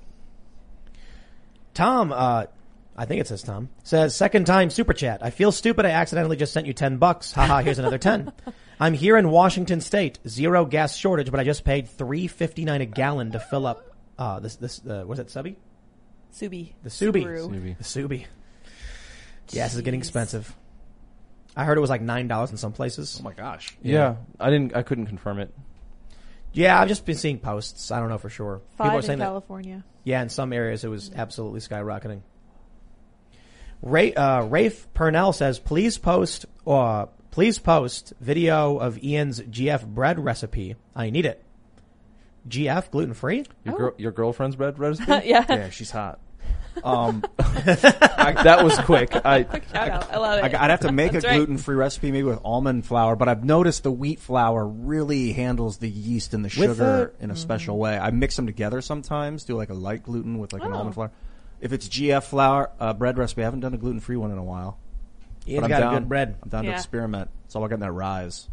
Tom, uh, I think it says Tom, says, second time super chat. I feel stupid. I accidentally just sent you ten bucks. Haha, here's another ten. I'm here in Washington State. Zero gas shortage, but I just paid three fifty-nine a gallon to fill up, uh, this, this, uh, what is it, Subby? Subi. The Subi. Subi. The Subi. Gas is getting expensive. I heard it was like nine dollars in some places. Oh my gosh. Yeah. yeah. I didn't, I couldn't confirm it. Yeah, I've just been seeing posts. I don't know for sure. People are Five in saying that. California. Yeah, in some areas it was absolutely skyrocketing. Ray, uh, Rafe Purnell says, please post, uh, please post video of Ian's G F bread recipe. I need it. G F, gluten free? Your, Oh. girl, your girlfriend's bread recipe? yeah. Yeah, she's hot. Um, I, that was quick. I, Shout out. I love it. I, I'd have to make That's a right. gluten-free recipe, maybe with almond flour. But I've noticed the wheat flour really handles the yeast and the With sugar the- in a special way. I mix them together sometimes, do like a light gluten with like an Oh. almond flour. If it's G F flour uh, bread recipe, I haven't done a gluten-free one in a while. Ian's But I'm got down, good bread. I'm down to Yeah. experiment. It's all I got in that rise.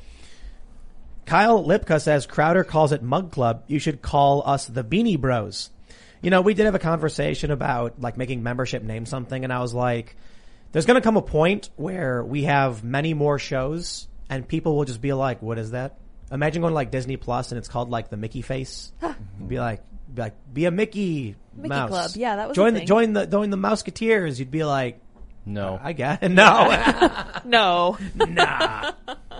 Kyle Lipka says, Crowder calls it Mug Club. You should call us the Beanie Bros. You know, we did have a conversation about like making membership name something, and I was like, there's going to come a point where we have many more shows and people will just be like, what is that? Imagine going to like Disney Plus and it's called like the Mickey face. be like, be like, be a Mickey, Mickey mouse. Club. Yeah, that was a join the, thing. join the, join the Mouseketeers. You'd be like, no. I got it. No. No. Nah.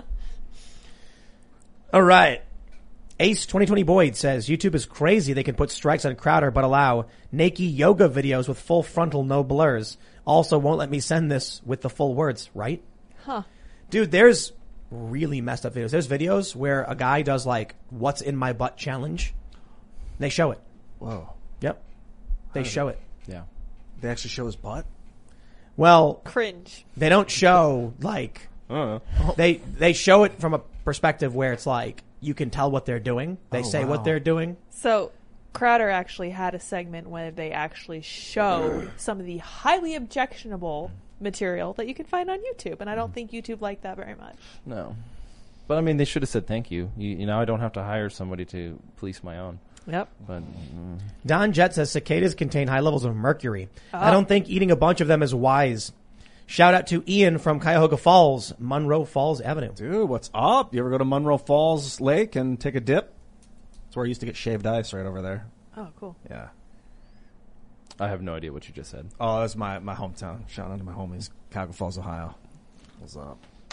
All right. Ace twenty twenty Boyd says, YouTube is crazy. They can put strikes on Crowder, but allow naked yoga videos with full frontal, no blurs. Also won't let me send this with the full words, right? Huh. Dude, there's really messed up videos. There's videos where a guy does like, what's in my butt challenge. They show it. Whoa. Yep. They show it. Yeah. They actually show his butt? Well, Cringe. they don't show like, Uh, they, they show it from a perspective where it's like, you can tell what they're doing. They Oh, say wow. what they're doing. So, Crowder actually had a segment where they actually showed some of the highly objectionable material that you can find on YouTube, and I don't think YouTube liked that very much. no. But I mean, they should have said thank you. You, you know, I don't have to hire somebody to police my own. Yep. But mm, Don Jet says cicadas contain high levels of mercury. Oh. I don't think eating a bunch of them is wise. Shout out to Ian from Cuyahoga Falls, Monroe Falls Avenue. Dude, what's up? You ever go to Monroe Falls Lake and take a dip? That's where I used to get shaved ice right over there. Oh, cool. Yeah. I have no idea what you just said. Oh, that's my, my hometown. Shout out to my homies, Cuyahoga Falls, Ohio. What's up?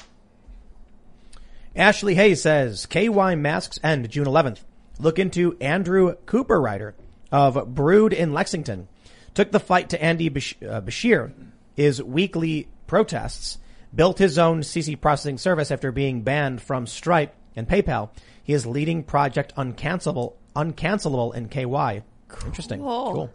Ashley Hayes says, K Y masks end June eleventh. Look into Andrew Cooper Ryder of Brood in Lexington. Took the fight to Andy Bash- uh, Bashir. His weekly protests, built his own C C processing service after being banned from Stripe and PayPal. He is leading Project Uncancelable, Uncancelable in K Y. Interesting. Cool. Cool.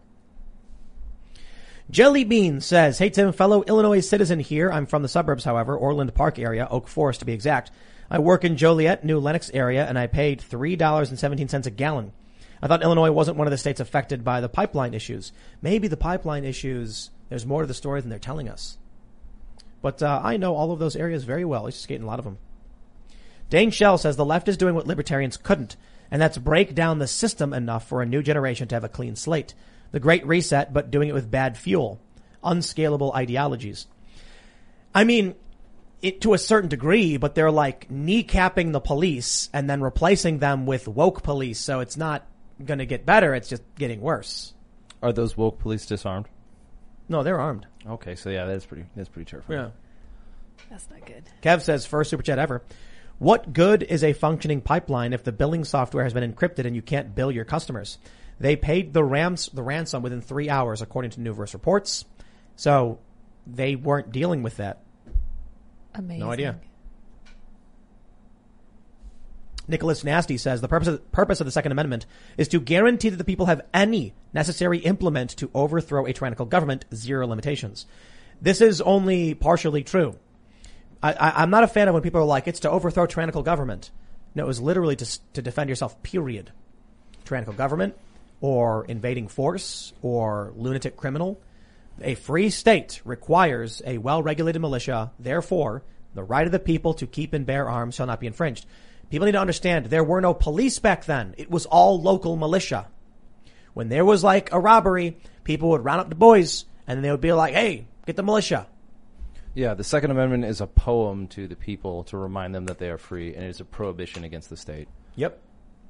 Jelly Bean says, hey Tim, fellow Illinois citizen here. I'm from the suburbs, however, Orland Park area, Oak Forest to be exact. I work in Joliet, New Lenox area, and I paid three dollars and seventeen cents a gallon. I thought Illinois wasn't one of the states affected by the pipeline issues. Maybe the pipeline issues, there's more to the story than they're telling us. But uh, I know all of those areas very well. I used to skate in a lot of them. Dane Shell says the left is doing what libertarians couldn't, and that's break down the system enough for a new generation to have a clean slate. The Great Reset, but doing it with bad fuel. Unscalable ideologies. I mean, it, to a certain degree, but they're like kneecapping the police and then replacing them with woke police, so it's not going to get better, it's just getting worse. Are those woke police disarmed? No, they're armed. Okay, so yeah, that's pretty. That's pretty terrifying. Yeah. That's not good. Kev says, first super chat ever. What good is a functioning pipeline if the billing software has been encrypted and you can't bill your customers? They paid the rams, the ransom within three hours, according to Nuverse reports. So they weren't dealing with that. Amazing. No idea. Nicholas Nasty says the purpose of, purpose of the Second Amendment is to guarantee that the people have any necessary implement to overthrow a tyrannical government, zero limitations. This is only partially true. I, I, I'm not a fan of when people are like, it's to overthrow tyrannical government. No, it was literally to, to defend yourself, period. Tyrannical government or invading force or lunatic criminal. A free state requires a well-regulated militia. Therefore, the right of the people to keep and bear arms shall not be infringed. People need to understand there were no police back then. It was all local militia. When there was like a robbery, people would round up the boys and then they would be like, hey, get the militia. Yeah, the Second Amendment is a poem to the people to remind them that they are free, and it is a prohibition against the state. Yep.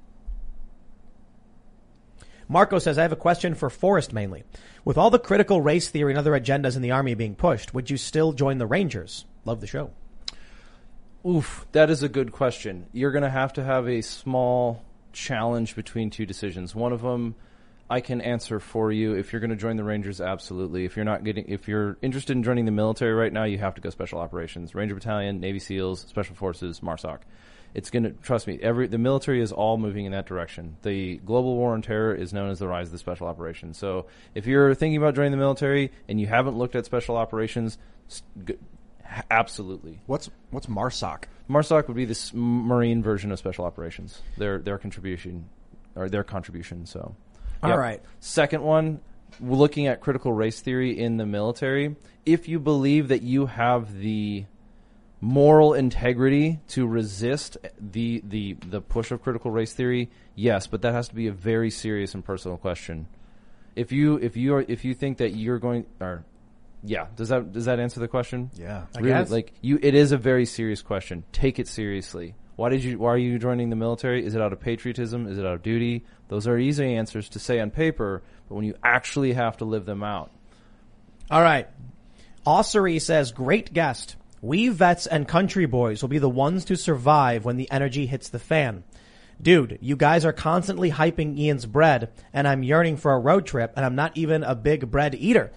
Marco says, I have a question for Forrest mainly. With all the critical race theory and other agendas in the army being pushed, would you still join the Rangers? Love the show. Oof, that is a good question. You're going to have to have a small challenged between two decisions. One of them I can answer for you. If you're going to join the Rangers, absolutely. If you're not getting, if you're interested in joining the military right now, you have to go Special Operations, Ranger Battalion, Navy SEALs, Special Forces, MARSOC. It's going to, trust me, every the military is all moving in that direction. The global war on terror is known as the rise of the Special Operations. So if you're thinking about joining the military and you haven't looked at Special Operations, g- absolutely. What's what's MARSOC? MARSOC would be this Marine version of Special Operations. Their their contribution or their contribution. So, all yep. right. Second one, we're looking at critical race theory in the military. If you believe that you have the moral integrity to resist the the the push of critical race theory, yes, but that has to be a very serious and personal question. If you if you are if you think that you're going or yeah, does that does that answer the question? Yeah, I really, guess. like you, it is a very serious question. Take it seriously. Why did you? Why are you joining the military? Is it out of patriotism? Is it out of duty? Those are easy answers to say on paper, but when you actually have to live them out. All right. Ossery says, great guest. We vets and country boys will be the ones to survive when the energy hits the fan. Dude, you guys are constantly hyping Ian's bread, and I'm yearning for a road trip, and I'm not even a big bread eater.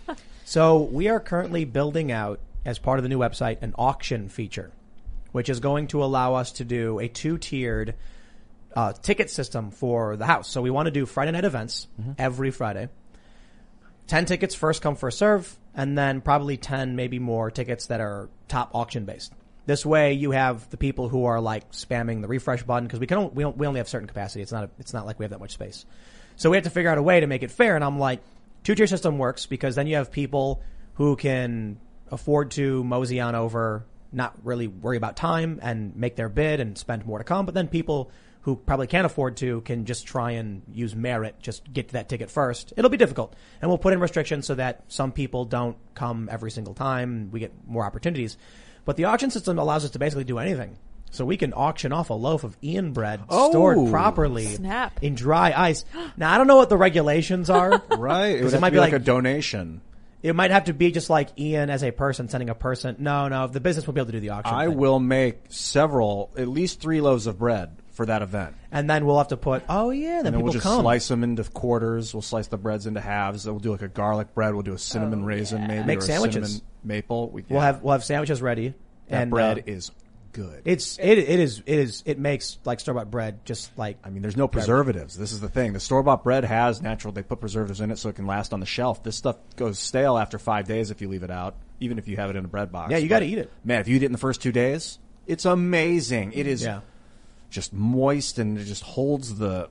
So we are currently building out, as part of the new website, an auction feature, which is going to allow us to do a two-tiered uh, ticket system for the house. So we want to do Friday night events mm-hmm. every Friday. ten tickets, first come, first serve, and then probably ten, maybe more tickets that are top auction based. This way you have the people who are like spamming the refresh button because we can only, we, don't, we only have certain capacity. It's not a, it's not like we have that much space. So we have to figure out a way to make it fair. And I'm like, two-tier system works because then you have people who can afford to mosey on over, not really worry about time and make their bid and spend more to come. But then people who probably can't afford to can just try and use merit, just get to that ticket first. It'll be difficult. And we'll put in restrictions so that some people don't come every single time. We get more opportunities. But the auction system allows us to basically do anything. So we can auction off a loaf of Ian bread oh, stored properly snap. in dry ice. Now, I don't know what the regulations are. Right. It, would it have might to be be like, like a donation. It might have to be just like Ian as a person sending a person. No, no, the business will be able to do the auction. I thing. will make several, at least three loaves of bread for that event. And then we'll have to put, oh yeah, then, and then people we'll just come. slice them into quarters. We'll slice the breads into halves. We'll do like a garlic bread. We'll do a cinnamon Oh, raisin yeah. maybe. Make or a sandwiches. cinnamon maple. We, We'll yeah. have we'll have sandwiches ready. that and bread uh, is good. It's it it is it is it makes like store bought bread just like I mean, there's no preservatives. This is the thing. The store-bought bread has natural, they put preservatives in it so it can last on the shelf. This stuff goes stale after five days if you leave it out, even if you have it in a bread box. Yeah, you But, gotta eat it. Man, if you eat it in the first two days, it's amazing. It is yeah. just moist and it just holds the,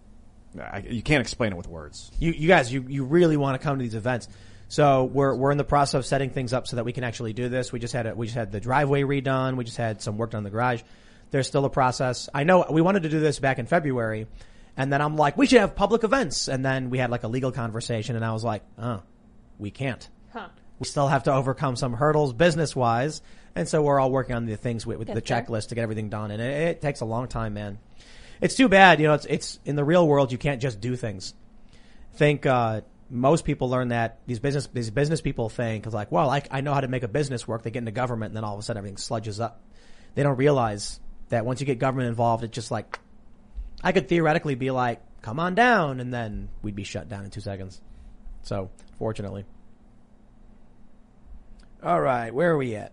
I, you can't explain it with words. You you guys you you really want to come to these events. So we're we're in the process of setting things up so that we can actually do this. We just had a, we just had the driveway redone. We just had some work done in the garage. There's still a process. I know we wanted to do this back in February, and then I'm like, we should have public events. And then we had like a legal conversation, and I was like, oh, we can't. Huh. We still have to overcome some hurdles business wise, and so we're all working on the things with, with the Get there. checklist to get everything done. And it, it takes a long time, man. It's too bad, you know. It's it's in the real world you can't just do things. Think. uh Most people learn that these business these business people think is like, well, I, I know how to make a business work. They get into government, and then all of a sudden everything sludges up. They don't realize that once you get government involved, it's just like I could theoretically be like, come on down, and then we'd be shut down in two seconds. So, fortunately. All right, where are we at?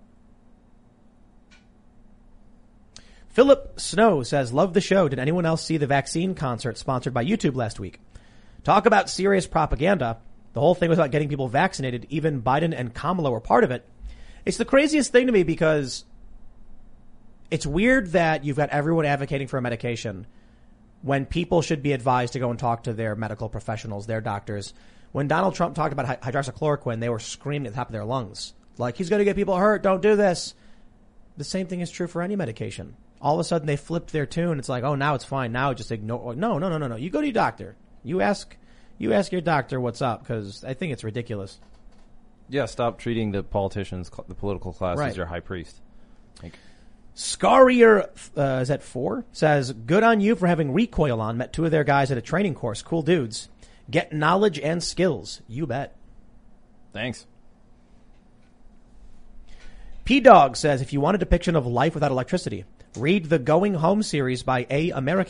Philip Snow says, love the show. Did anyone else see the vaccine concert sponsored by YouTube last week? Talk about serious propaganda. The whole thing was about getting people vaccinated. Even Biden and Kamala were part of it. It's the craziest thing to me because it's weird that you've got everyone advocating for a medication when people should be advised to go and talk to their medical professionals, their doctors. When Donald Trump talked about hydroxychloroquine, they were screaming at the top of their lungs. Like, he's going to get people hurt. Don't do this. The same thing is true for any medication. All of a sudden, they flipped their tune. It's like, oh, now it's fine. Now just ignore. No, no, no, no, no. You go to your doctor. You ask, you ask your doctor what's up, because I think it's ridiculous. Yeah, stop treating the politicians, the political class, Right. as your high priest. Like, Scarier, uh, is that four? Says, good on you for having Recoil on. Met two of their guys at a training course. Cool dudes. Get knowledge and skills. You bet. thanks. P-Dog says, if you want a depiction of life without electricity, read the Going Home series by A. American.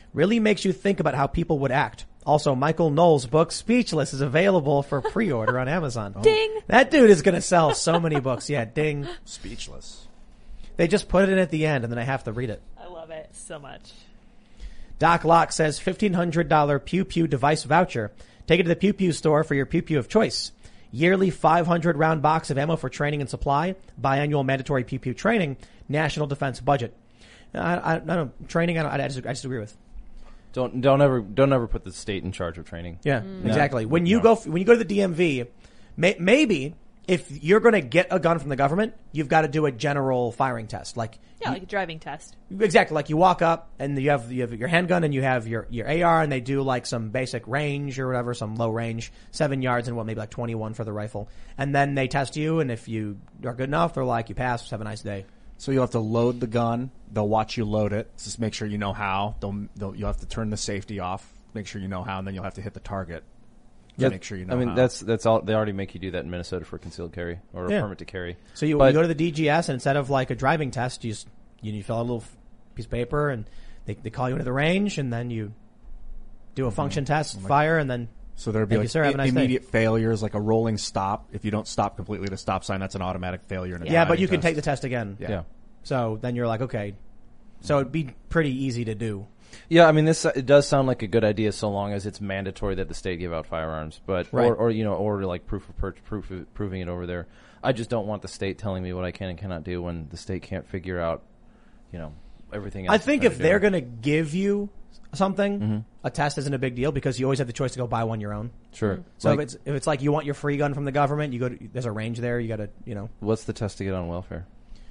really makes you think about how people would act. Also, Michael Knowles' book Speechless is available for pre-order on Amazon. Ding! That dude is going to sell so many books. Yeah, ding. Speechless. They just put it in at the end, and then I have to read it. I love it so much. Doc Locke says fifteen hundred dollars Pew Pew device voucher. Take it to the Pew Pew store for your Pew Pew of choice. Yearly five hundred round box of ammo for training and supply. Biannual mandatory Pew Pew training. National defense budget. I, I, I don't training. I, don't, I, just, I just agree with. Don't don't ever don't ever put the state in charge of training. Yeah, Mm. exactly. No. When you No. go when you go to the D M V, may, maybe if you're going to get a gun from the government, you've got to do a general firing test. Like Yeah, like a driving test. exactly, like you walk up and you have you have your handgun and you have your your A R, and they do like some basic range or whatever, some low range, seven yards and what maybe like twenty-one for the rifle, and then they test you, and if you are good enough, they're like you pass, have a nice day. So you'll have to load the gun. They'll watch you load it. Just make sure you know how. They'll, they'll, you'll have to turn the safety off. Make sure you know how, and then you'll have to hit the target. To Yep. Make sure you know I mean, how. that's that's all. They already make you do that in Minnesota for concealed carry or a Yeah. permit to carry. So you, But- you go to the D G S, and instead of like a driving test, you just you, you fill out a little piece of paper, and they they call you into the range, and then you do a function test, fire, and then So there'd be Thank you, like sir. Have a nice day. immediate failures, like a rolling stop. If you don't stop completely at a stop sign, that's an automatic failure. In a yeah, but driving you can test. take the test again. Yeah. Yeah. So then you're like, okay. So it'd be pretty easy to do. Yeah, I mean, this it does sound like a good idea so long as it's mandatory that the state give out firearms, but Right. or, or you know, or like proof of purchase, proof of, proving it over there. I just don't want the state telling me what I can and cannot do when the state can't figure out, you know, everything else. I it's think trying if to they're do. going to give you something, Mm-hmm. a test isn't a big deal because you always have the choice to go buy one your own. Sure. So Like, if it's if it's like you want your free gun from the government, you go to, there's a range there. You got to you know. what's the test to get on welfare?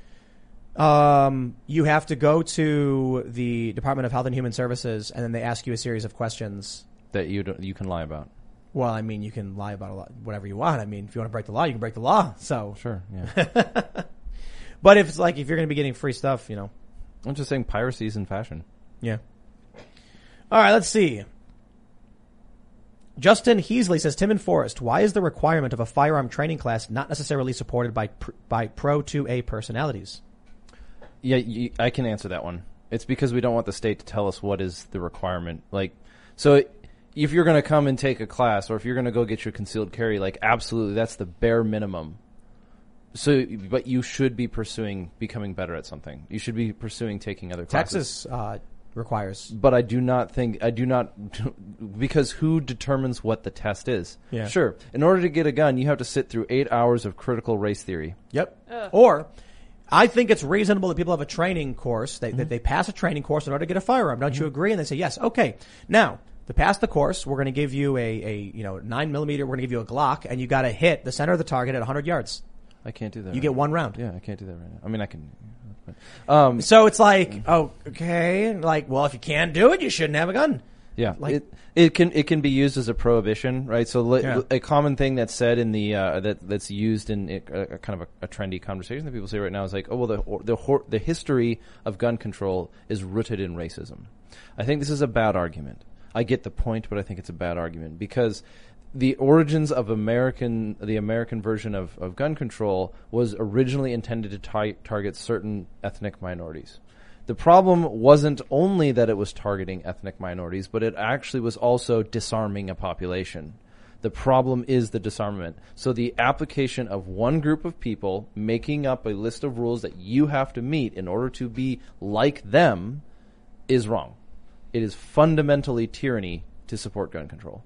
Um, you have to go to the Department of Health and Human Services, and then they ask you a series of questions. That you don't, you can lie about. Well, I mean, you can lie about a lot, whatever you want. I mean, if you want to break the law, you can break the law. So, Sure. Yeah. but if it's like if you're going to be getting free stuff, you know, I'm just saying piracy is in fashion. yeah. All right, let's see. Justin Heasley says, Tim and Forrest, why is the requirement of a firearm training class not necessarily supported by pr- by Pro two A personalities? Yeah, you, I can answer that one. It's because we don't want the state to tell us what is the requirement. Like, so if you're going to come and take a class, or if you're going to go get your concealed carry, like, absolutely, that's the bare minimum. So, but you should be pursuing becoming better at something. You should be pursuing taking other classes. Texas uh, requires. But I do not think, I do not, because who determines what the test is? Yeah. Sure. In order to get a gun, you have to sit through eight hours of critical race theory. Yep. Ugh. Or I think it's reasonable that people have a training course, they, that they pass a training course in order to get a firearm. Don't you agree? And they say, yes. Okay. Now, to pass the course, we're going to give you a, a, you know, nine millimeter, we're going to give you a Glock, and you got to hit the center of the target at one hundred yards. I can't do that. You right get now. one round. Yeah, I can't do that right now. I mean, I can. Um, So it's like, oh, okay. Like, well, if you can't do it, you shouldn't have a gun. yeah, like- it it can it can be used as a prohibition, right? So li- Yeah. a common thing that's said in the uh, that that's used in it, a, a kind of a, a trendy conversation that people say right now is like, oh well, the or, the hor- the history of gun control is rooted in racism. I think this is a bad argument. I get the point, but I think it's a bad argument because the origins of American, the American version of, of gun control was originally intended to tar- target certain ethnic minorities. The problem wasn't only that it was targeting ethnic minorities, but it actually was also disarming a population. The problem is the disarmament. So the application of one group of people making up a list of rules that you have to meet in order to be like them is wrong. It is fundamentally tyranny to support gun control.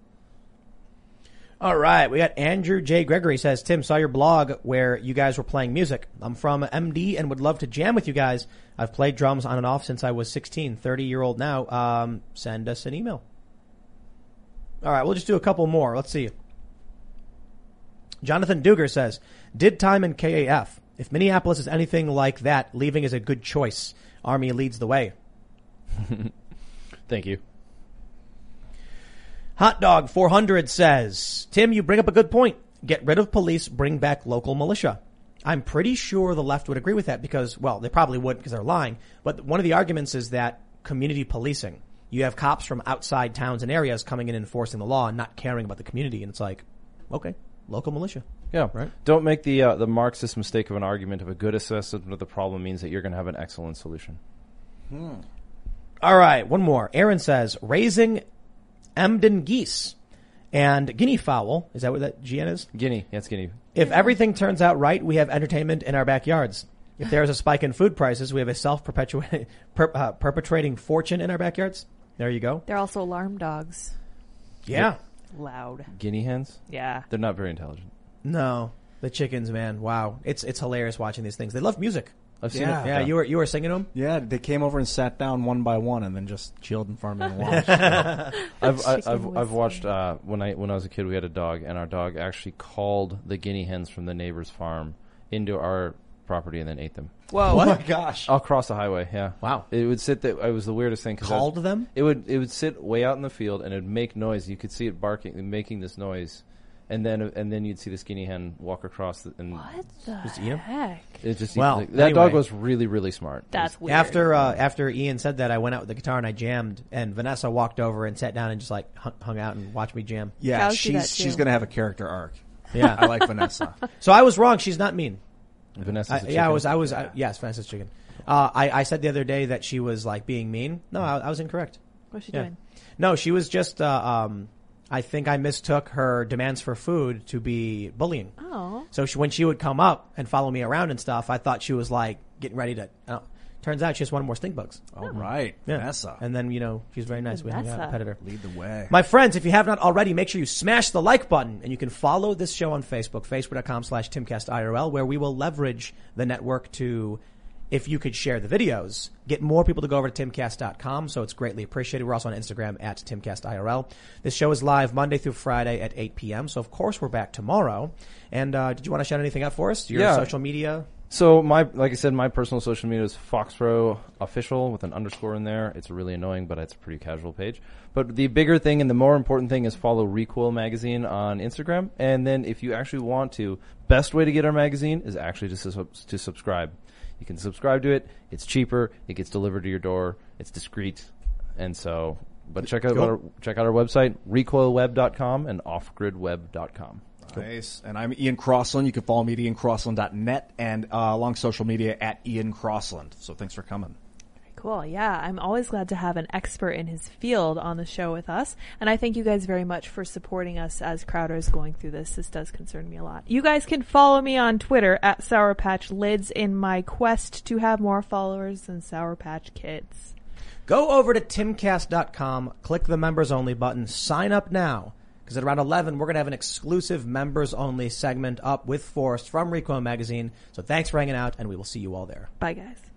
All right. We got Andrew J. Gregory says, Tim, saw your blog where you guys were playing music. I'm from M D and would love to jam with you guys. I've played drums on and off since I was sixteen, thirty year old now. Um, send us an email. All right. We'll just do a couple more. Let's see. Jonathan Duger says, did time in K A F. If Minneapolis is anything like that, leaving is a good choice. Army leads the way. Thank you. Hot Dog four hundred says, Tim, you bring up a good point. Get rid of police, bring back local militia. I'm pretty sure the left would agree with that because, well, they probably would because they're lying. But one of the arguments is that community policing. You have cops from outside towns and areas coming in and enforcing the law and not caring about the community. And it's like, okay, local militia. Yeah. Right. Don't make the uh, the Marxist mistake of an argument of a good assessment of the problem means that you're going to have an excellent solution. All right, one more. Aaron says, raising Emden geese and guinea fowl. Is that what that G N is? Guinea. Yeah, it's guinea. If everything turns out right, we have entertainment in our backyards. If there is a spike in food prices, we have a self-perpetuating, per, uh, perpetrating fortune in our backyards. There you go. They're also alarm dogs. Yeah. Loud. Guinea hens? Yeah. They're not very intelligent. No, the chickens, man. Wow, it's it's hilarious watching these things. They love music. I've seen Yeah. it. Yeah, you were you were singing them. Yeah, they came over and sat down one by one, and then just chilled in front of me and watched. I've I, Chicken I've was I've watched uh, when I when I was a kid. We had a dog, and our dog actually called the guinea hens from the neighbor's farm into our property and then ate them Whoa. Oh my gosh! across the highway. Yeah, Wow. It would sit there. It was the weirdest thing. 'cause I was- Called them? It would it would sit way out in the field and it'd make noise. You could see it barking and making this noise, and then and then you'd see this guinea hen walk across the, and What the Just eat 'em? heck? it just Well, like, that anyway. dog was really really smart. That's weird. After uh, after Ian said that, I went out with the guitar and I jammed, and Vanessa walked over and sat down and just like hung, hung out and watched me jam. Yeah, Cows do that she's too. she's gonna have a character arc. Yeah. I like Vanessa. So I was wrong. She's not mean. Vanessa's I, a yeah, I chicken. was. I was. I, yes, Vanessa's chicken. Uh, I I said the other day that she was like being mean. No, I, I was incorrect. What's she Yeah. doing? No, she was just. Uh, um, I think I mistook her demands for food to be bullying. Oh. So she, when she would come up and follow me around and stuff, I thought she was like getting ready to. Uh, turns out she just wanted more stink bugs. All right, Yeah. Vanessa, And then, you know, she's very nice. We hung out Vanessa. and petted her. lead the way. My friends, if you have not already, make sure you smash the like button, and you can follow this show on Facebook, facebook.com slash TimCastIRL, where we will leverage the network to, if you could share the videos, get more people to go over to timcast dot com, so it's greatly appreciated. We're also on Instagram at TimCastIRL. This show is live Monday through Friday at eight p.m., so of course we're back tomorrow. And uh, did you want to shout anything out for us? Your Yeah. social media? So my, like I said, my personal social media is Foxrow Official with an underscore in there. It's really annoying, but it's a pretty casual page. But the bigger thing and the more important thing is follow Recoil Magazine on Instagram. And then if you actually want to, best way to get our magazine is actually to, su- to subscribe. You can subscribe to it. It's cheaper. It gets delivered to your door. It's discreet. And so, but check out Cool. our, check out our website, recoil web dot com and off grid web dot com. Nice. And I'm Ian Crossland. You can follow me at ian crossland dot net and uh, along social media at Ian Crossland. So thanks for coming. Cool. Yeah, I'm always glad to have an expert in his field on the show with us. And I thank you guys very much for supporting us as Crowders going through this. This does concern me a lot. You guys can follow me on Twitter at Sour Patch Lids in my quest to have more followers than Sour Patch Kids. Go over to timcast dot com, click the members only button, sign up now. Because at around eleven, we're going to have an exclusive members-only segment up with Forrest from Recoil Magazine. So thanks for hanging out, and we will see you all there. Bye, guys.